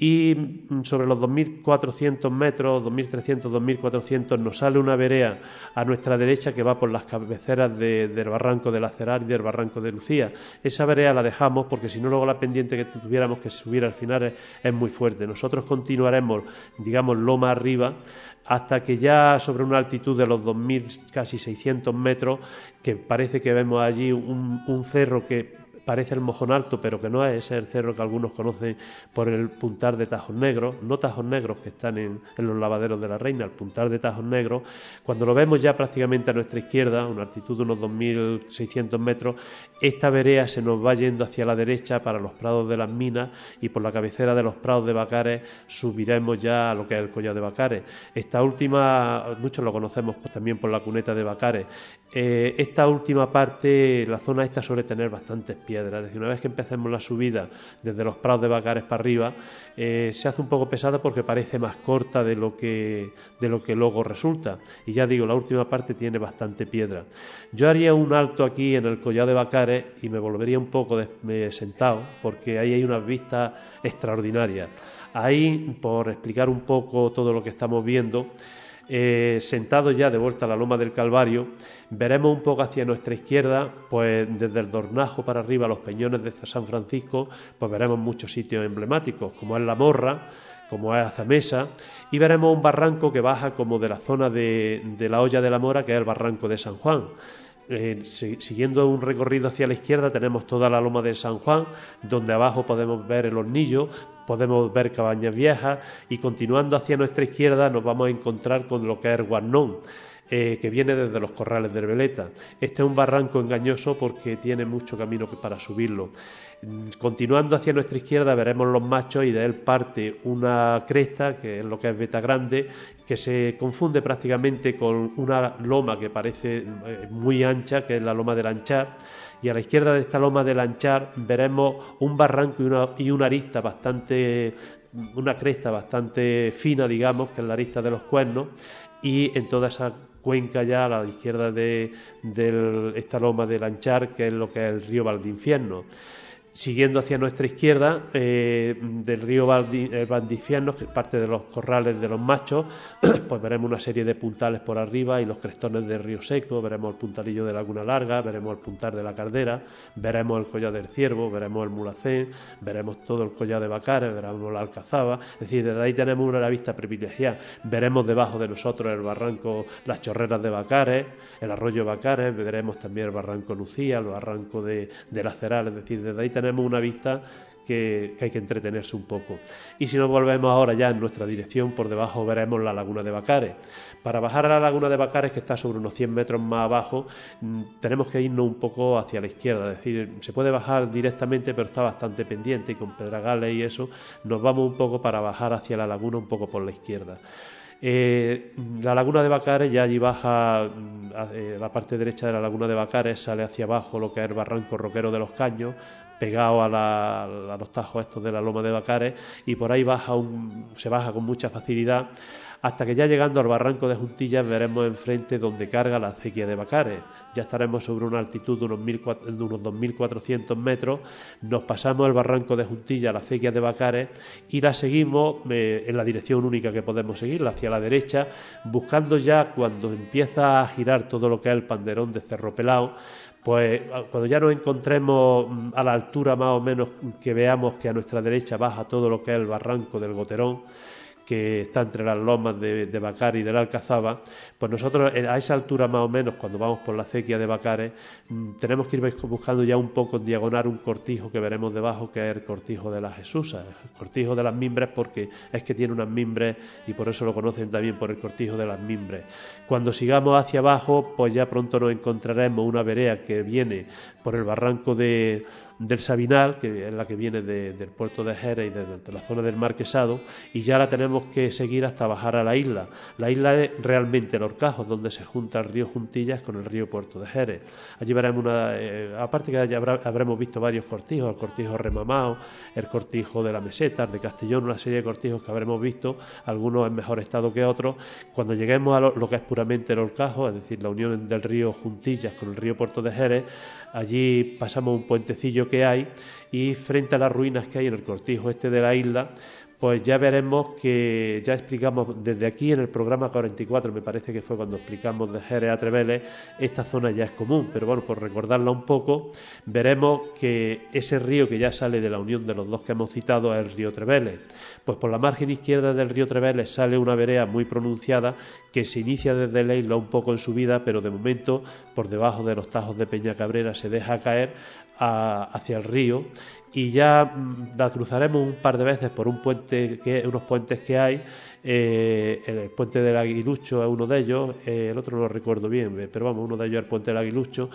y sobre los dos mil cuatrocientos metros, dos mil trescientos, dos mil cuatrocientos, nos sale una vereda a nuestra derecha que va por las cabeceras de, del barranco de la Cerar y del barranco de Lucía. Esa vereda la dejamos porque si no luego la pendiente que tuviéramos que subir al final es, es muy fuerte. Nosotros continuaremos, digamos, loma arriba hasta que ya sobre una altitud de los dos mil, casi seiscientos metros, que parece que vemos allí un, un cerro que parece el Mojón Alto, pero que no es, ese es el cerro que algunos conocen por el Puntal de Tajos Negros, no Tajos Negros que están en, en los lavaderos de la Reina, el Puntal de Tajos Negros. Cuando lo vemos ya prácticamente a nuestra izquierda, una altitud de unos dos mil seiscientos metros, esta vereda se nos va yendo hacia la derecha para los prados de las Minas y por la cabecera de los prados de Bacares subiremos ya a lo que es el Collado de Bacares. Esta última, muchos lo conocemos pues, también por la Cuneta de Bacares. Eh, esta última parte, la zona esta suele tener bastantes piedras. Es decir, una vez que empecemos la subida desde los prados de Bacares para arriba, eh, se hace un poco pesada porque parece más corta de lo que de lo que luego resulta. Y ya digo, la última parte tiene bastante piedra. Yo haría un alto aquí en el Collado de Bacares y me volvería un poco de, me, sentado, porque ahí hay unas vistas extraordinarias. Ahí, por explicar un poco todo lo que estamos viendo, Eh, sentado ya de vuelta a la Loma del Calvario, veremos un poco hacia nuestra izquierda, pues desde el Dornajo para arriba, los Peñones de San Francisco, pues veremos muchos sitios emblemáticos, como es La Morra, como es Azamesa, y veremos un barranco que baja como de la zona de, de la Olla de la Mora, que es el barranco de San Juan. Eh, siguiendo un recorrido hacia la izquierda tenemos toda la Loma de San Juan, donde abajo podemos ver el Hornillo, podemos ver Cabañas Viejas, y continuando hacia nuestra izquierda nos vamos a encontrar con lo que es Guarnón, eh, que viene desde los Corrales de Herbeleta. Este es un barranco engañoso porque tiene mucho camino para subirlo. Continuando hacia nuestra izquierda veremos los Machos y de él parte una cresta, que es lo que es Veta Grande, que se confunde prácticamente con una loma que parece muy ancha, que es la Loma del Anchar, y a la izquierda de esta Loma del Anchar veremos un barranco y una, y una arista bastante, una cresta bastante fina, digamos, que es la arista de los Cuernos, y en toda esa cuenca ya a la izquierda de, de esta Loma del Anchar, que es lo que es el río Valdinfierno. Siguiendo hacia nuestra izquierda, eh, del río Valdi, eh, Valdinfierno, que parte de los Corrales de los Machos, pues veremos una serie de puntales por arriba y los crestones del Río Seco, veremos el puntalillo de Laguna Larga, veremos el puntal de la Caldera, veremos el Collado del Ciervo, veremos el Mulacén, veremos todo el Collado de Bacares, veremos la Alcazaba. Es decir, desde ahí tenemos una vista privilegiada. Veremos debajo de nosotros el barranco, las Chorreras de Bacares, el arroyo Bacares, veremos también el barranco Lucía, el barranco de, de la Ceral. Es decir, desde ahí tenemos una vista que, que hay que entretenerse un poco. Y si nos volvemos ahora ya en nuestra dirección, por debajo veremos la laguna de Bacares. Para bajar a la laguna de Bacares, que está sobre unos cien metros más abajo, tenemos que irnos un poco hacia la izquierda, es decir, se puede bajar directamente, pero está bastante pendiente, y con pedregales y eso nos vamos un poco para bajar hacia la laguna un poco por la izquierda. Eh, la laguna de Bacares, ya allí baja, eh, la parte derecha de la laguna de Bacares sale hacia abajo lo que es el barranco roquero de los Caños, pegado a, la, a los tajos estos de la loma de Bacares, y por ahí baja un, se baja con mucha facilidad, hasta que ya llegando al barranco de Juntillas veremos enfrente donde carga la acequia de Bacares. Ya estaremos sobre una altitud de unos, mil, de unos dos mil cuatrocientos metros, nos pasamos el barranco de Juntillas, la acequia de Bacares, y la seguimos eh, en la dirección única que podemos seguirla, hacia la derecha, buscando ya cuando empieza a girar todo lo que es el panderón de Cerro Pelao. Pues cuando ya nos encontremos a la altura más o menos que veamos que a nuestra derecha baja todo lo que es el barranco del Goterón, que está entre las lomas de, de Bacares y de la Alcazaba, pues nosotros a esa altura más o menos, cuando vamos por la acequia de Bacares, tenemos que ir buscando ya un poco en diagonal un cortijo que veremos debajo, que es el cortijo de las Jesusas, el cortijo de las Mimbres, porque es que tiene unas mimbres y por eso lo conocen también por el cortijo de las Mimbres. Cuando sigamos hacia abajo, pues ya pronto nos encontraremos una vereda que viene por el barranco de del Sabinal, que es la que viene de, del puerto de Jerez y de, de la zona del Marquesado, y ya la tenemos que seguir hasta bajar a la isla. La isla es realmente el Horcajo, donde se junta el río Juntillas con el río Puerto de Jerez. Allí veremos una, eh, aparte que ya habrá, habremos visto varios cortijos, el cortijo Remamao, el cortijo de la Meseta, el de Castellón, una serie de cortijos que habremos visto, algunos en mejor estado que otros. Cuando lleguemos a lo, lo que es puramente el Horcajo, es decir, la unión del río Juntillas con el río Puerto de Jerez, allí pasamos un puentecillo que hay, y frente a las ruinas que hay en el cortijo este de la isla, pues ya veremos que ya explicamos desde aquí en el programa cuarenta y cuatro, me parece que fue cuando explicamos de Jerez a Treveles, esta zona ya es común, pero bueno, por recordarla un poco, veremos que ese río que ya sale de la unión de los dos que hemos citado es el río Treveles. Pues por la margen izquierda del río Treveles sale una vereda muy pronunciada que se inicia desde la isla un poco en subida, pero de momento por debajo de los tajos de Peña Cabrera se deja caer a, hacia el río, y ya la cruzaremos un par de veces por un puente que, unos puentes que hay. Eh, el puente del Aguilucho es uno de ellos, eh, el otro no lo recuerdo bien, pero vamos, uno de ellos es el puente del Aguilucho,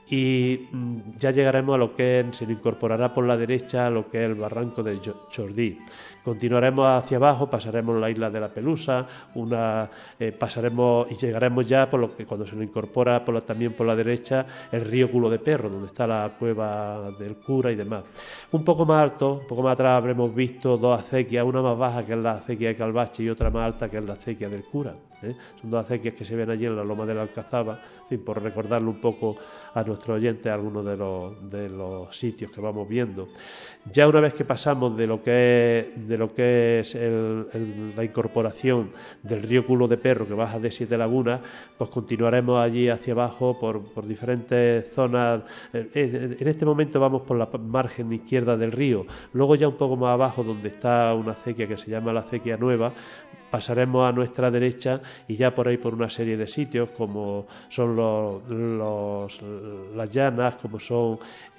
y mm, ya llegaremos a lo que es, se nos incorporará por la derecha a lo que es el barranco de Chordí. Continuaremos hacia abajo, pasaremos la isla de la Pelusa, una, eh, pasaremos y llegaremos ya por lo que cuando se nos incorpora por la, también por la derecha el río Culo de Perro, donde está la cueva del cura y demás. Un poco más alto, un poco más atrás habremos visto dos acequias, una más baja que es la acequia de Calvache y otra más alta que es la acequia del cura. ¿eh? Son dos acequias que se ven allí en la loma de la Alcazaba, en fin, por recordarle un poco a nuestros oyentes algunos de los, de los sitios que vamos viendo. Ya una vez que pasamos de lo que es, de lo que es el, el, la incorporación del río Culo de Perro, que baja de Siete Lagunas, pues continuaremos allí hacia abajo por, por diferentes zonas. En este momento vamos por la margen izquierda del río, luego ya un poco más abajo, donde está una acequia que se llama la acequia Nueva, pasaremos a nuestra derecha y ya por ahí por una serie de sitios como son los, los las llanas, como son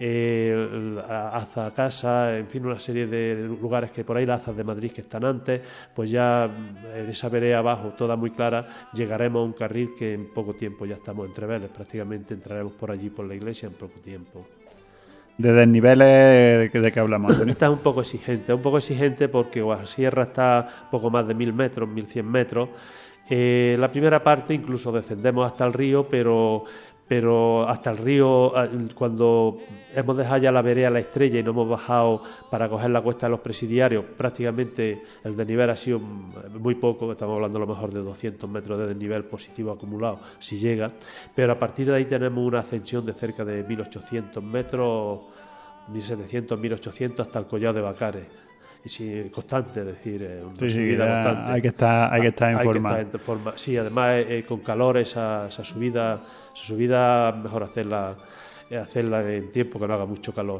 eh, Aza Casa, en fin, una serie de lugares que por ahí, las Azas de Madrid que están antes, pues ya en esa vereda abajo, toda muy clara, llegaremos a un carril que en poco tiempo ya estamos en Treveles, prácticamente entraremos por allí por la iglesia en poco tiempo. ¿De desniveles de qué hablamos? Esta es un poco exigente, un poco exigente porque Guasierra está poco más de mil metros, mil cien metros. Eh, la primera parte incluso descendemos hasta el río, pero, pero hasta el río, cuando hemos dejado ya la vereda La Estrella y no hemos bajado para coger la cuesta de los presidiarios, prácticamente el desnivel ha sido muy poco, estamos hablando a lo mejor de doscientos metros de desnivel positivo acumulado, si llega, pero a partir de ahí tenemos una ascensión de cerca de mil ochocientos metros, mil setecientos, mil ochocientos hasta el Collado de Bacares. Y sí, constante, es decir, una sí, subida sí, constante. Hay que estar, hay que estar en hay forma. Que estar en forma. Sí, además eh, con calor esa, esa subida, esa subida mejor hacerla, hacerla en tiempo que no haga mucho calor.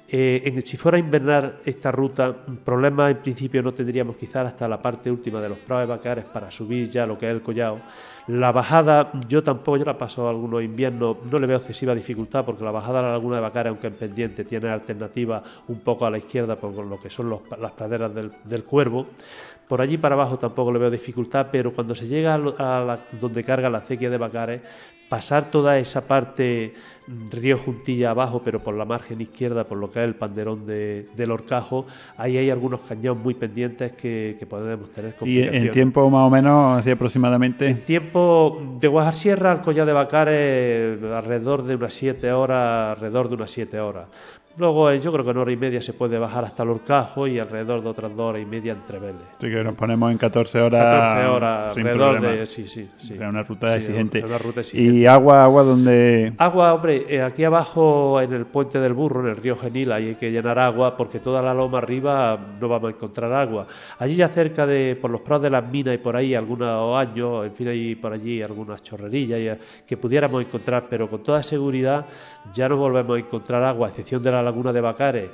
Eh, en, si fuera a invernar esta ruta, problemas en principio no tendríamos quizás hasta la parte última de los prados de Bacares para subir ya lo que es el collado. La bajada, yo tampoco, yo la paso algunos inviernos, no le veo excesiva dificultad porque la bajada a la laguna de Bacares, aunque en pendiente, tiene alternativa un poco a la izquierda por lo que son los, las praderas del, del Cuervo. Por allí para abajo tampoco le veo dificultad, pero cuando se llega a, a la, donde carga la acequia de Bacares, pasar toda esa parte río Juntilla abajo, pero por la margen izquierda, por lo que es el panderón de, del Horcajo, ahí hay algunos cañones muy pendientes que, que podemos tener complicaciones. ¿Y en tiempo más o menos, así aproximadamente? En tiempo de Guajarsierra al Collado de Bacares, alrededor de unas siete horas, alrededor de unas siete horas. Luego, yo creo que en hora y media se puede bajar hasta el Horcajo y alrededor de otras dos horas y media entre Vélez. Así que nos ponemos en catorce horas. catorce horas, sin alrededor problema. de. Sí, sí, sí. Es una ruta Sí, exigente. una ruta exigente. ¿Y agua, agua donde? Agua, hombre, eh, aquí abajo en el Puente del Burro, en el río Genil, ahí hay que llenar agua porque toda la loma arriba no vamos a encontrar agua. Allí ya cerca de, por los prados de las minas y por ahí algunos años, en fin, hay por allí algunas chorrerillas ya, que pudiéramos encontrar, pero con toda seguridad ya no volvemos a encontrar agua, a excepción de la laguna de Bacares,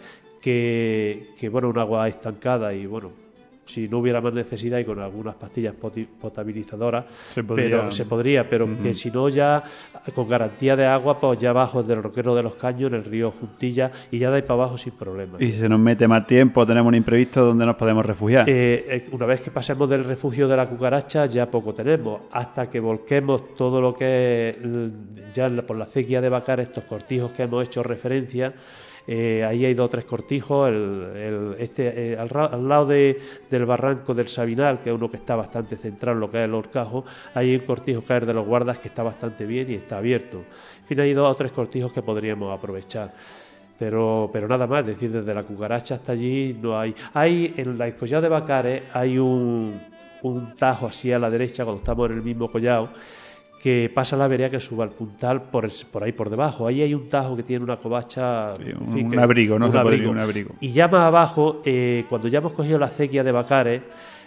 que, que bueno, un agua estancada y bueno, si no hubiera más necesidad y con algunas pastillas poti- potabilizadoras, Se podría. pero se podría, pero Ujú. que si no ya con garantía de agua, pues ya abajo del Roquero de los Caños, en el río Juntilla, y ya de ahí para abajo sin problema. Y si se nos mete mal tiempo, tenemos un imprevisto, ¿dónde nos podemos refugiar? Eh, eh, una vez que pasemos del refugio de la Cucaracha ya poco tenemos, hasta que volquemos todo lo que es l- ya en la- por la acequia de Bacares, estos cortijos que hemos hecho referencia. Eh, ahí hay dos o tres cortijos, el, el, este, eh, al, ra- al lado de, del barranco del Sabinal, que es uno que está bastante centrado en lo que es el Horcajo, hay un cortijo que es de los guardas que está bastante bien y está abierto. En fin, hay dos o tres cortijos que podríamos aprovechar. Pero, pero nada más, es decir, desde la Cucaracha hasta allí no hay. Hay en la Collado de Bacares hay un, un tajo así a la derecha cuando estamos en el mismo collado, que pasa la vereda que suba al puntal por, el- por ahí por debajo. Ahí hay un tajo que tiene una covacha... en un- fin, un que- abrigo, ¿no? un Se podría- abrigo. un abrigo. Y ya más abajo, eh, cuando ya hemos cogido la acequia de Bacares,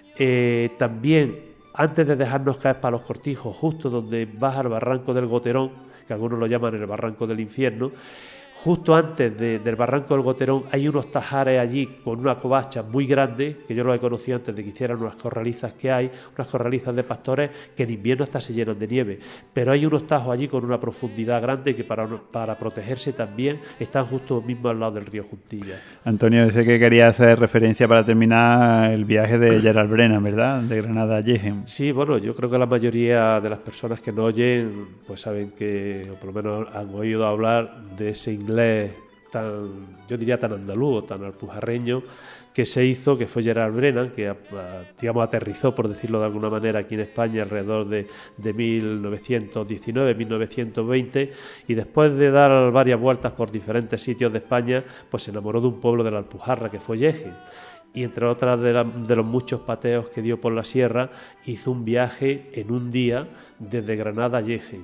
eh, también, antes de dejarnos caer para los cortijos, justo donde baja el barranco del Goterón, que algunos lo llaman el barranco del infierno, justo antes de- del barranco del Goterón hay unos tajares allí con una covacha muy grande, que yo los he conocido antes de que hicieran unas corralizas que hay, unas corralizas de pastores que en invierno hasta se llenan de nieve, pero hay unos tajos allí con una profundidad grande que para, para protegerse también están justo mismo al lado del río Juntilla. Antonio, sé que quería hacer referencia para terminar el viaje de Gerald Brennan, ¿verdad? De Granada a Jaén. Sí, bueno, yo creo que la mayoría de las personas que nos oyen pues saben que, o por lo menos han oído hablar de ese inglés tan, yo diría tan andaluz, tan alpujarreño, que se hizo, que fue Gerald Brennan, que digamos aterrizó, por decirlo de alguna manera, aquí en España alrededor de, de mil novecientos diecinueve, mil novecientos veinte, y después de dar varias vueltas por diferentes sitios de España, pues se enamoró de un pueblo de la Alpujarra, que fue Jaén. Y entre otras de, la, de los muchos pateos que dio por la sierra, hizo un viaje en un día desde Granada a Jaén.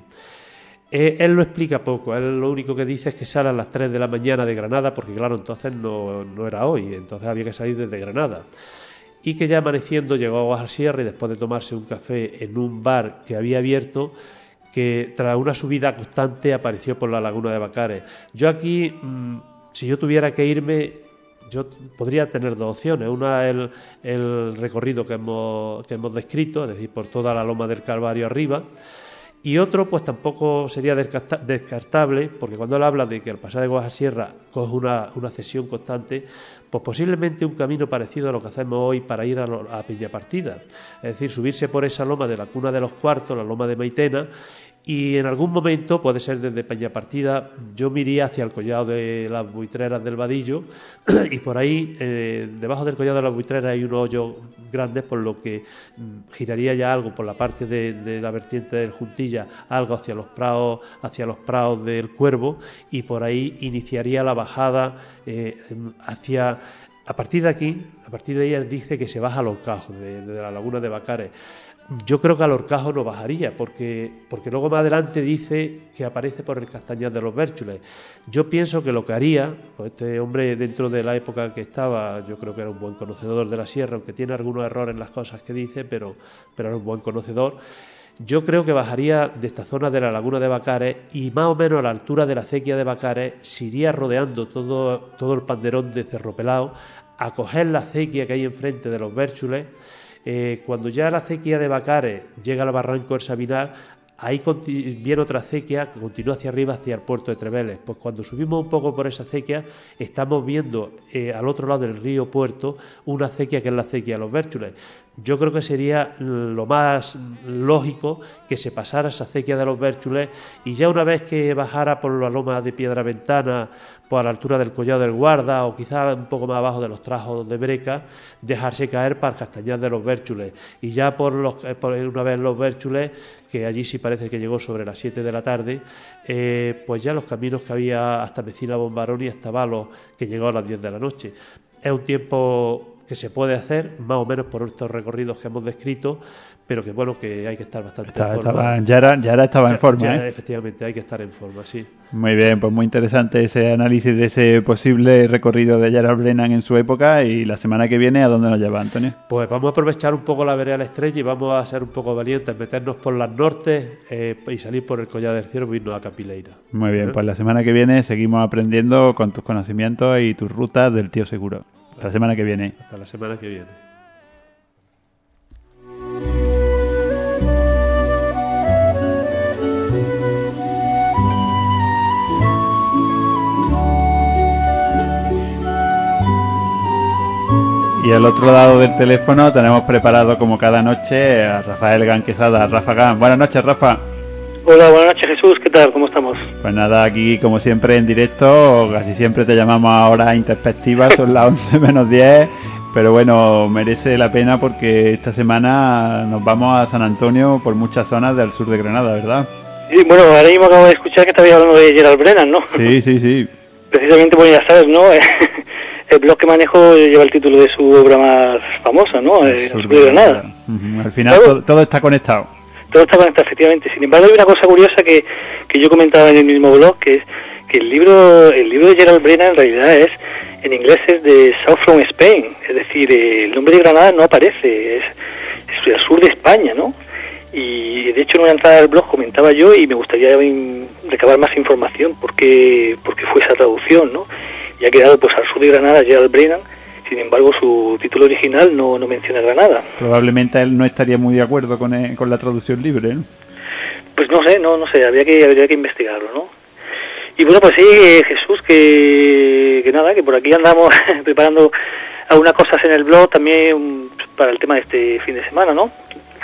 Eh, él lo explica poco, él lo único que dice es que sale a las tres de la mañana de Granada, porque claro, entonces no, no era hoy, entonces había que salir desde Granada. Y que ya amaneciendo llegó a Guajarsierra y después de tomarse un café en un bar que había abierto, que tras una subida constante apareció por la laguna de Bacares. Yo aquí, mmm, si yo tuviera que irme, yo podría tener dos opciones. Una es el, el recorrido que hemos, que hemos descrito, es decir, por toda la loma del Calvario arriba. Y otro, pues tampoco sería descarta- descartable, porque cuando él habla de que al pasar de Guajarsierra coge una, una cesión constante, pues posiblemente un camino parecido a lo que hacemos hoy para ir a, lo, a Peñapartida. Es decir, subirse por esa loma de la Cuna de los Cuartos, la loma de Maitena, y en algún momento, puede ser desde Peñapartida, yo me iría hacia el collado de las Buitreras del Vadillo, y por ahí, eh, debajo del collado de las Buitreras hay unos hoyos grandes, por lo que mm, giraría ya algo por la parte de, de la vertiente del Juntilla, algo hacia los prados, hacia los prados del Cuervo, y por ahí iniciaría la bajada eh, hacia... A partir de aquí, a partir de ahí él dice que se baja al Horcajo, de, de la laguna de Bacares. Yo creo que al Horcajo no bajaría, porque, porque luego más adelante dice que aparece por el Castañar de los Bérchules. Yo pienso que lo que haría, pues este hombre dentro de la época que estaba, yo creo que era un buen conocedor de la sierra, aunque tiene algunos errores en las cosas que dice, pero, pero era un buen conocedor. Yo creo que bajaría de esta zona de la laguna de Bacares y más o menos a la altura de la acequia de Bacares se iría rodeando todo, todo el panderón de Cerro Pelao, a coger la acequia que hay enfrente de los Bérchules. Eh, cuando ya la acequia de Bacares llega al barranco del Sabinar, ahí viene otra acequia que continúa hacia arriba, hacia el puerto de Treveles. Pues cuando subimos un poco por esa acequia, estamos viendo eh, al otro lado del río Puerto una acequia que es la acequia de los Bérchules. Yo creo que sería lo más lógico que se pasara esa acequia de los Bérchules y ya una vez que bajara por la loma de Piedra Ventana, pues a la altura del Collado del Guarda o quizá un poco más abajo de los Trajos de Breca, dejarse caer para el Castañar de los Bérchules. Y ya por, los, por una vez los Bérchules, que allí sí parece que llegó sobre las siete de la tarde, eh, pues ya los caminos que había hasta Mecina Bombarón y hasta Balos, que llegó a las diez de la noche. Es un tiempo que se puede hacer, más o menos por estos recorridos que hemos descrito, pero que bueno, que hay que estar bastante estaba, en forma. Estaba, ya, era, ya era estaba ya, en forma, ya, ¿eh? Efectivamente, hay que estar en forma, sí. Muy bien, pues muy interesante ese análisis de ese posible recorrido de Gerald Brennan en su época. Y la semana que viene, ¿a dónde nos lleva, Antonio? Pues vamos a aprovechar un poco la vereda de la Estrella y vamos a ser un poco valientes, meternos por las nortes eh, y salir por el Collado del Ciervo y irnos a Capileira. Muy bien, ¿Eh? Pues la semana que viene seguimos aprendiendo con tus conocimientos y tus rutas del tío Seguro. Hasta la semana que viene. Hasta la semana que viene. Y al otro lado del teléfono tenemos preparado como cada noche a Rafael Gan Quesada. Rafa Gan, buenas noches, Rafa. Hola, buenas noches, Jesús, ¿qué tal? ¿Cómo estamos? Pues nada, aquí como siempre en directo, casi siempre te llamamos a horas introspectivas, son las once menos diez, pero bueno, merece la pena porque esta semana nos vamos a San Antonio por muchas zonas del sur de Granada, ¿verdad? Sí, bueno, ahora mismo acabo de escuchar que estabas hablando de Gerald Brennan, ¿no? Sí, sí, sí. Precisamente, bueno, ya sabes, ¿no? El blog que manejo lleva el título de su obra más famosa, ¿no? El sur de Granada. Uh-huh. Al final todo, todo está conectado. Todo está conectado, efectivamente. Sin embargo, hay una cosa curiosa que, que yo comentaba en el mismo blog, que es que el libro el libro de Gerald Brennan en realidad es, en inglés es de South from Spain, es decir, el nombre de Granada no aparece, es, es el sur de España, ¿no? Y de hecho en una entrada del blog comentaba yo y me gustaría recabar más información porque porque fue esa traducción, ¿no? Y ha quedado pues al sur de Granada Gerald Brennan. Sin embargo, su título original no, no menciona Granada. Probablemente él no estaría muy de acuerdo con, el, con la traducción libre, ¿no? Pues no sé, no no sé, habría que habría que investigarlo, ¿no? Y bueno, pues sí, Jesús, que, que nada, que por aquí andamos preparando algunas cosas en el blog también para el tema de este fin de semana, ¿no?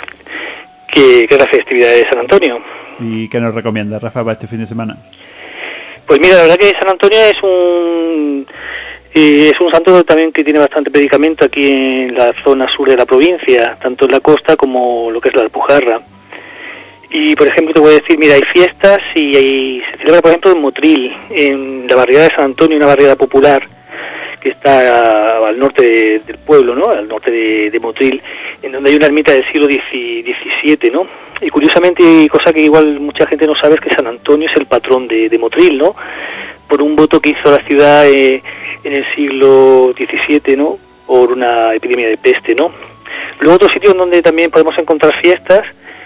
Que, que es la festividad de San Antonio. ¿Y qué nos recomienda, Rafa, para este fin de semana? Pues mira, la verdad que San Antonio es un... Y es un santo también que tiene bastante predicamento aquí en la zona sur de la provincia, tanto en la costa como lo que es la Alpujarra. Y, por ejemplo, te voy a decir, mira, hay fiestas y hay, se celebra, por ejemplo, en Motril, en la barriada de San Antonio, una barriada popular que está al norte de, del pueblo, ¿no?, al norte de, de Motril, en donde hay una ermita del siglo diecisiete, ¿no? Y curiosamente, cosa que igual mucha gente no sabe, es que San Antonio es el patrón de, de Motril, ¿no?, por un voto que hizo la ciudad eh, en el siglo diecisiete, ¿no?, por una epidemia de peste, ¿no? Luego otro sitio donde también podemos encontrar fiestas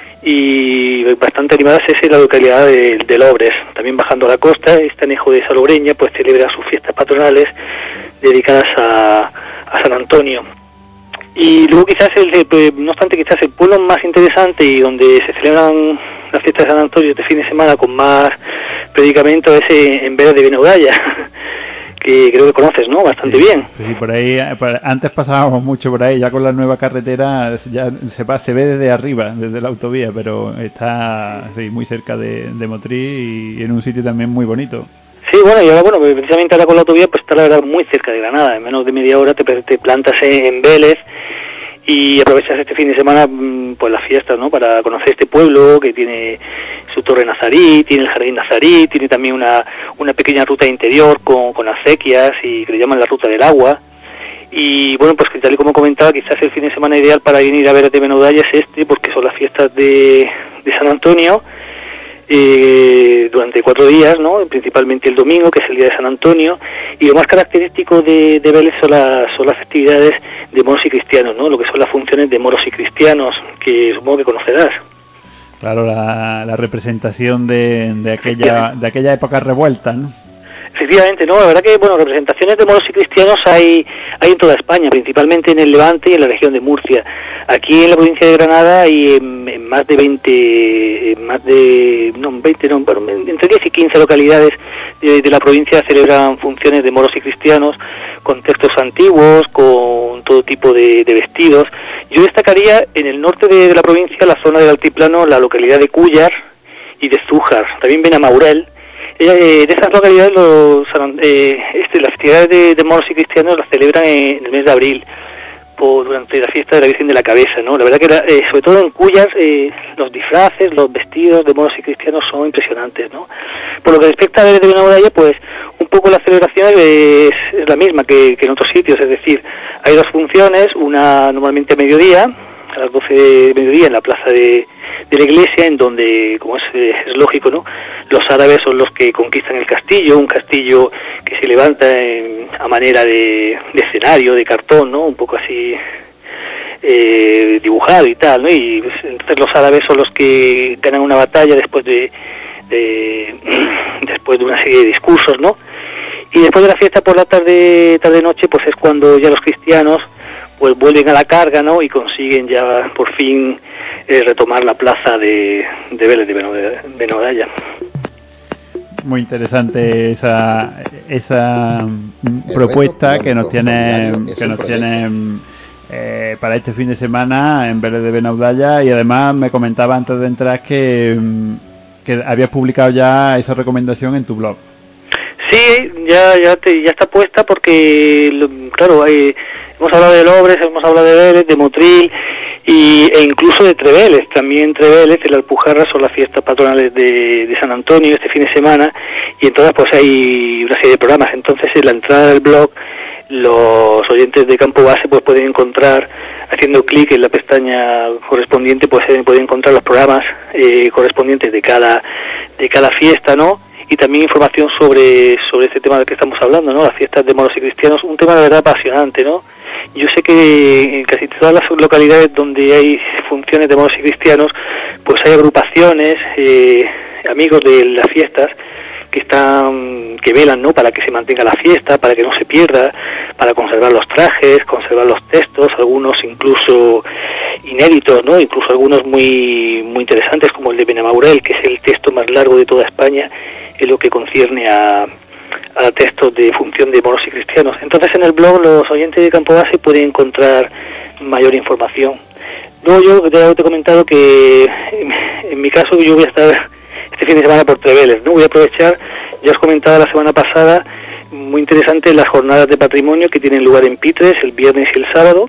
y bastante animadas es en la localidad de, de Lobres, también bajando a la costa, Estanejo de Salobreña pues celebra sus fiestas patronales dedicadas a, a San Antonio. Y luego quizás, el de, no obstante, quizás el pueblo más interesante y donde se celebran las fiestas de San Antonio este fin de semana con más predicamento es en Vera de Benaudalla, que creo que conoces, ¿no?, bastante sí, bien. Sí, por ahí, por, antes pasábamos mucho por ahí, ya con la nueva carretera ya se, se ve desde arriba, desde la autovía, pero está sí, muy cerca de, de Motril y en un sitio también muy bonito. Sí, bueno, y ahora, bueno, precisamente ahora con la autovía pues está la verdad muy cerca de Granada, en menos de media hora te, te plantas en Vélez y aprovechas este fin de semana pues las fiestas, ¿no?, para conocer este pueblo que tiene su torre nazarí, tiene el jardín nazarí, tiene también una una pequeña ruta interior con, con acequias y que le llaman la ruta del agua. Y bueno, pues que tal y como comentaba, quizás el fin de semana ideal para venir a ver de Benaudalla es este, porque son las fiestas de, de San Antonio eh, durante cuatro días, ¿no?, principalmente el domingo, que es el día de San Antonio, y lo más característico de, de Vélez son las, son las festividades de moros y cristianos, ¿no?, lo que son las funciones de moros y cristianos, que supongo que conocerás. Claro, la, la representación de, de aquella de aquella época revuelta, ¿no? Efectivamente, no, la verdad que, bueno, representaciones de moros y cristianos hay hay en toda España, principalmente en el Levante y en la región de Murcia. Aquí en la provincia de Granada hay en, en más de veinte, en más de, no, veinte, no, bueno, entre diez y quince localidades de, de la provincia celebran funciones de moros y cristianos, con textos antiguos, con todo tipo de, de vestidos. Yo destacaría en el norte de, de la provincia, la zona del altiplano, la localidad de Cúllar y de Zújar, también Benamaurel. Eh, de estas localidades los, eh, este, las festividades de, de moros y cristianos las celebran en, en el mes de abril por, durante la fiesta de la Virgen de la Cabeza, ¿no? La verdad que la, eh, sobre todo en Cúllar eh, los disfraces, los vestidos de moros y cristianos son impresionantes, ¿no? Por lo que respecta a Vélez de Benaudalla, pues un poco la celebración es, es la misma que, que en otros sitios, es decir, hay dos funciones, una normalmente a mediodía, a las doce de mediodía en la plaza de, de la iglesia, en donde, como es, es lógico, ¿no?, los árabes son los que conquistan el castillo, un castillo que se levanta en, a manera de, de escenario, de cartón, ¿no?, un poco así eh, dibujado y tal, ¿no?, y pues, entonces los árabes son los que ganan una batalla después de, de después de una serie de discursos, ¿no?, y después de la fiesta por la tarde, tarde-noche, pues es cuando ya los cristianos pues vuelven a la carga, ¿no?, y consiguen ya por fin eh, retomar la plaza de, de Vélez de Benaudalla. Muy interesante esa esa propuesta que nos tiene que nos tiene eh, para este fin de semana en Vélez de Benaudalla, y además me comentaba antes de entrar que, que habías publicado ya esa recomendación en tu blog. Sí, ya ya te, ya está puesta porque, claro, hay, hemos hablado de Lobres, hemos hablado de Vélez, de Motril y, e incluso de Treveles. También Treveles y la Alpujarra son las fiestas patronales de, de San Antonio este fin de semana, y entonces pues hay una serie de programas. Entonces en la entrada del blog los oyentes de Campo Base pues pueden encontrar, haciendo clic en la pestaña correspondiente, pues pueden encontrar los programas eh, correspondientes de cada de cada fiesta, ¿no?, y también información sobre sobre este tema del que estamos hablando, ¿no?, las fiestas de moros y cristianos, un tema de verdad apasionante, ¿no? Yo sé que en casi todas las localidades donde hay funciones de moros y cristianos, pues hay agrupaciones, eh, amigos de las fiestas, que están, que velan, ¿no?, para que se mantenga la fiesta, para que no se pierda, para conservar los trajes, conservar los textos, algunos incluso inéditos, ¿no?, incluso algunos muy muy interesantes, como el de Benamaurel, que es el texto más largo de toda España en lo que concierne a, a textos de función de moros y cristianos. Entonces en el blog los oyentes de Campo Base pueden encontrar mayor información. Luego yo ya te he comentado que en mi caso yo voy a estar este fin de semana por Treveles, ¿no? Voy a aprovechar, ya os comentaba la semana pasada, muy interesante las jornadas de patrimonio que tienen lugar en Pitres el viernes y el sábado,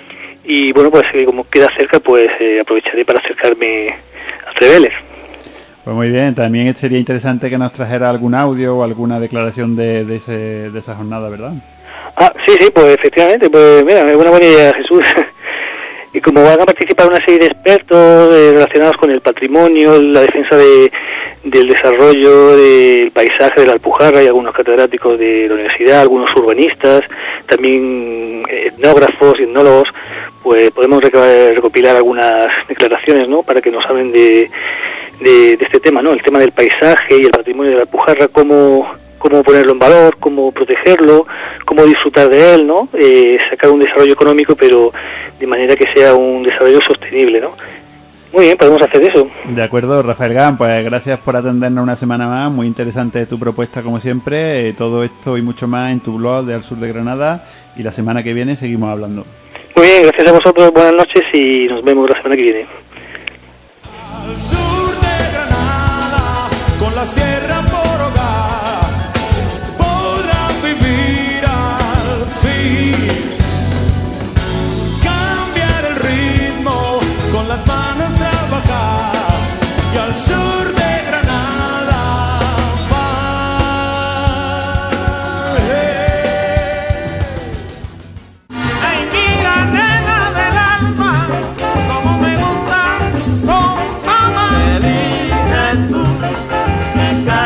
y bueno, pues eh, como queda cerca, pues eh, aprovecharé para acercarme a Treveles. Pues muy bien, también sería interesante que nos trajera algún audio o alguna declaración de, de, ese, de esa jornada, ¿verdad? Ah, sí, sí, pues efectivamente, pues mira, es una buena idea, Jesús. Y como van a participar una serie de expertos eh, relacionados con el patrimonio, la defensa de, del desarrollo del paisaje de la Alpujarra, y algunos catedráticos de la universidad, algunos urbanistas, también etnógrafos y etnólogos, pues podemos recopilar algunas declaraciones, ¿no?, para que nos hablen de, de, de este tema, ¿no?, el tema del paisaje y el patrimonio de la Alpujarra, cómo, cómo ponerlo en valor, cómo protegerlo, cómo disfrutar de él, ¿no?, eh, sacar un desarrollo económico, pero de manera que sea un desarrollo sostenible, ¿no? Muy bien, podemos hacer eso. De acuerdo, Rafael Gán, pues gracias por atendernos una semana más. Muy interesante tu propuesta, como siempre. Eh, todo esto y mucho más en tu blog de Al Sur de Granada, y la semana que viene seguimos hablando. Muy bien, gracias a vosotros, buenas noches y nos vemos la semana que viene. Al sur de Granada, con la sierra por hogar, podrán vivir al fin, cambiar el ritmo, con las manos trabajar, y al sur de Granada va. Ay, mira, nena del alma, como me gusta, son mamá. Eliges tú, me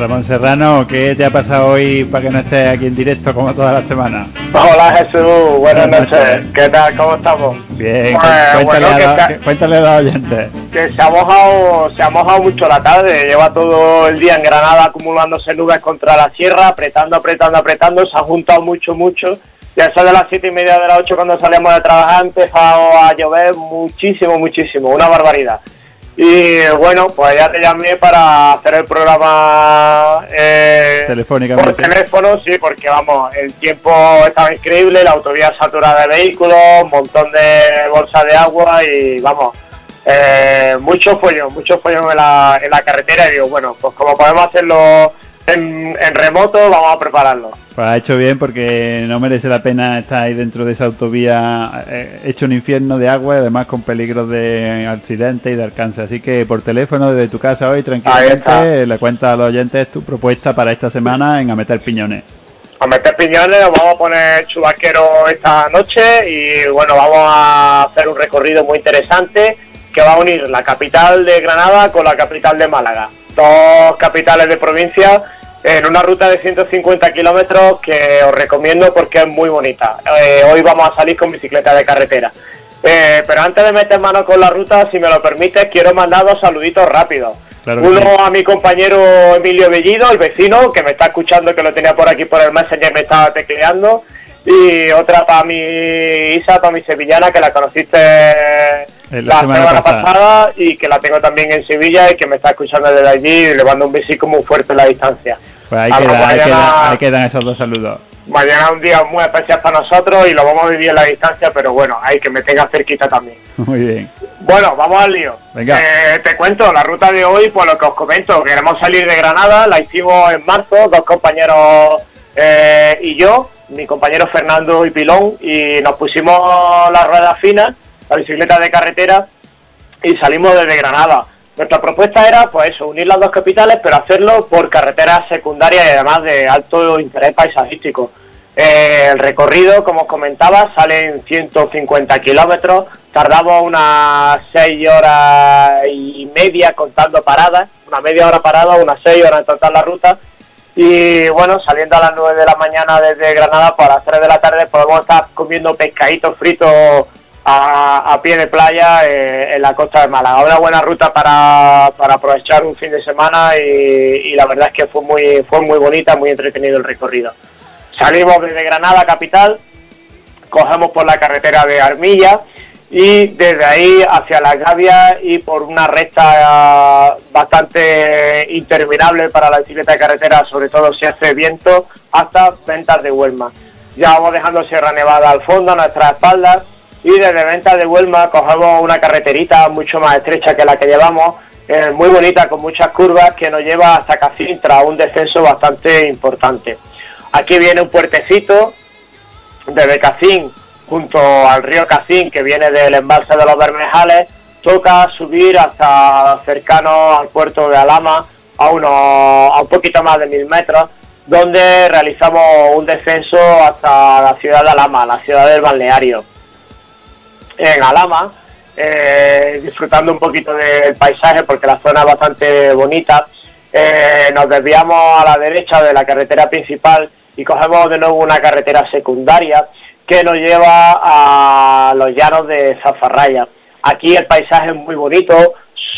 Ramón Serrano, ¿qué te ha pasado hoy para que no estés aquí en directo como toda la semana? Hola Jesús, buenas, buenas noches. ¿Qué tal? ¿Cómo estamos? Bien, pues, cuéntale, bueno, a, que la, está, que, cuéntale a los oyentes. Que se ha mojado, se ha mojado mucho la tarde, lleva todo el día en Granada acumulándose nubes contra la sierra, apretando, apretando, apretando, se ha juntado mucho, mucho. Ya eso de las siete y media de las ocho cuando salíamos de trabajar ha empezado a llover muchísimo, muchísimo, una barbaridad. Y bueno, pues ya te llamé para hacer el programa eh, telefónicamente por teléfono, sí, porque vamos, el tiempo estaba increíble, la autovía saturada de vehículos, un montón de bolsas de agua y vamos, eh, mucho follón, mucho follón en la, en la carretera y digo, bueno, pues como podemos hacerlo en, en remoto, vamos a prepararlo. Pues ha hecho bien porque no merece la pena estar ahí dentro de esa autovía eh, hecho un infierno de agua y además con peligros de accidente y de alcance. Así que por teléfono desde tu casa hoy tranquilamente le cuentas a los oyentes tu propuesta para esta semana en A Meter Piñones. A Meter Piñones, nos vamos a poner chubaquero esta noche y bueno, vamos a hacer un recorrido muy interesante que va a unir la capital de Granada con la capital de Málaga. Dos capitales de provincia en una ruta de ciento cincuenta kilómetros que os recomiendo porque es muy bonita. Eh, hoy vamos a salir con bicicleta de carretera. Eh, pero antes de meter mano con la ruta, si me lo permites, quiero mandar dos saluditos rápidos. Claro Uno sí. a mi compañero Emilio Bellido, el vecino, que me está escuchando, que lo tenía por aquí por el Messenger, me estaba tecleando. Y otra para mi Isa, para mi sevillana, que la conociste la, la semana, semana pasada. pasada y que la tengo también en Sevilla y que me está escuchando desde allí y le mando un besico muy fuerte en la distancia. Pues ahí, Algo queda, ahí, mañana- queda, ahí quedan esos dos saludos. Mañana es un día muy especial para nosotros y lo vamos a vivir en la distancia, pero bueno, hay que me tenga cerquita también. Muy bien. Bueno, vamos al lío. Venga. Eh, te cuento, la ruta de hoy, pues lo que os comento, queremos salir de Granada, la hicimos en marzo, dos compañeros eh, y yo, mi compañero Fernando y Pilón, y nos pusimos las ruedas finas, la bicicleta de carretera, y salimos desde Granada. Nuestra propuesta era, pues eso, unir las dos capitales, pero hacerlo por carreteras secundarias y además de alto interés paisajístico. Eh, el recorrido, como os comentaba, sale en ciento cincuenta kilómetros, tardamos unas seis horas y media contando paradas, una media hora parada, unas seis horas en total la ruta, y bueno, saliendo a las nueve de la mañana desde Granada, para las tres de la tarde podemos estar comiendo pescaditos fritos a, a pie de playa eh, en la costa de Málaga. Una buena ruta para, para aprovechar un fin de semana y, y la verdad es que fue muy, fue muy bonita, muy entretenido el recorrido. Salimos desde Granada capital, cogemos por la carretera de Armilla y desde ahí hacia Las Gavias y por una recta bastante interminable para la bicicleta de carretera, sobre todo si hace viento, hasta Ventas de Huelma. Ya vamos dejando Sierra Nevada al fondo a nuestras espaldas y desde Ventas de Huelma cogemos una carreterita mucho más estrecha que la que llevamos, eh, muy bonita, con muchas curvas, que nos lleva hasta Cacín tras un descenso bastante importante. Aquí viene un puertecito desde Cacín, junto al río Cacín, que viene del embalse de los Bermejales, toca subir hasta cercano al puerto de Alhama, a, unos, a un poquito más de mil metros, donde realizamos un descenso hasta la ciudad de Alhama, la ciudad del balneario. En Alhama, eh, disfrutando un poquito del paisaje, porque la zona es bastante bonita, eh, nos desviamos a la derecha de la carretera principal y cogemos de nuevo una carretera secundaria que nos lleva a los llanos de Zafarraya. Aquí el paisaje es muy bonito,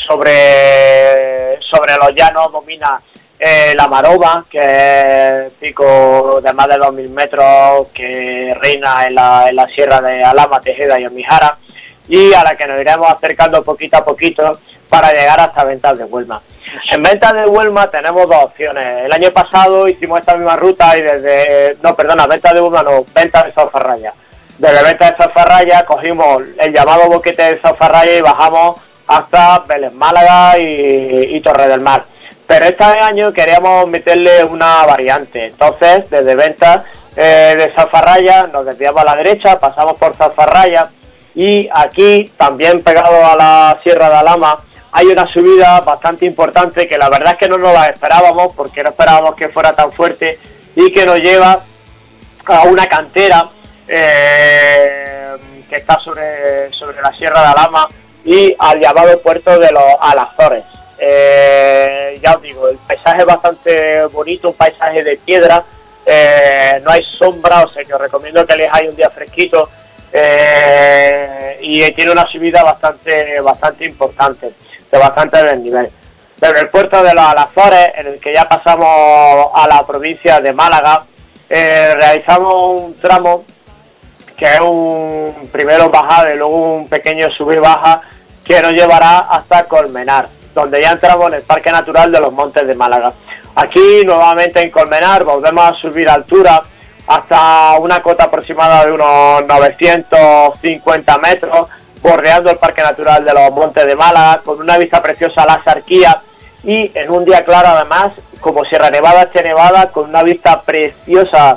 sobre, sobre los llanos domina eh, la Maroma, que es pico de más de dos mil metros que reina en la, en la sierra de Alhama, Tejeda y Almijara, y a la que nos iremos acercando poquito a poquito para llegar hasta Ventas de Huelma. En Ventas de Huelma tenemos dos opciones. El año pasado hicimos esta misma ruta y desde... No, perdona, Ventas de Huelma no, Ventas de Zafarraya. Desde Ventas de Zafarraya cogimos el llamado boquete de Zafarraya y bajamos hasta Vélez Málaga y, y Torre del Mar. Pero este año queríamos meterle una variante. Entonces, desde Ventas eh, de Zafarraya nos desviamos a la derecha, pasamos por Zafarraya y aquí, también pegado a la Sierra de Alhama, hay una subida bastante importante que la verdad es que no nos la esperábamos, porque no esperábamos que fuera tan fuerte, y que nos lleva a una cantera eh, que está sobre, sobre la Sierra de Alhama y al llamado puerto de los Alazores. Eh, ya os digo, el paisaje es bastante bonito, un paisaje de piedra, eh, no hay sombra, o sea que os recomiendo que elijáis un día fresquito, eh, y tiene una subida bastante bastante importante, de bastante desnivel. Pero el puerto de los Alazores, en el que ya pasamos a la provincia de Málaga, eh, realizamos un tramo que es un primero bajada y luego un pequeño sub y baja que nos llevará hasta Colmenar, donde ya entramos en el Parque Natural de los Montes de Málaga. Aquí, nuevamente en Colmenar, volvemos a subir altura hasta una cota aproximada de unos novecientos cincuenta metros, bordeando el Parque Natural de los Montes de Málaga, con una vista preciosa a la Sarquía, y en un día claro, además, como Sierra Nevada esté nevada, con una vista preciosa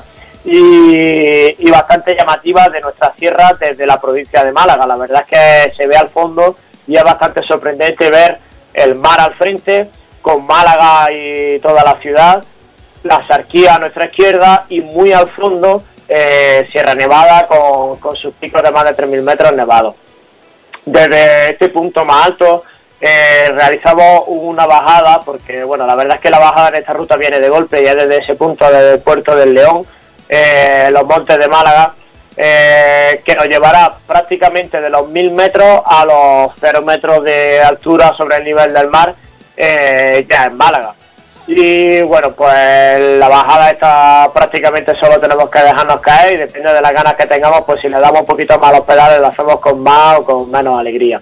y, y bastante llamativa de nuestra sierra desde la provincia de Málaga. La verdad es que se ve al fondo y es bastante sorprendente ver el mar al frente, con Málaga y toda la ciudad, la Sarquía a nuestra izquierda y muy al fondo eh, Sierra Nevada con, con sus picos de más de tres mil metros nevados. Desde este punto más alto eh, realizamos una bajada, porque bueno, la verdad es que la bajada en esta ruta viene de golpe, ya desde ese punto, desde el puerto del León, eh, los Montes de Málaga, eh, que nos llevará prácticamente de los mil metros a los cero metros de altura sobre el nivel del mar, eh, ya en Málaga. Y bueno, pues la bajada esta prácticamente solo tenemos que dejarnos caer, y depende de las ganas que tengamos, pues si le damos un poquito más a los pedales lo hacemos con más o con menos alegría.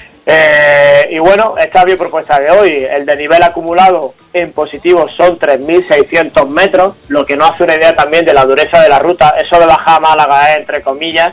Eh, y bueno, esta es mi propuesta de hoy. El desnivel acumulado en positivo son tres mil seiscientos metros, lo que nos hace una idea también de la dureza de la ruta. Eso de bajar a Málaga es entre comillas,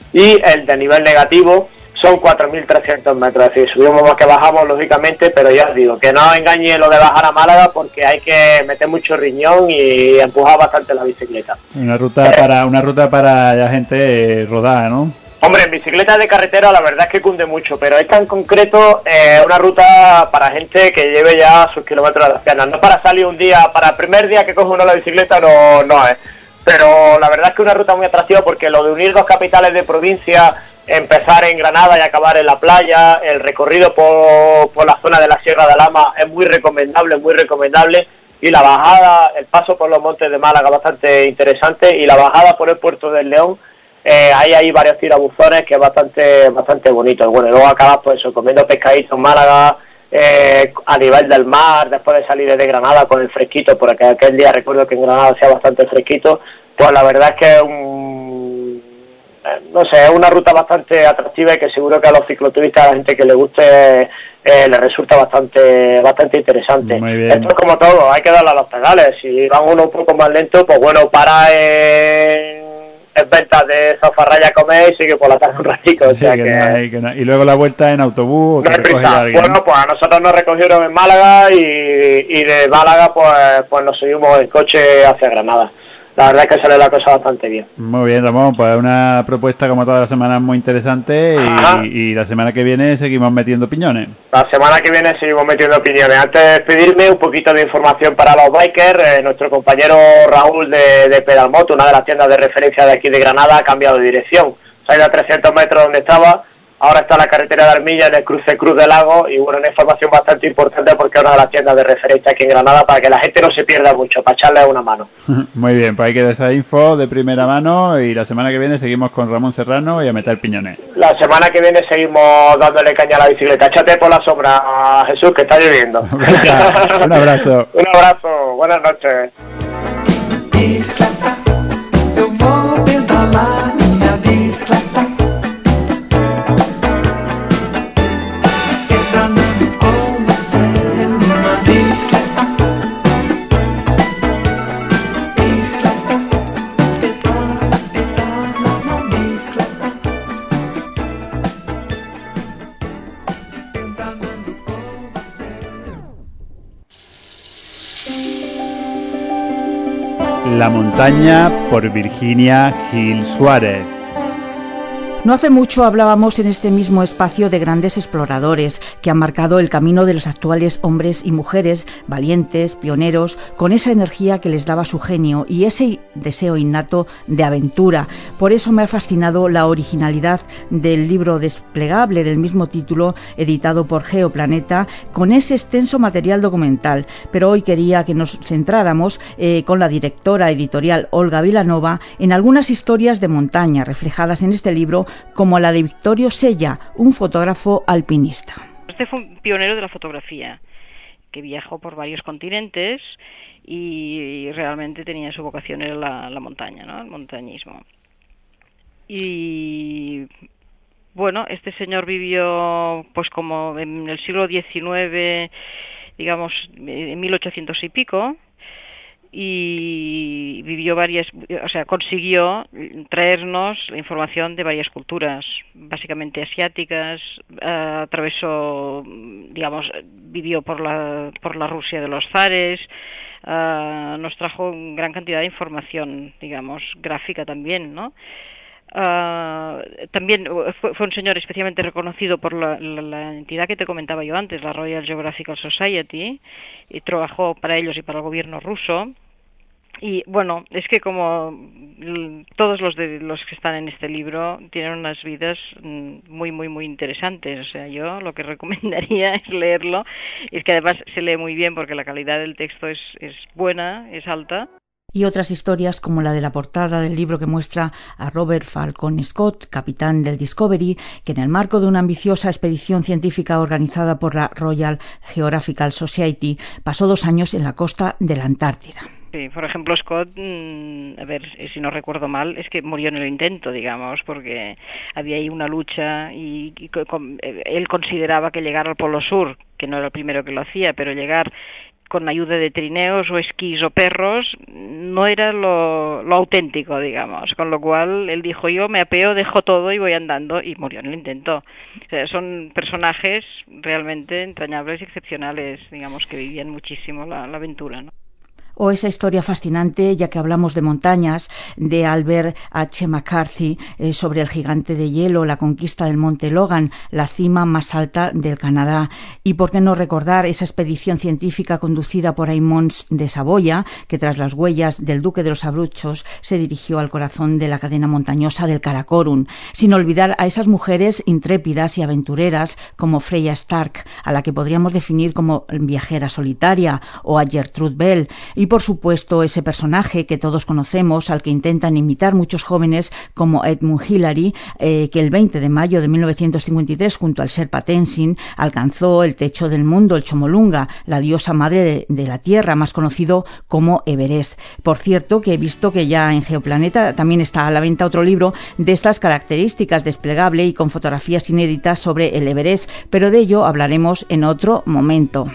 y el desnivel negativo son cuatro mil trescientos metros, es decir, subimos más que bajamos, lógicamente, pero ya os digo, que no os engañe lo de bajar a Málaga, porque hay que meter mucho riñón y empujar bastante la bicicleta. Una ruta para una ruta para la gente eh, rodada, ¿no? Hombre, en bicicleta de carretera la verdad es que cunde mucho, pero esta en concreto es eh, una ruta para gente que lleve ya sus kilómetros de las piernas, no para salir un día, para el primer día que coge uno la bicicleta no, no es, pero la verdad es que es una ruta muy atractiva, porque lo de unir dos capitales de provincia, empezar en Granada y acabar en la playa, el recorrido por, por la zona de la Sierra de Alhama es muy recomendable, muy recomendable, y la bajada, el paso por los Montes de Málaga bastante interesante, y la bajada por el Puerto del León, eh, ahí hay varios tirabuzones que es bastante bastante bonito. Bueno, y luego acabas pues eso, comiendo pescaditos en Málaga, eh, a nivel del mar, después de salir desde Granada con el fresquito, porque aquel día recuerdo que en Granada hacía bastante fresquito, pues la verdad es que es un... no sé, es una ruta bastante atractiva y que seguro que a los cicloturistas, a la gente que le guste, eh, les resulta bastante bastante interesante. Muy bien. Esto es como todo, hay que darle a los pedales. Si van uno un poco más lento, pues bueno, para en, en ventas de zafarraya a comer y sigue por la tarde un ratito. O Sí, sea que que, no hay- que no- Y luego la vuelta en autobús. no o hay te recoge prisa. alguien, Bueno, ¿no? pues a nosotros nos recogieron en Málaga y, y de Málaga pues, pues nos subimos en coche hacia Granada. La verdad es que sale la cosa bastante bien. Muy bien, Ramón, pues una propuesta como todas las semanas muy interesante Ajá. y, y la semana que viene seguimos metiendo piñones. La semana que viene seguimos metiendo opiniones. Antes de despedirme, un poquito de información para los bikers. Eh, nuestro compañero Raúl de, de Pedalmoto, una de las tiendas de referencia de aquí de Granada, ha cambiado de dirección. Se ha ido a trescientos metros donde estaba. Ahora está en la carretera de Armilla, en el cruce Cruz del Lago. Y bueno, una información bastante importante porque es una de las tiendas de referencia aquí en Granada, para que la gente no se pierda mucho, para echarle una mano. Muy bien, pues hay que dar esa info de primera mano y la semana que viene seguimos con Ramón Serrano y a meter piñones. La semana que viene seguimos dándole caña a la bicicleta. Échate por la sombra, Jesús, que está lloviendo. Un abrazo. Un abrazo, buenas noches. Bicicleta, eu vou pedalar minha bicicleta. Pedalando com você numa bicicleta. Bicicleta, pedala, pedala na bicicleta. Pedalando com você. La montaña por Virginia Gil Suárez. No hace mucho hablábamos en este mismo espacio de grandes exploradores que han marcado el camino de los actuales hombres y mujeres, valientes, pioneros, con esa energía que les daba su genio y ese deseo innato de aventura. Por eso me ha fascinado la originalidad del libro desplegable del mismo título, editado por Geoplaneta, con ese extenso material documental. Pero hoy quería que nos centráramos eh, con la directora editorial Olga Vilanova en algunas historias de montaña reflejadas en este libro, como la de Victorio Sella, un fotógrafo alpinista. Este fue un pionero de la fotografía, que viajó por varios continentes y realmente tenía su vocación en la, la montaña, ¿no? El montañismo. Y bueno, este señor vivió pues como en el siglo diecinueve, digamos, en mil ochocientos y pico, y vivió varias, o sea, consiguió traernos la información de varias culturas, básicamente asiáticas. Uh, atravesó, digamos, vivió por la por la Rusia de los zares. Uh, nos trajo gran cantidad de información, digamos, gráfica también, ¿no? Uh, también fue, fue un señor especialmente reconocido por la, la, la entidad que te comentaba yo antes, la Royal Geographical Society, y trabajó para ellos y para el gobierno ruso. Y bueno, es que como todos los de los que están en este libro tienen unas vidas muy muy muy interesantes, o sea, yo lo que recomendaría es leerlo, y es que además se lee muy bien porque la calidad del texto es, es buena, es alta. Y otras historias como la de la portada del libro que muestra a Robert Falcon Scott, capitán del Discovery, que en el marco de una ambiciosa expedición científica organizada por la Royal Geographical Society pasó dos años en la costa de la Antártida. Sí, por ejemplo, Scott, a ver, si no recuerdo mal, es que murió en el intento, digamos, porque había ahí una lucha y, y con, él consideraba que llegar al Polo Sur, que no era el primero que lo hacía, pero llegar con ayuda de trineos o esquís o perros no era lo, lo auténtico, digamos, con lo cual él dijo: yo me apeo, dejo todo y voy andando, y murió en el intento. O sea, son personajes realmente entrañables y excepcionales, digamos, que vivían muchísimo la, la aventura, ¿no? O esa historia fascinante, ya que hablamos de montañas, de Albert H. McCarthy, eh, sobre el gigante de hielo, la conquista del Monte Logan, la cima más alta del Canadá. Y por qué no recordar esa expedición científica conducida por Aymons de Saboya, que tras las huellas del duque de los Abruchos se dirigió al corazón de la cadena montañosa del Karakorum. Sin olvidar a esas mujeres intrépidas y aventureras como Freya Stark, a la que podríamos definir como viajera solitaria, o a Gertrude Bell. Y por supuesto ese personaje que todos conocemos, al que intentan imitar muchos jóvenes como Edmund Hillary, eh, que el veinte de mayo de mil novecientos cincuenta y tres junto al Sherpa Tenzing alcanzó el techo del mundo, el Chomolunga, la diosa madre de, de la tierra, más conocido como Everest. Por cierto, que he visto que ya en Geoplaneta también está a la venta otro libro de estas características, desplegable y con fotografías inéditas sobre el Everest, pero de ello hablaremos en otro momento.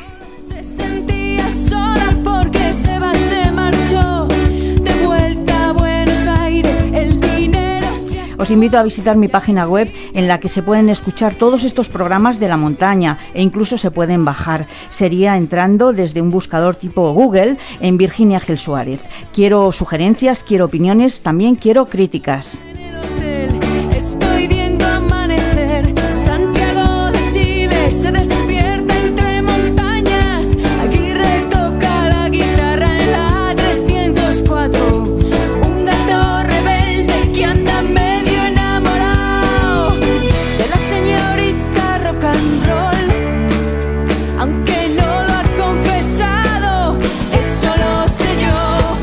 Os invito a visitar mi página web, en la que se pueden escuchar todos estos programas de la montaña e incluso se pueden bajar. Sería entrando desde un buscador tipo Google en Virginia Gil Suárez. Quiero sugerencias, quiero opiniones, también quiero críticas. Estoy viendo amanecer, Santiago de Chile se despierta entre montañas. Aguirre toca la guitarra en la trescientos cuatro. Un gato rebelde que anda medio enamorado de la señorita rock and roll, aunque no lo ha confesado, eso lo sé yo.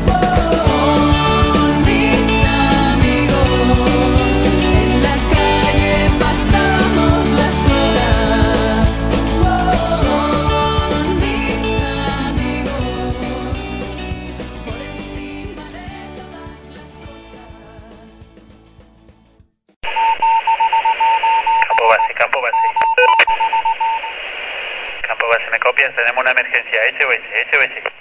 Son mis amigos, en la calle pasamos las horas. Son mis amigos, por encima de todas las cosas. Campo base, campo base. Campo base, ¿me copias? Tenemos una emergencia. S O S, S O S.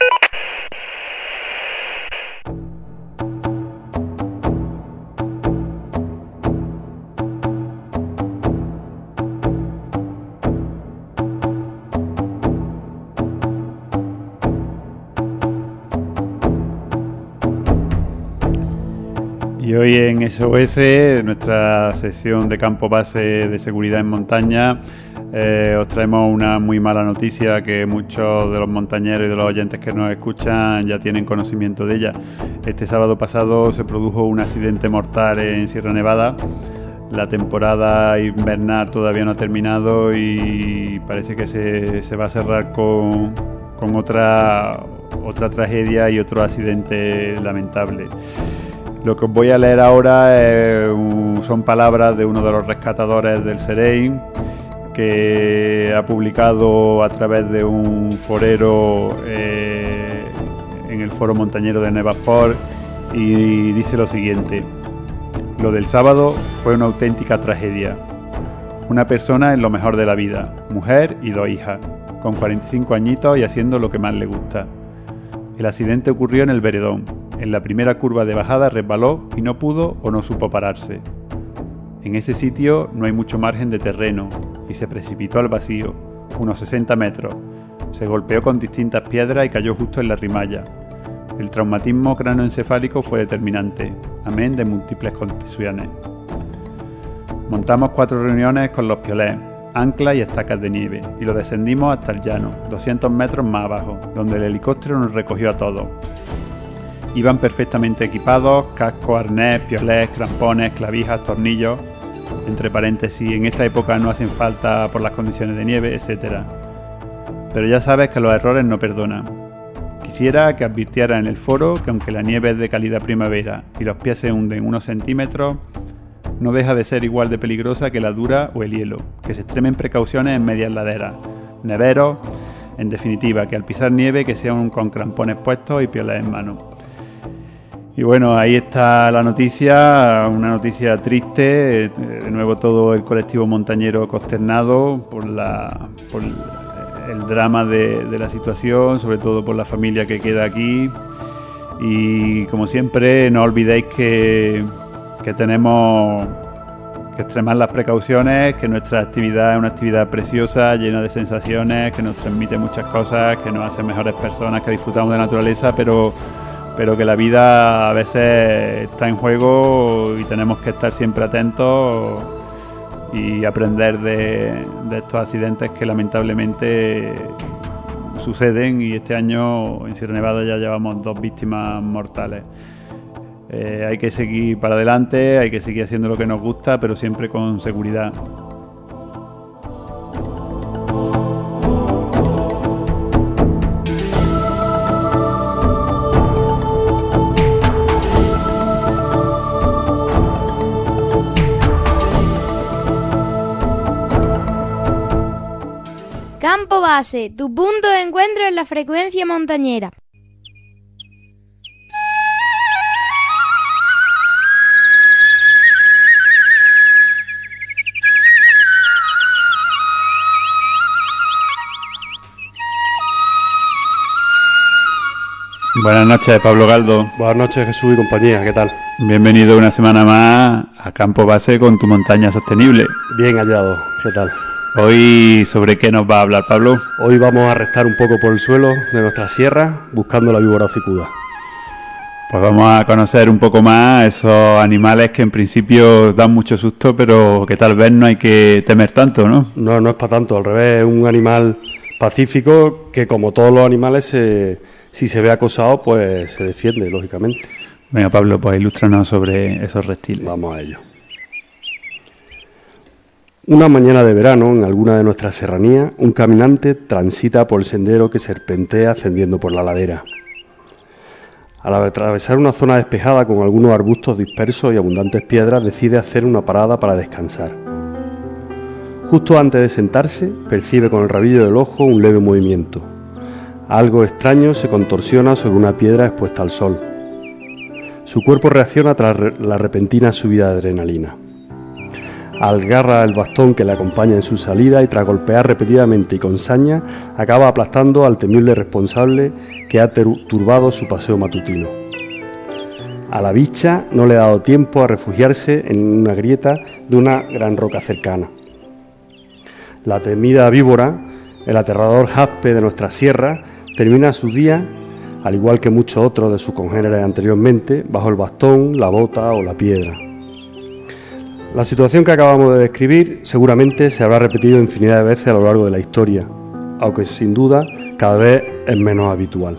Y hoy en S O S, nuestra sección de campo base de seguridad en montaña, eh, os traemos una muy mala noticia que muchos de los montañeros y de los oyentes que nos escuchan ya tienen conocimiento de ella. Este sábado pasado se produjo un accidente mortal en Sierra Nevada. La temporada invernal todavía no ha terminado y parece que se, se va a cerrar con, con otra, otra tragedia y otro accidente lamentable. Lo que os voy a leer ahora es un, son palabras de uno de los rescatadores del SEREIN, que ha publicado a través de un forero eh, en el foro montañero de Nevasport, y dice lo siguiente: lo del sábado fue una auténtica tragedia. Una persona en lo mejor de la vida, mujer y dos hijas, con cuarenta y cinco añitos y haciendo lo que más le gusta. El accidente ocurrió en el Veredón. En la primera curva de bajada resbaló y no pudo o no supo pararse. En ese sitio no hay mucho margen de terreno y se precipitó al vacío, unos sesenta metros. Se golpeó con distintas piedras y cayó justo en la rimalla. El traumatismo cráneoencefálico fue determinante, amén de múltiples contusiones. Montamos cuatro reuniones con los piolés, anclas y estacas de nieve, y lo descendimos hasta el llano, doscientos metros más abajo, donde el helicóptero nos recogió a todos. Iban perfectamente equipados, casco, arnés, piolés, crampones, clavijas, tornillos, entre paréntesis, en esta época no hacen falta por las condiciones de nieve, etcétera. Pero ya sabes que los errores no perdonan. Quisiera que advirtiera en el foro que aunque la nieve es de calidad primavera y los pies se hunden unos centímetros, no deja de ser igual de peligrosa que la dura o el hielo, que se extremen precauciones en medias laderas, neveros, en definitiva, que al pisar nieve que sean con crampones puestos y piolés en mano. Y bueno, ahí está la noticia, una noticia triste, de nuevo todo el colectivo montañero consternado por la por el drama de, de la situación, sobre todo por la familia que queda aquí. Y como siempre, no olvidéis que, que tenemos que extremar las precauciones, que nuestra actividad es una actividad preciosa, llena de sensaciones, que nos transmite muchas cosas, que nos hace mejores personas, que disfrutamos de la naturaleza, pero pero que la vida a veces está en juego y tenemos que estar siempre atentos y aprender de, de estos accidentes que lamentablemente suceden, y este año en Sierra Nevada ya llevamos dos víctimas mortales. Eh, hay que seguir para adelante, hay que seguir haciendo lo que nos gusta, pero siempre con seguridad. Campo base, tu punto de encuentro en la frecuencia montañera. Buenas noches, Pablo Galdo. Buenas noches, Jesús y compañía, ¿qué tal? Bienvenido una semana más a Campo Base con tu montaña sostenible. Bien hallado, ¿qué tal? Hoy, ¿sobre qué nos va a hablar, Pablo? Hoy vamos a restar un poco por el suelo de nuestra sierra buscando la víbora hocicuda. Pues vamos a conocer un poco más esos animales que en principio dan mucho susto, pero que tal vez no hay que temer tanto, ¿no? No, no es para tanto, al revés, es un animal pacífico que, como todos los animales, se, si se ve acosado, pues se defiende, lógicamente. Venga, Pablo, pues ilústranos sobre esos reptiles. Vamos a ello. Una mañana de verano, en alguna de nuestras serranías, un caminante transita por el sendero que serpentea ascendiendo por la ladera. Al atravesar una zona despejada con algunos arbustos dispersos y abundantes piedras, decide hacer una parada para descansar. Justo antes de sentarse, percibe con el rabillo del ojo un leve movimiento. Algo extraño se contorsiona sobre una piedra expuesta al sol. Su cuerpo reacciona tras la repentina subida de adrenalina. Agarra el bastón que le acompaña en su salida y, tras golpear repetidamente y con saña, acaba aplastando al temible responsable que ha turbado su paseo matutino. A la bicha no le ha dado tiempo a refugiarse en una grieta de una gran roca cercana. La temida víbora, el aterrador jaspe de nuestra sierra, termina su día al igual que muchos otros de sus congéneres anteriormente, bajo el bastón, la bota o la piedra. La situación que acabamos de describir seguramente se habrá repetido infinidad de veces a lo largo de la historia, aunque sin duda cada vez es menos habitual.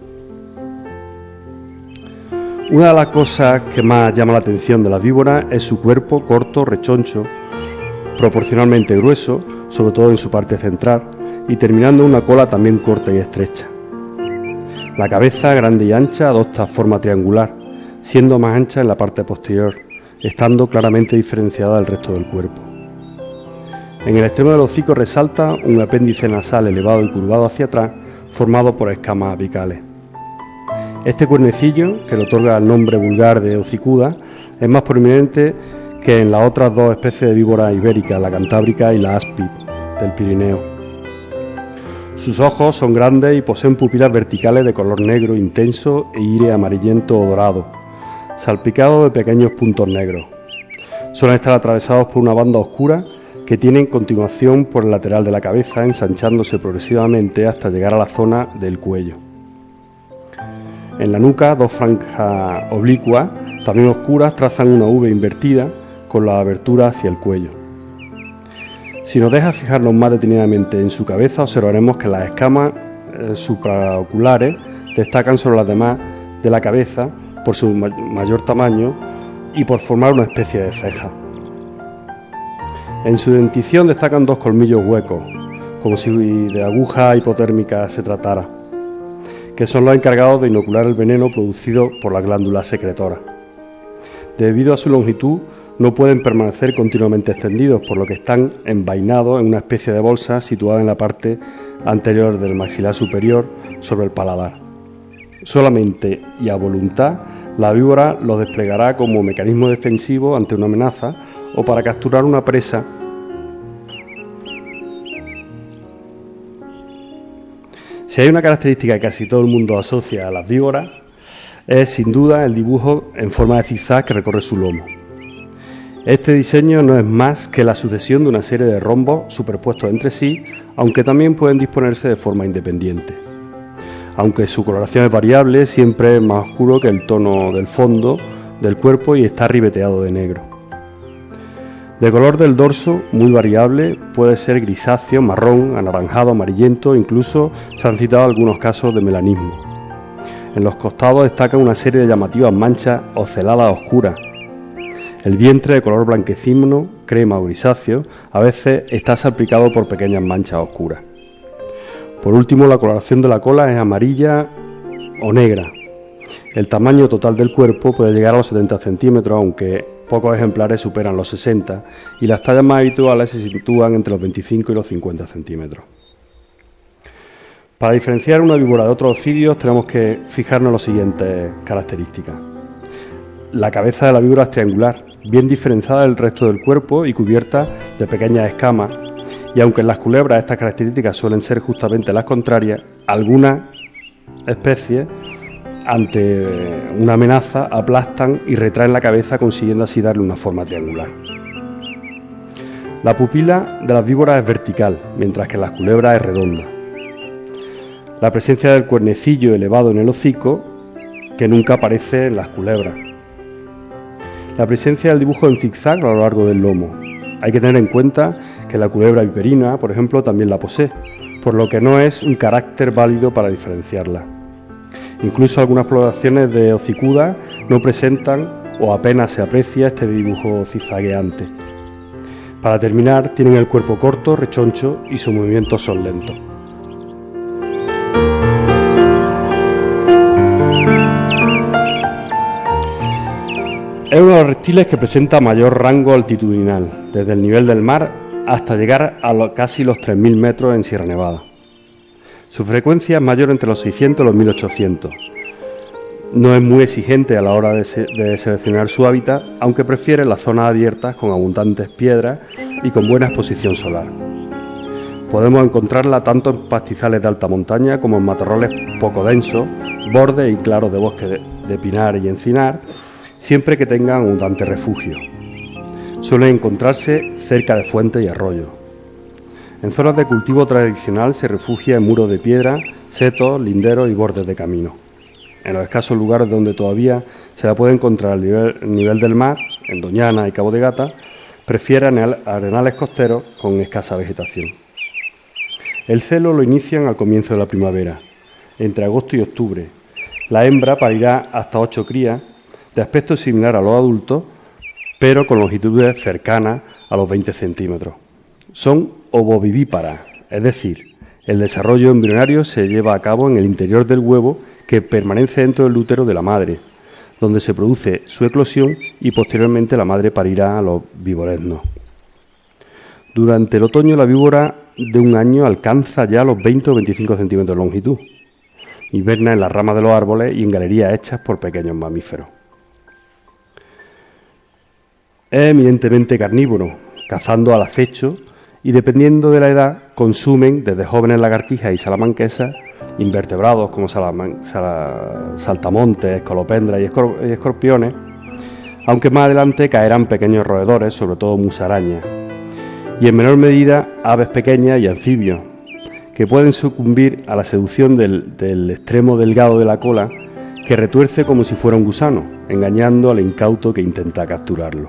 Una de las cosas que más llama la atención de las víboras es su cuerpo corto, rechoncho, proporcionalmente grueso, sobre todo en su parte central, y terminando en una cola también corta y estrecha. La cabeza, grande y ancha, adopta forma triangular, siendo más ancha en la parte posterior, estando claramente diferenciada del resto del cuerpo. En el extremo del hocico resalta un apéndice nasal elevado y curvado hacia atrás, formado por escamas apicales. Este cuernecillo, que le otorga el nombre vulgar de hocicuda, es más prominente que en las otras dos especies de víboras ibéricas, la cantábrica y la áspid del Pirineo. Sus ojos son grandes y poseen pupilas verticales de color negro intenso e iris amarillento o dorado, salpicado de pequeños puntos negros. Suelen estar atravesados por una banda oscura que tienen continuación por el lateral de la cabeza, ensanchándose progresivamente hasta llegar a la zona del cuello. En la nuca, dos franjas oblicuas, también oscuras, trazan una V invertida con la abertura hacia el cuello. Si nos deja fijarnos más detenidamente en su cabeza, observaremos que las escamas eh, supraoculares destacan sobre las demás de la cabeza por su ma- mayor tamaño y por formar una especie de ceja. En su dentición destacan dos colmillos huecos, como si de aguja hipotérmica se tratara, que son los encargados de inocular el veneno producido por las glándulas secretoras. Debido a su longitud, no pueden permanecer continuamente extendidos, por lo que están envainados en una especie de bolsa situada en la parte anterior del maxilar superior sobre el paladar. Solamente y a voluntad, la víbora los desplegará como mecanismo defensivo ante una amenaza o para capturar una presa. Si hay una característica que casi todo el mundo asocia a las víboras, es sin duda el dibujo en forma de zigzag que recorre su lomo. Este diseño no es más que la sucesión de una serie de rombos superpuestos entre sí, aunque también pueden disponerse de forma independiente. Aunque su coloración es variable, siempre es más oscuro que el tono del fondo del cuerpo y está ribeteado de negro. De color del dorso, muy variable, puede ser grisáceo, marrón, anaranjado, amarillento, incluso se han citado algunos casos de melanismo. En los costados destacan una serie de llamativas manchas oceladas oscuras. El vientre, de color blanquecino, crema o grisáceo, a veces está salpicado por pequeñas manchas oscuras. Por último, la coloración de la cola es amarilla o negra. El tamaño total del cuerpo puede llegar a los setenta centímetros, aunque pocos ejemplares superan los sesenta, y las tallas más habituales se sitúan entre los veinticinco y los cincuenta centímetros. Para diferenciar una víbora de otros ofidios tenemos que fijarnos en las siguientes características. La cabeza de la víbora es triangular, bien diferenciada del resto del cuerpo y cubierta de pequeñas escamas, y aunque en las culebras estas características suelen ser justamente las contrarias, algunas especies, ante una amenaza, aplastan y retraen la cabeza, consiguiendo así darle una forma triangular. La pupila de las víboras es vertical, mientras que en las culebras es redonda. La presencia del cuernecillo elevado en el hocico, que nunca aparece en las culebras. La presencia del dibujo en zigzag a lo largo del lomo. Hay que tener en cuenta que la culebra viperina, por ejemplo, también la posee, por lo que no es un carácter válido para diferenciarla. Incluso algunas poblaciones de hocicuda no presentan o apenas se aprecia este dibujo zigzagueante. Para terminar, tienen el cuerpo corto, rechoncho y sus movimientos son lentos. Es uno de los reptiles que presenta mayor rango altitudinal, desde el nivel del mar hasta llegar a lo, casi los tres mil metros en Sierra Nevada. Su frecuencia es mayor entre los seiscientos y los mil ochocientos. No es muy exigente a la hora de, se, de seleccionar su hábitat, aunque prefiere las zonas abiertas con abundantes piedras y con buena exposición solar. Podemos encontrarla tanto en pastizales de alta montaña como en matorrales poco densos, bordes y claros de bosque de, de pinar y encinar, siempre que tengan abundante refugio. Suele encontrarse cerca de fuentes y arroyos. En zonas de cultivo tradicional se refugia en muros de piedra, setos, linderos y bordes de camino. En los escasos lugares donde todavía se la puede encontrar al nivel, nivel del mar, en Doñana y Cabo de Gata, prefiere arenales costeros con escasa vegetación. El celo lo inician al comienzo de la primavera, entre agosto y octubre. La hembra parirá hasta ocho crías, de aspecto similar a los adultos, pero con longitudes cercanas a los veinte centímetros. Son ovovivíparas, es decir, el desarrollo embrionario se lleva a cabo en el interior del huevo que permanece dentro del útero de la madre, donde se produce su eclosión y posteriormente la madre parirá a los viboreznos. Durante el otoño la víbora de un año alcanza ya los veinte o veinticinco centímetros de longitud. Hiberna en las ramas de los árboles y en galerías hechas por pequeños mamíferos. Es eminentemente carnívoro, cazando al acecho y dependiendo de la edad consumen desde jóvenes lagartijas y salamanquesas invertebrados como salaman, sal, saltamontes, escolopendras y, escor, y escorpiones, aunque más adelante caerán pequeños roedores, sobre todo musarañas, y en menor medida aves pequeñas y anfibios, que pueden sucumbir a la seducción del, del extremo delgado de la cola, que retuerce como si fuera un gusano, engañando al incauto que intenta capturarlo.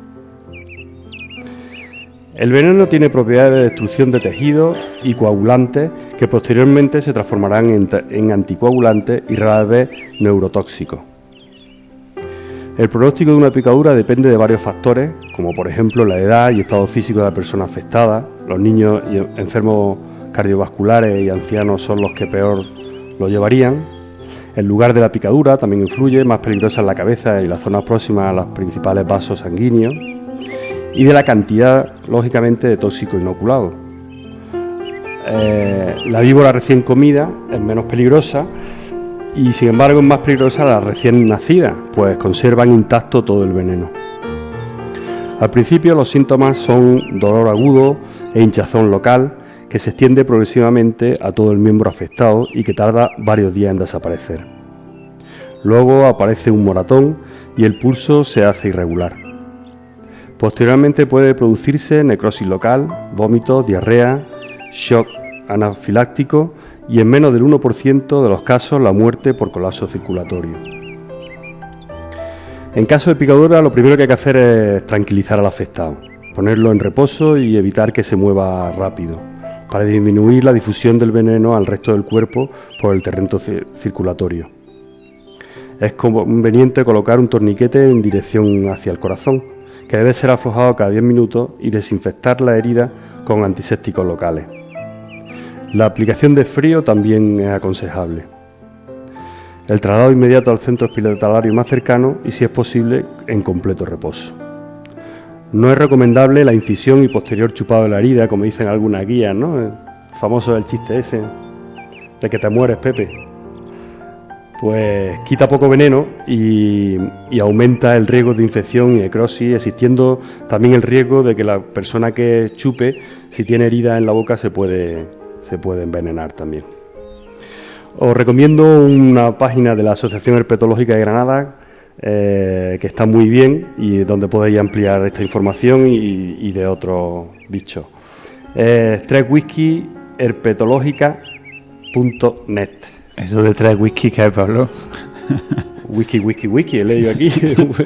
El veneno tiene propiedades de destrucción de tejidos y coagulantes que posteriormente se transformarán en, en anticoagulantes y rara vez neurotóxicos. El pronóstico de una picadura depende de varios factores, como por ejemplo la edad y estado físico de la persona afectada. Los niños y enfermos cardiovasculares y ancianos son los que peor lo llevarían. El lugar de la picadura también influye, más peligrosa en la cabeza y las zonas próximas a los principales vasos sanguíneos, y de la cantidad, lógicamente, de tóxico inoculado. Eh, la víbora recién comida es menos peligrosa y, sin embargo, es más peligrosa la recién nacida, pues conservan intacto todo el veneno. Al principio los síntomas son dolor agudo e hinchazón local, que se extiende progresivamente a todo el miembro afectado y que tarda varios días en desaparecer. Luego aparece un moratón y el pulso se hace irregular. Posteriormente puede producirse necrosis local, vómitos, diarrea, shock anafiláctico y en menos del uno por ciento de los casos la muerte por colapso circulatorio. En caso de picadura lo primero que hay que hacer es tranquilizar al afectado, ponerlo en reposo y evitar que se mueva rápido, para disminuir la difusión del veneno al resto del cuerpo por el terreno circulatorio. Es conveniente colocar un torniquete en dirección hacia el corazón, que debe ser aflojado cada diez minutos y desinfectar la herida con antisépticos locales. La aplicación de frío también es aconsejable. El traslado inmediato al centro hospitalario más cercano y, si es posible, en completo reposo. No es recomendable la incisión y posterior chupado de la herida, como dicen algunas guías, ¿no? El famoso el chiste ese de que te mueres, Pepe. Pues quita poco veneno y, y aumenta el riesgo de infección y necrosis, existiendo también el riesgo de que la persona que chupe, si tiene herida en la boca, se puede, se puede envenenar también. Os recomiendo una página de la Asociación Herpetológica de Granada, eh, que está muy bien y donde podéis ampliar esta información y, y de otros bichos. Eh, tres whisky herpetológica punto net. Eso de tres whisky, ¿qué es, Pablo? Wiki, wiki, wiki, he leído aquí.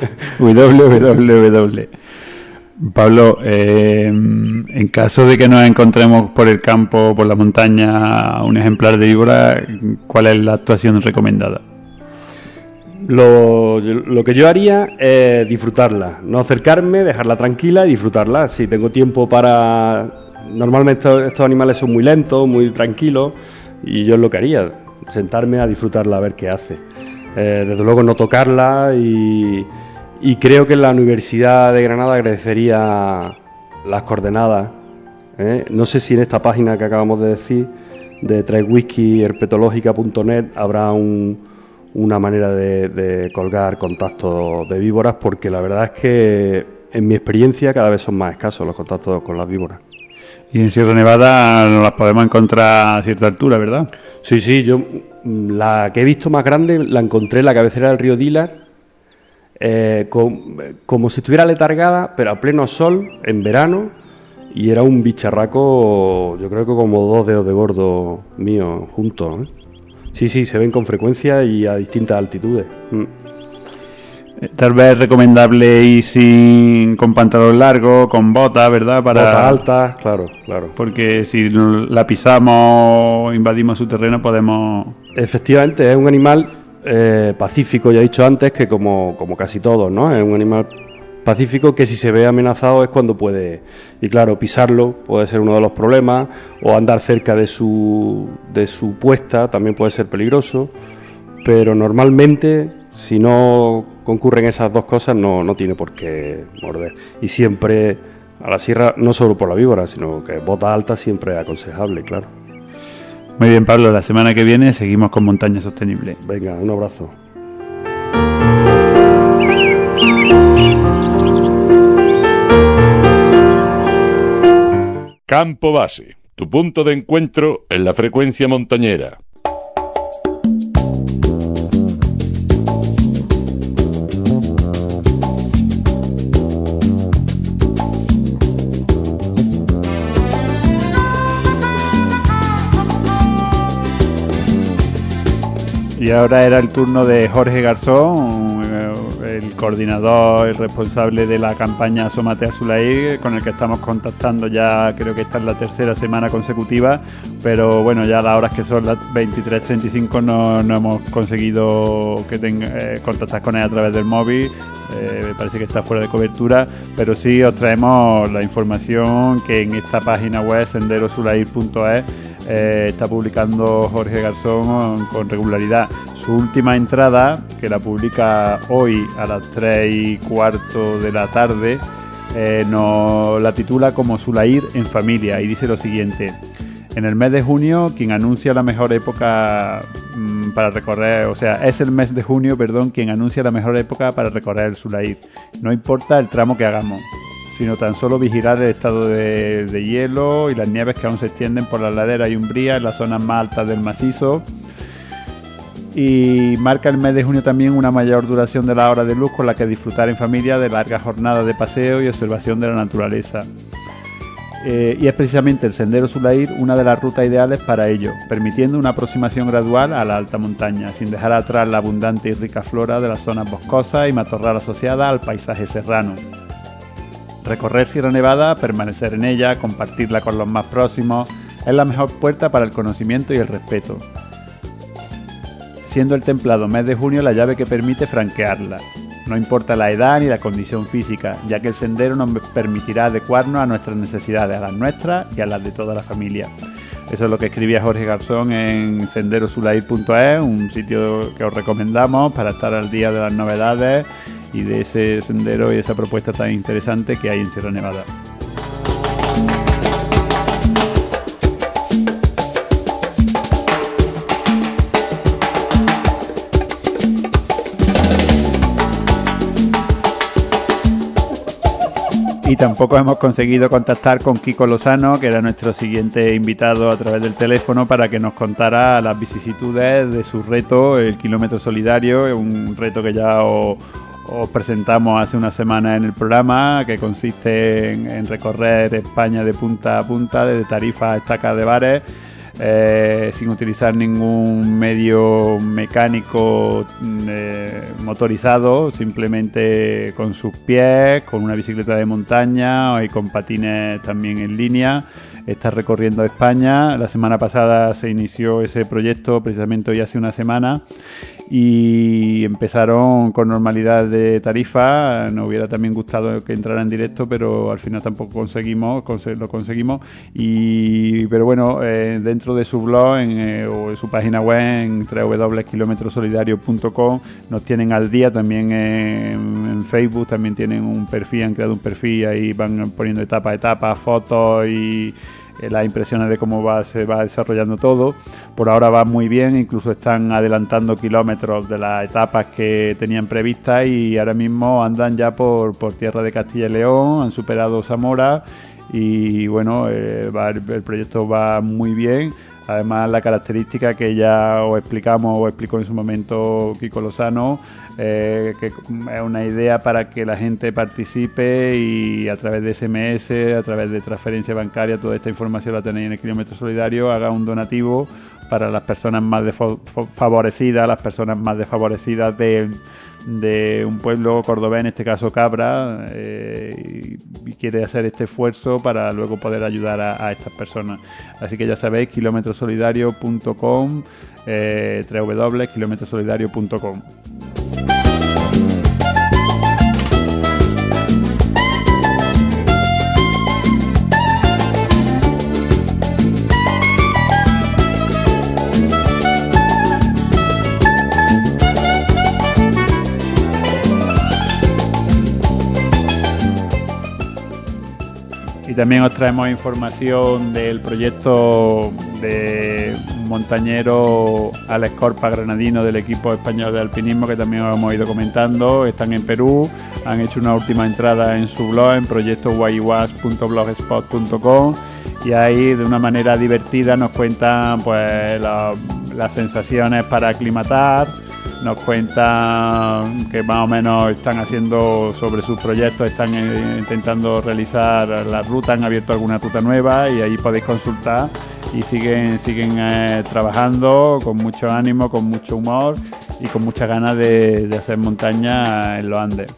www. Pablo, eh, en caso de que nos encontremos por el campo, por la montaña, un ejemplar de víbora, ¿cuál es la actuación recomendada? Lo, lo que yo haría es disfrutarla, no acercarme, dejarla tranquila y disfrutarla. Si tengo tiempo para... Normalmente estos, estos animales son muy lentos, muy tranquilos, y yo es lo que haría, sentarme a disfrutarla, a ver qué hace. Eh, desde luego no tocarla y, y creo que en la Universidad de Granada agradecería las coordenadas. ¿eh? No sé si en esta página que acabamos de decir, de tres whisky herpetológica punto net, habrá un, una manera de, de colgar contactos de víboras, porque la verdad es que en mi experiencia cada vez son más escasos los contactos con las víboras. Y en Sierra Nevada nos las podemos encontrar a cierta altura, ¿verdad? Sí, sí, yo la que he visto más grande la encontré en la cabecera del río Dilar, eh, con, como si estuviera letargada, pero a pleno sol, en verano, y era un bicharraco, yo creo que como dos dedos de gordo mío juntos, ¿eh? Sí, sí, se ven con frecuencia y a distintas altitudes. Mm. Tal vez es recomendable ir sin, con pantalón largo, con botas, ¿verdad? Para, botas altas, claro, claro. Porque si la pisamos, invadimos su terreno, podemos... Efectivamente, es un animal eh, pacífico, ya he dicho antes, que como, como casi todos, ¿no? Es un animal pacífico que si se ve amenazado es cuando puede... Y claro, pisarlo puede ser uno de los problemas, o andar cerca de su, de su puesta también puede ser peligroso, pero normalmente, si no concurren esas dos cosas, no, no tiene por qué morder. Y siempre a la sierra, no solo por la víbora, sino que bota alta siempre es aconsejable, claro. Muy bien, Pablo, la semana que viene seguimos con Montaña Sostenible. Venga, un abrazo. Campo Base, tu punto de encuentro en la frecuencia montañera. Y ahora era el turno de Jorge Garzón, el coordinador, el responsable de la campaña Asómate a Sulair, con el que estamos contactando ya, creo que esta es la tercera semana consecutiva, pero bueno, ya a las horas que son las veintitrés treinta y cinco no, no hemos conseguido que tenga, eh, contactar con él a través del móvil. Eh, me parece que está fuera de cobertura, pero sí os traemos la información que en esta página web senderosulair punto es eh, está publicando Jorge Garzón con regularidad. Su última entrada, que la publica hoy a las tres y cuarto de la tarde, eh, nos la titula como Sulair en familia y dice lo siguiente: en el mes de junio, quien anuncia la mejor época mmm, para recorrer, o sea, es el mes de junio, perdón, quien anuncia la mejor época para recorrer el Sulair. No importa el tramo que hagamos, sino tan solo vigilar el estado de, de hielo y las nieves que aún se extienden por las laderas y umbrías en las zonas más altas del macizo. Y marca el mes de junio también una mayor duración de la hora de luz con la que disfrutar en familia de largas jornadas de paseo y observación de la naturaleza. Eh, y es precisamente el Sendero Sulair una de las rutas ideales para ello, permitiendo una aproximación gradual a la alta montaña, sin dejar atrás la abundante y rica flora de las zonas boscosas y matorral asociada al paisaje serrano. Recorrer Sierra Nevada, permanecer en ella, compartirla con los más próximos, es la mejor puerta para el conocimiento y el respeto, siendo el templado mes de junio la llave que permite franquearla. No importa la edad ni la condición física, ya que el sendero nos permitirá adecuarnos a nuestras necesidades, a las nuestras y a las de toda la familia. Eso es lo que escribía Jorge Garzón en senderosulair punto es, un sitio que os recomendamos para estar al día de las novedades y de ese sendero y esa propuesta tan interesante que hay en Sierra Nevada. Y tampoco hemos conseguido contactar con Kiko Lozano, que era nuestro siguiente invitado a través del teléfono, para que nos contara las vicisitudes de su reto, el Kilómetro Solidario, un reto que ya os, os presentamos hace una semana en el programa, que consiste en, en recorrer España de punta a punta, desde Tarifa a Estacas de Bares, Eh, sin utilizar ningún medio mecánico eh, motorizado, simplemente con sus pies, con una bicicleta de montaña y con patines también en línea. Está recorriendo España. La semana pasada se inició ese proyecto, precisamente hoy hace una semana, y empezaron con normalidad de Tarifa. Nos hubiera también gustado que entrara en directo, pero al final tampoco conseguimos, lo conseguimos. Y pero bueno, eh, dentro de su blog en, eh, o en su página web en doble u doble u doble u punto kilómetro solidario punto com nos tienen al día. También en, en Facebook también tienen un perfil, han creado un perfil y ahí van poniendo etapa a etapa, fotos y las impresiones de cómo va, se va desarrollando todo. Por ahora va muy bien, incluso están adelantando kilómetros de las etapas que tenían previstas y ahora mismo andan ya por, por tierra de Castilla y León, han superado Zamora y bueno, eh, va, el proyecto va muy bien. Además, la característica que ya os explicamos o explicó en su momento Kiko Lozano, eh, que es una idea para que la gente participe y a través de S M S, a través de transferencia bancaria, toda esta información la tenéis en el Kilómetro Solidario, haga un donativo para las personas más desfavorecidas, las personas más desfavorecidas de, de un pueblo cordobés, en este caso Cabra, eh, y, y quiere hacer este esfuerzo para luego poder ayudar a, a estas personas. Así que ya sabéis, kilómetro solidario punto com, eh, doble u doble u doble u punto kilómetro solidario punto com. También os traemos información del proyecto de un montañero Alex Corpa, granadino del equipo español de alpinismo, que también os hemos ido comentando. Están en Perú, han hecho una última entrada en su blog, en proyecto guayuas punto blogspot punto com, y ahí de una manera divertida nos cuentan pues la, las sensaciones para aclimatar. Nos cuentan que más o menos están haciendo sobre sus proyectos, están eh, intentando realizar la ruta, han abierto alguna ruta nueva y ahí podéis consultar, y siguen siguen eh, trabajando con mucho ánimo, con mucho humor y con muchas ganas de, de hacer montaña en los Andes.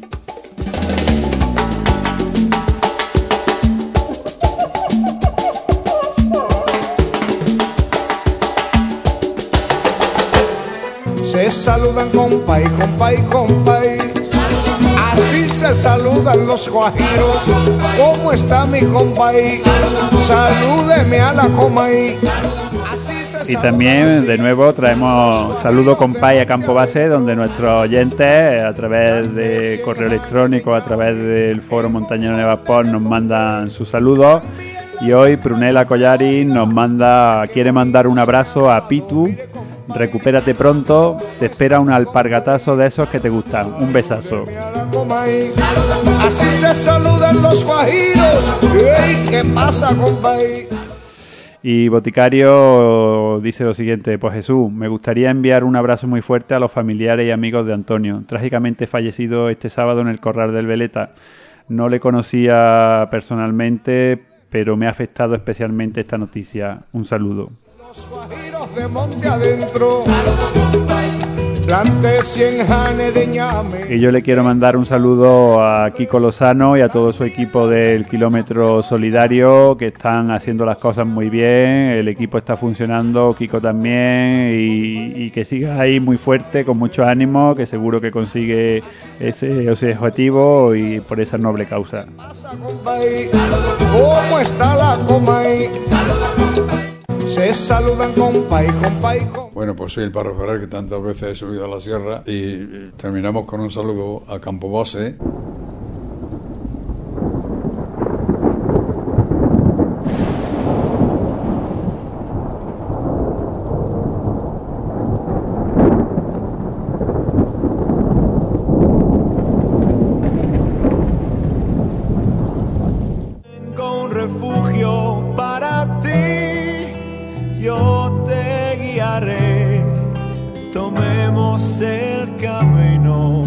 Se saludan compay, compay, compay. Así se saludan los guajiros. ¿Cómo está mi compay? Salúdeme a la comay. Y también de nuevo traemos saludo compay a Campo Base, donde nuestros oyentes a través de correo electrónico, a través del foro Montañero Nevasport, nos mandan sus saludos. Y hoy Prunella Collarín nos manda, quiere mandar un abrazo a Pitu. Recupérate pronto, te espera un alpargatazo de esos que te gustan. Un besazo. Así se saludan los guajiros. ¡Ey! ¿Qué pasa, compay? Y Boticario dice lo siguiente: pues Jesús, me gustaría enviar un abrazo muy fuerte a los familiares y amigos de Antonio, trágicamente fallecido este sábado en el Corral del Veleta. No le conocía personalmente, pero me ha afectado especialmente esta noticia. Un saludo. Los guajiros de monte adentro, plantes cien janes de ñame. Y yo le quiero mandar un saludo a Kiko Lozano y a todo su equipo del Kilómetro Solidario, que están haciendo las cosas muy bien. El equipo está funcionando, Kiko también, y, y que siga ahí muy fuerte, con mucho ánimo, que seguro que consigue ese, ese objetivo y por esa noble causa. ¿Cómo está la comay? Se saludan compay, compay, compay. Bueno, pues soy el Parro Ferrer, que tantas veces he subido a la sierra, y terminamos con un saludo a Campo Base. Tengo un refugio para ti. Yo te guiaré, tomemos el camino.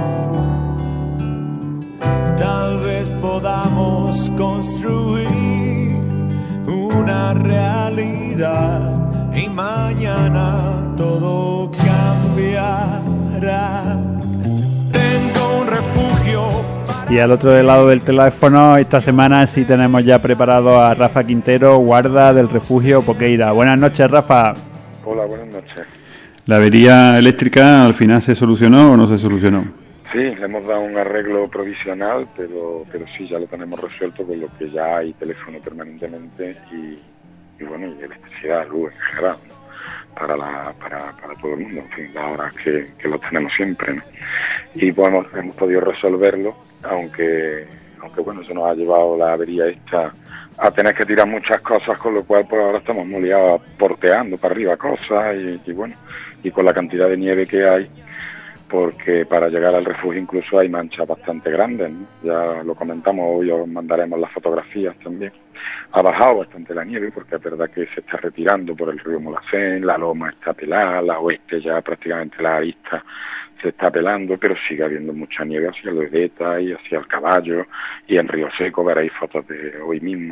Tal vez podamos construir una realidad y mañana todo cambiará. Tengo un refugio. Y al otro lado del teléfono, esta semana sí tenemos ya preparado a Rafa Quintero, guarda del refugio Poqueira. Buenas noches, Rafa. Hola, buenas noches. ¿La avería eléctrica al final se solucionó o no se solucionó? Sí, le hemos dado un arreglo provisional, pero pero sí, ya lo tenemos resuelto, con lo que ya hay teléfono permanentemente y, y bueno, y electricidad, luz en general, ¿no? para la para, para todo el mundo, en fin, las horas que, que lo tenemos siempre, ¿no? Y bueno, hemos podido resolverlo, aunque aunque bueno, eso nos ha llevado la avería esta a tener que tirar muchas cosas, con lo cual pues ahora estamos muy liados porteando para arriba cosas y, y bueno, y con la cantidad de nieve que hay, porque para llegar al refugio incluso hay manchas bastante grandes, ¿no? Ya lo comentamos, hoy os mandaremos las fotografías también. Ha bajado bastante la nieve porque es verdad que se está retirando por el río Mulhacén, la loma está pelada, la oeste ya prácticamente la arista se está pelando, pero sigue habiendo mucha nieve hacia el Oedeta y hacia el Caballo, y en Río Seco veréis fotos de hoy mismo,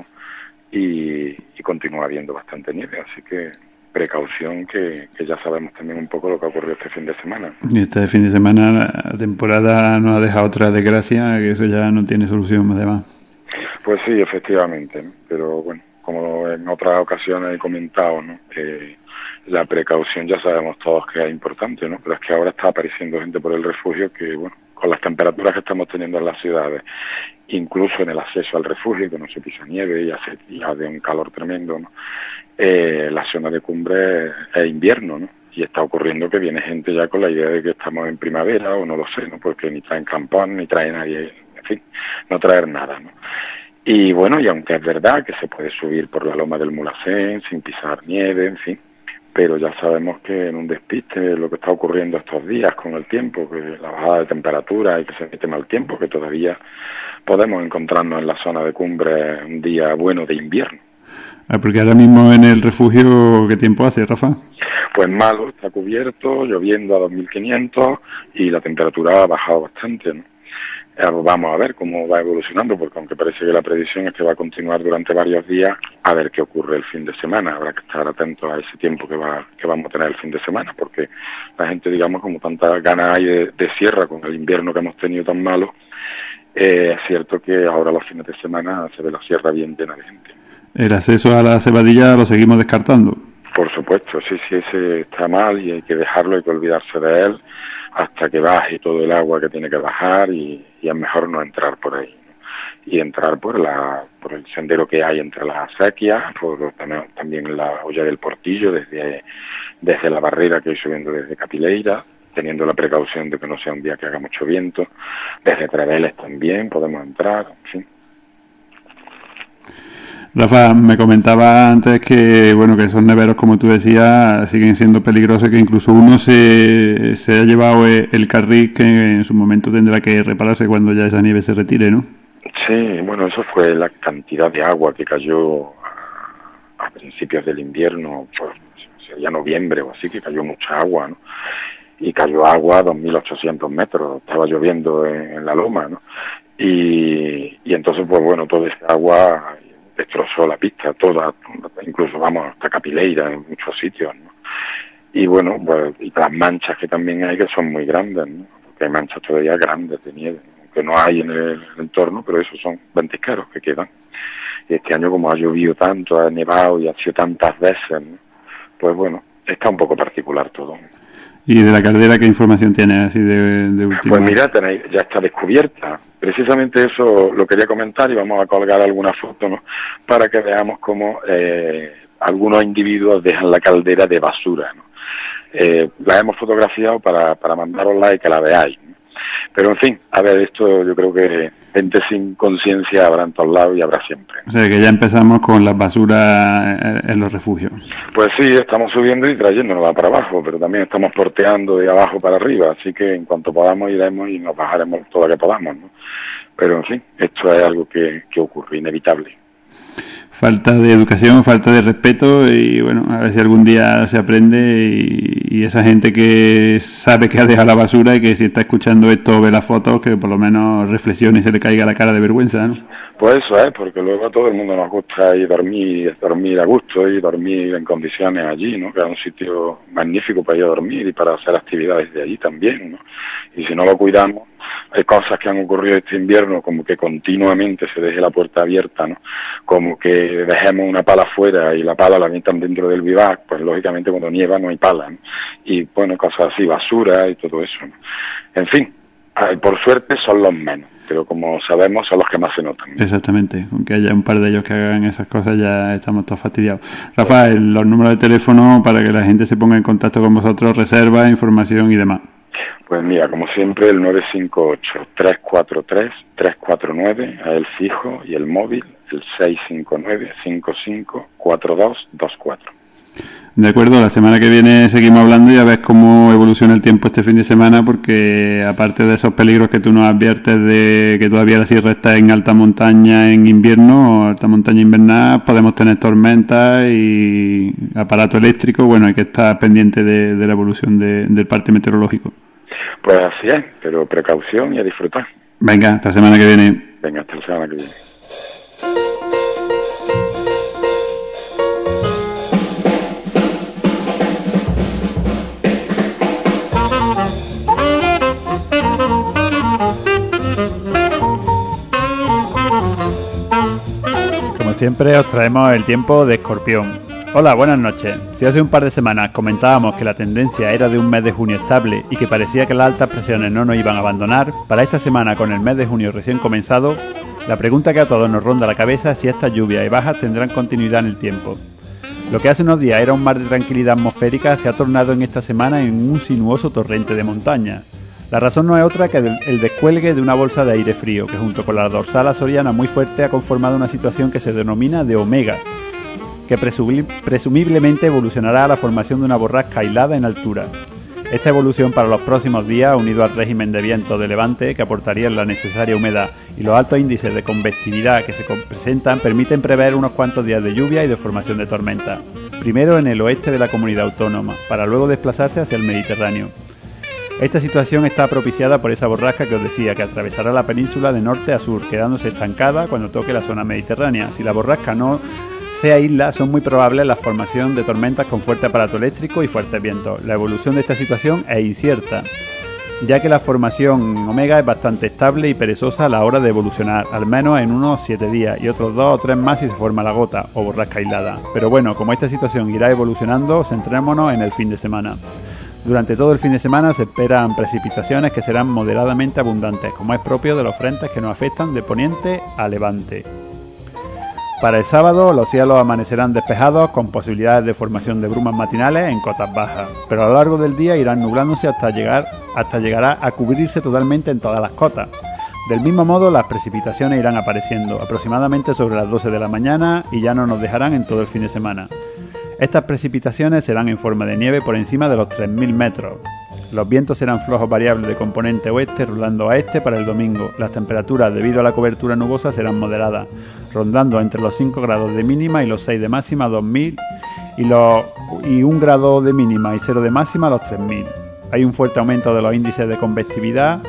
y, y continúa habiendo bastante nieve, así que precaución, que, que ya sabemos también un poco lo que ocurrió este fin de semana. Y este fin de semana la temporada nos ha dejado otra desgracia, que eso ya no tiene solución además. Pues sí, efectivamente, ¿no? Pero bueno, como en otras ocasiones he comentado, ¿no? Que la precaución ya sabemos todos que es importante, ¿no? Pero es que ahora está apareciendo gente por el refugio que, bueno, con las temperaturas que estamos teniendo en las ciudades, incluso en el acceso al refugio, que no se pisa nieve y hace ya de un calor tremendo, ¿no? Eh, la zona de cumbre es invierno, ¿no? Y está ocurriendo que viene gente ya con la idea de que estamos en primavera, o no lo sé, ¿no? Porque ni traen campón, ni trae nadie, en fin, no traer nada, ¿no? Y bueno, y aunque es verdad que se puede subir por la loma del Mulhacén sin pisar nieve, en fin, pero ya sabemos que en un despiste lo que está ocurriendo estos días con el tiempo, que la bajada de temperatura y que se mete mal tiempo, que todavía podemos encontrarnos en la zona de cumbre un día bueno de invierno. Ah, porque ahora mismo en el refugio, ¿qué tiempo hace, Rafa? Pues malo, está cubierto, lloviendo a dos mil quinientos y la temperatura ha bajado bastante, ¿no? Vamos a ver cómo va evolucionando, porque aunque parece que la predicción es que va a continuar durante varios días, a ver qué ocurre el fin de semana. Habrá que estar atentos a ese tiempo que va que vamos a tener el fin de semana, porque la gente, digamos, como tantas ganas hay de, de sierra con el invierno que hemos tenido tan malo, eh, es cierto que ahora los fines de semana se ve la sierra bien llena de gente. ¿El acceso a la Cebadilla lo seguimos descartando? Por supuesto, sí, sí, ese está mal y hay que dejarlo, hay que olvidarse de él hasta que baje todo el agua que tiene que bajar, y, y es mejor no entrar por ahí, ¿no? Y entrar por la por el sendero que hay entre las acequias, por también, también la olla del Portillo, desde, desde la barrera que hay subiendo desde Capileira, teniendo la precaución de que no sea un día que haga mucho viento, desde Treveles también podemos entrar, en fin. Rafa, me comentaba antes que bueno que esos neveros, como tú decías, siguen siendo peligrosos, que incluso uno se, se ha llevado el carril que en su momento tendrá que repararse cuando ya esa nieve se retire, ¿no? Sí, bueno, eso fue la cantidad de agua que cayó a, a principios del invierno, pues sería noviembre o así, que cayó mucha agua, ¿no? Y cayó agua a dos mil ochocientos metros, estaba lloviendo en, en la loma, ¿no? Y, y entonces, pues bueno, toda esa agua destrozó la pista toda, incluso vamos hasta Capileira en muchos sitios, ¿no? Y bueno, pues y las manchas que también hay, que son muy grandes, ¿no? Porque hay manchas todavía grandes de nieve, ¿no? Que no hay en el entorno, pero esos son ventisqueros que quedan. Y este año, como ha llovido tanto, ha nevado y ha sido tantas veces, ¿no? Pues bueno, está un poco particular todo. ¿Y de la caldera qué información tienes así de, de última? Pues mira, tenéis, ya está descubierta. Precisamente eso lo quería comentar y vamos a colgar alguna foto, ¿no? Para que veamos cómo eh, algunos individuos dejan la caldera de basura, ¿no? Eh, la hemos fotografiado para, para mandarosla y que la veáis, ¿no? Pero en fin, a ver, esto yo creo que gente sin conciencia habrá en todos lados y habrá siempre. O sea, que ya empezamos con las basuras en los refugios. Pues sí, estamos subiendo y trayéndonos para abajo, pero también estamos porteando de abajo para arriba, así que en cuanto podamos iremos y nos bajaremos todo lo que podamos, ¿no? Pero en fin, esto es algo que, que ocurre, inevitable. Falta de educación, falta de respeto, y bueno, a ver si algún día se aprende y, y esa gente que sabe que ha dejado la basura y que si está escuchando esto o ve las fotos, que por lo menos reflexione y se le caiga la cara de vergüenza, ¿no? Pues eso es, porque luego a todo el mundo nos gusta ir dormir, dormir a gusto y dormir en condiciones allí, ¿no? Que es un sitio magnífico para ir a dormir y para hacer actividades de allí también, ¿no? Y si no lo cuidamos, hay cosas que han ocurrido este invierno, como que continuamente se deje la puerta abierta, ¿no? Como que dejemos una pala afuera y la pala la metan dentro del vivac, pues lógicamente cuando nieva no hay pala, ¿no? Y bueno, cosas así, basura y todo eso, ¿no? En fin, por suerte son los menos, pero como sabemos son los que más se notan, ¿no? Exactamente, aunque haya un par de ellos que hagan esas cosas ya estamos todos fastidiados. Rafael, los números de teléfono para que la gente se ponga en contacto con vosotros, reserva, información y demás. Pues mira, como siempre, el nueve cinco ocho, tres cuatro tres, tres cuatro nueve, a el fijo, y el móvil, el seis cinco nueve, cinco cinco cuatro dos dos cuatro. De acuerdo, la semana que viene seguimos hablando y a ver cómo evoluciona el tiempo este fin de semana, porque aparte de esos peligros que tú nos adviertes de que todavía la sierra está en alta montaña en invierno, o alta montaña invernal, podemos tener tormentas y aparato eléctrico. Bueno, hay que estar pendiente de, de la evolución de, del parte meteorológico. Pues así es, pero precaución y a disfrutar. Venga, hasta la semana que viene. Venga, hasta la semana que viene. Como siempre, os traemos el tiempo de Escorpión. Hola, buenas noches. Si hace un par de semanas comentábamos que la tendencia era de un mes de junio estable y que parecía que las altas presiones no nos iban a abandonar, para esta semana, con el mes de junio recién comenzado, la pregunta que a todos nos ronda la cabeza es si estas lluvias y bajas tendrán continuidad en el tiempo. Lo que hace unos días era un mar de tranquilidad atmosférica se ha tornado en esta semana en un sinuoso torrente de montaña. La razón no es otra que el descuelgue de una bolsa de aire frío, que junto con la dorsal azoriana muy fuerte ha conformado una situación que se denomina de omega, que presumiblemente evolucionará a la formación de una borrasca aislada en altura. Esta evolución para los próximos días, unido al régimen de viento de levante que aportaría la necesaria humedad y los altos índices de convectividad que se presentan, permiten prever unos cuantos días de lluvia y de formación de tormenta. Primero en el oeste de la comunidad autónoma, para luego desplazarse hacia el Mediterráneo. Esta situación está propiciada por esa borrasca que os decía, que atravesará la península de norte a sur, quedándose estancada cuando toque la zona mediterránea. Si la borrasca no se aísla, son muy probables la formación de tormentas con fuerte aparato eléctrico y fuertes vientos. La evolución de esta situación es incierta, ya que la formación omega es bastante estable y perezosa a la hora de evolucionar, al menos en unos siete días, y otros dos o tres más si se forma la gota o borrasca aislada. Pero bueno, como esta situación irá evolucionando, centrémonos en el fin de semana. Durante todo el fin de semana se esperan precipitaciones que serán moderadamente abundantes, como es propio de los frentes que nos afectan de poniente a levante. Para el sábado los cielos amanecerán despejados con posibilidades de formación de brumas matinales en cotas bajas, pero a lo largo del día irán nublándose hasta llegar hasta llegará a cubrirse totalmente en todas las cotas. Del mismo modo, las precipitaciones irán apareciendo aproximadamente sobre las doce de la mañana y ya no nos dejarán en todo el fin de semana. Estas precipitaciones serán en forma de nieve por encima de los tres mil metros. Los vientos serán flojos variables de componente oeste rolando a este para el domingo. Las temperaturas, debido a la cobertura nubosa, serán moderadas, rondando entre los cinco grados de mínima y los seis de máxima a dos mil y, los, y un grado de mínima y cero de máxima a los tres mil. Hay un fuerte aumento de los índices de convectividad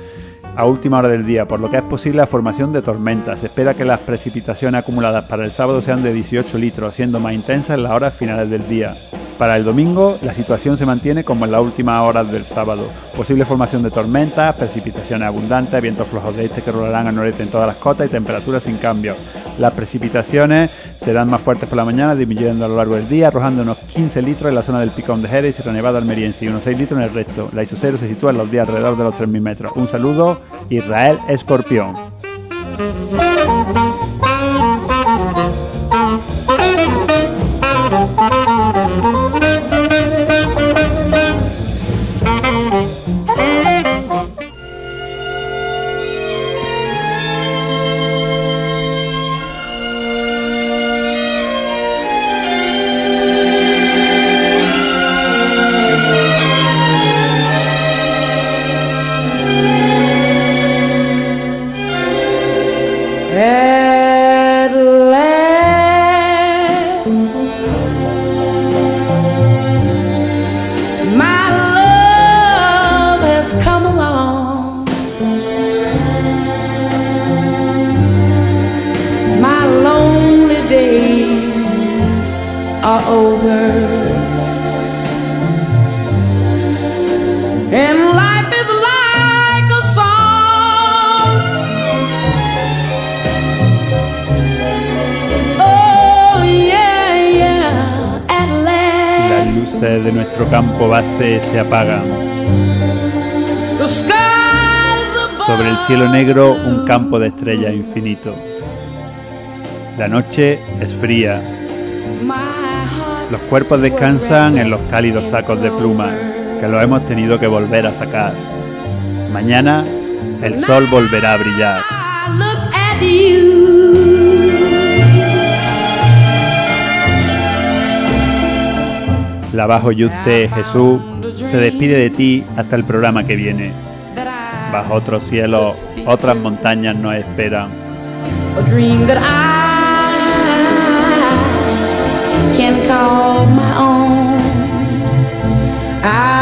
a última hora del día, por lo que es posible la formación de tormentas. Se espera que las precipitaciones acumuladas para el sábado sean de dieciocho litros, siendo más intensas en las horas finales del día. Para el domingo, la situación se mantiene como en las últimas horas del sábado. Posible formación de tormentas, precipitaciones abundantes, vientos flojos de este que rolarán al noreste en todas las cotas y temperaturas sin cambio. Las precipitaciones serán más fuertes por la mañana, disminuyendo a lo largo del día, arrojando unos quince litros en la zona del Picón de Jerez y Sierra Nevada almeriense y unos seis litros en el resto. La isocero se sitúa en los días alrededor de los tres mil metros. Un saludo, Israel Escorpión. At last, my love has come along. My lonely days are over, and life is like a song. Oh yeah, yeah, at last. Las luces de nuestro campo base se apagan. The skies above. Sobre el cielo negro, un campo de estrellas infinito. La noche es fría. Los cuerpos descansan en los cálidos sacos de plumas que los hemos tenido que volver a sacar. Mañana el sol volverá a brillar. I looked at you. La Bajo Yuste, Jesús, se despide de ti hasta el programa que viene. Bajo otros cielos, otras montañas nos esperan. A dream that I can call my own. I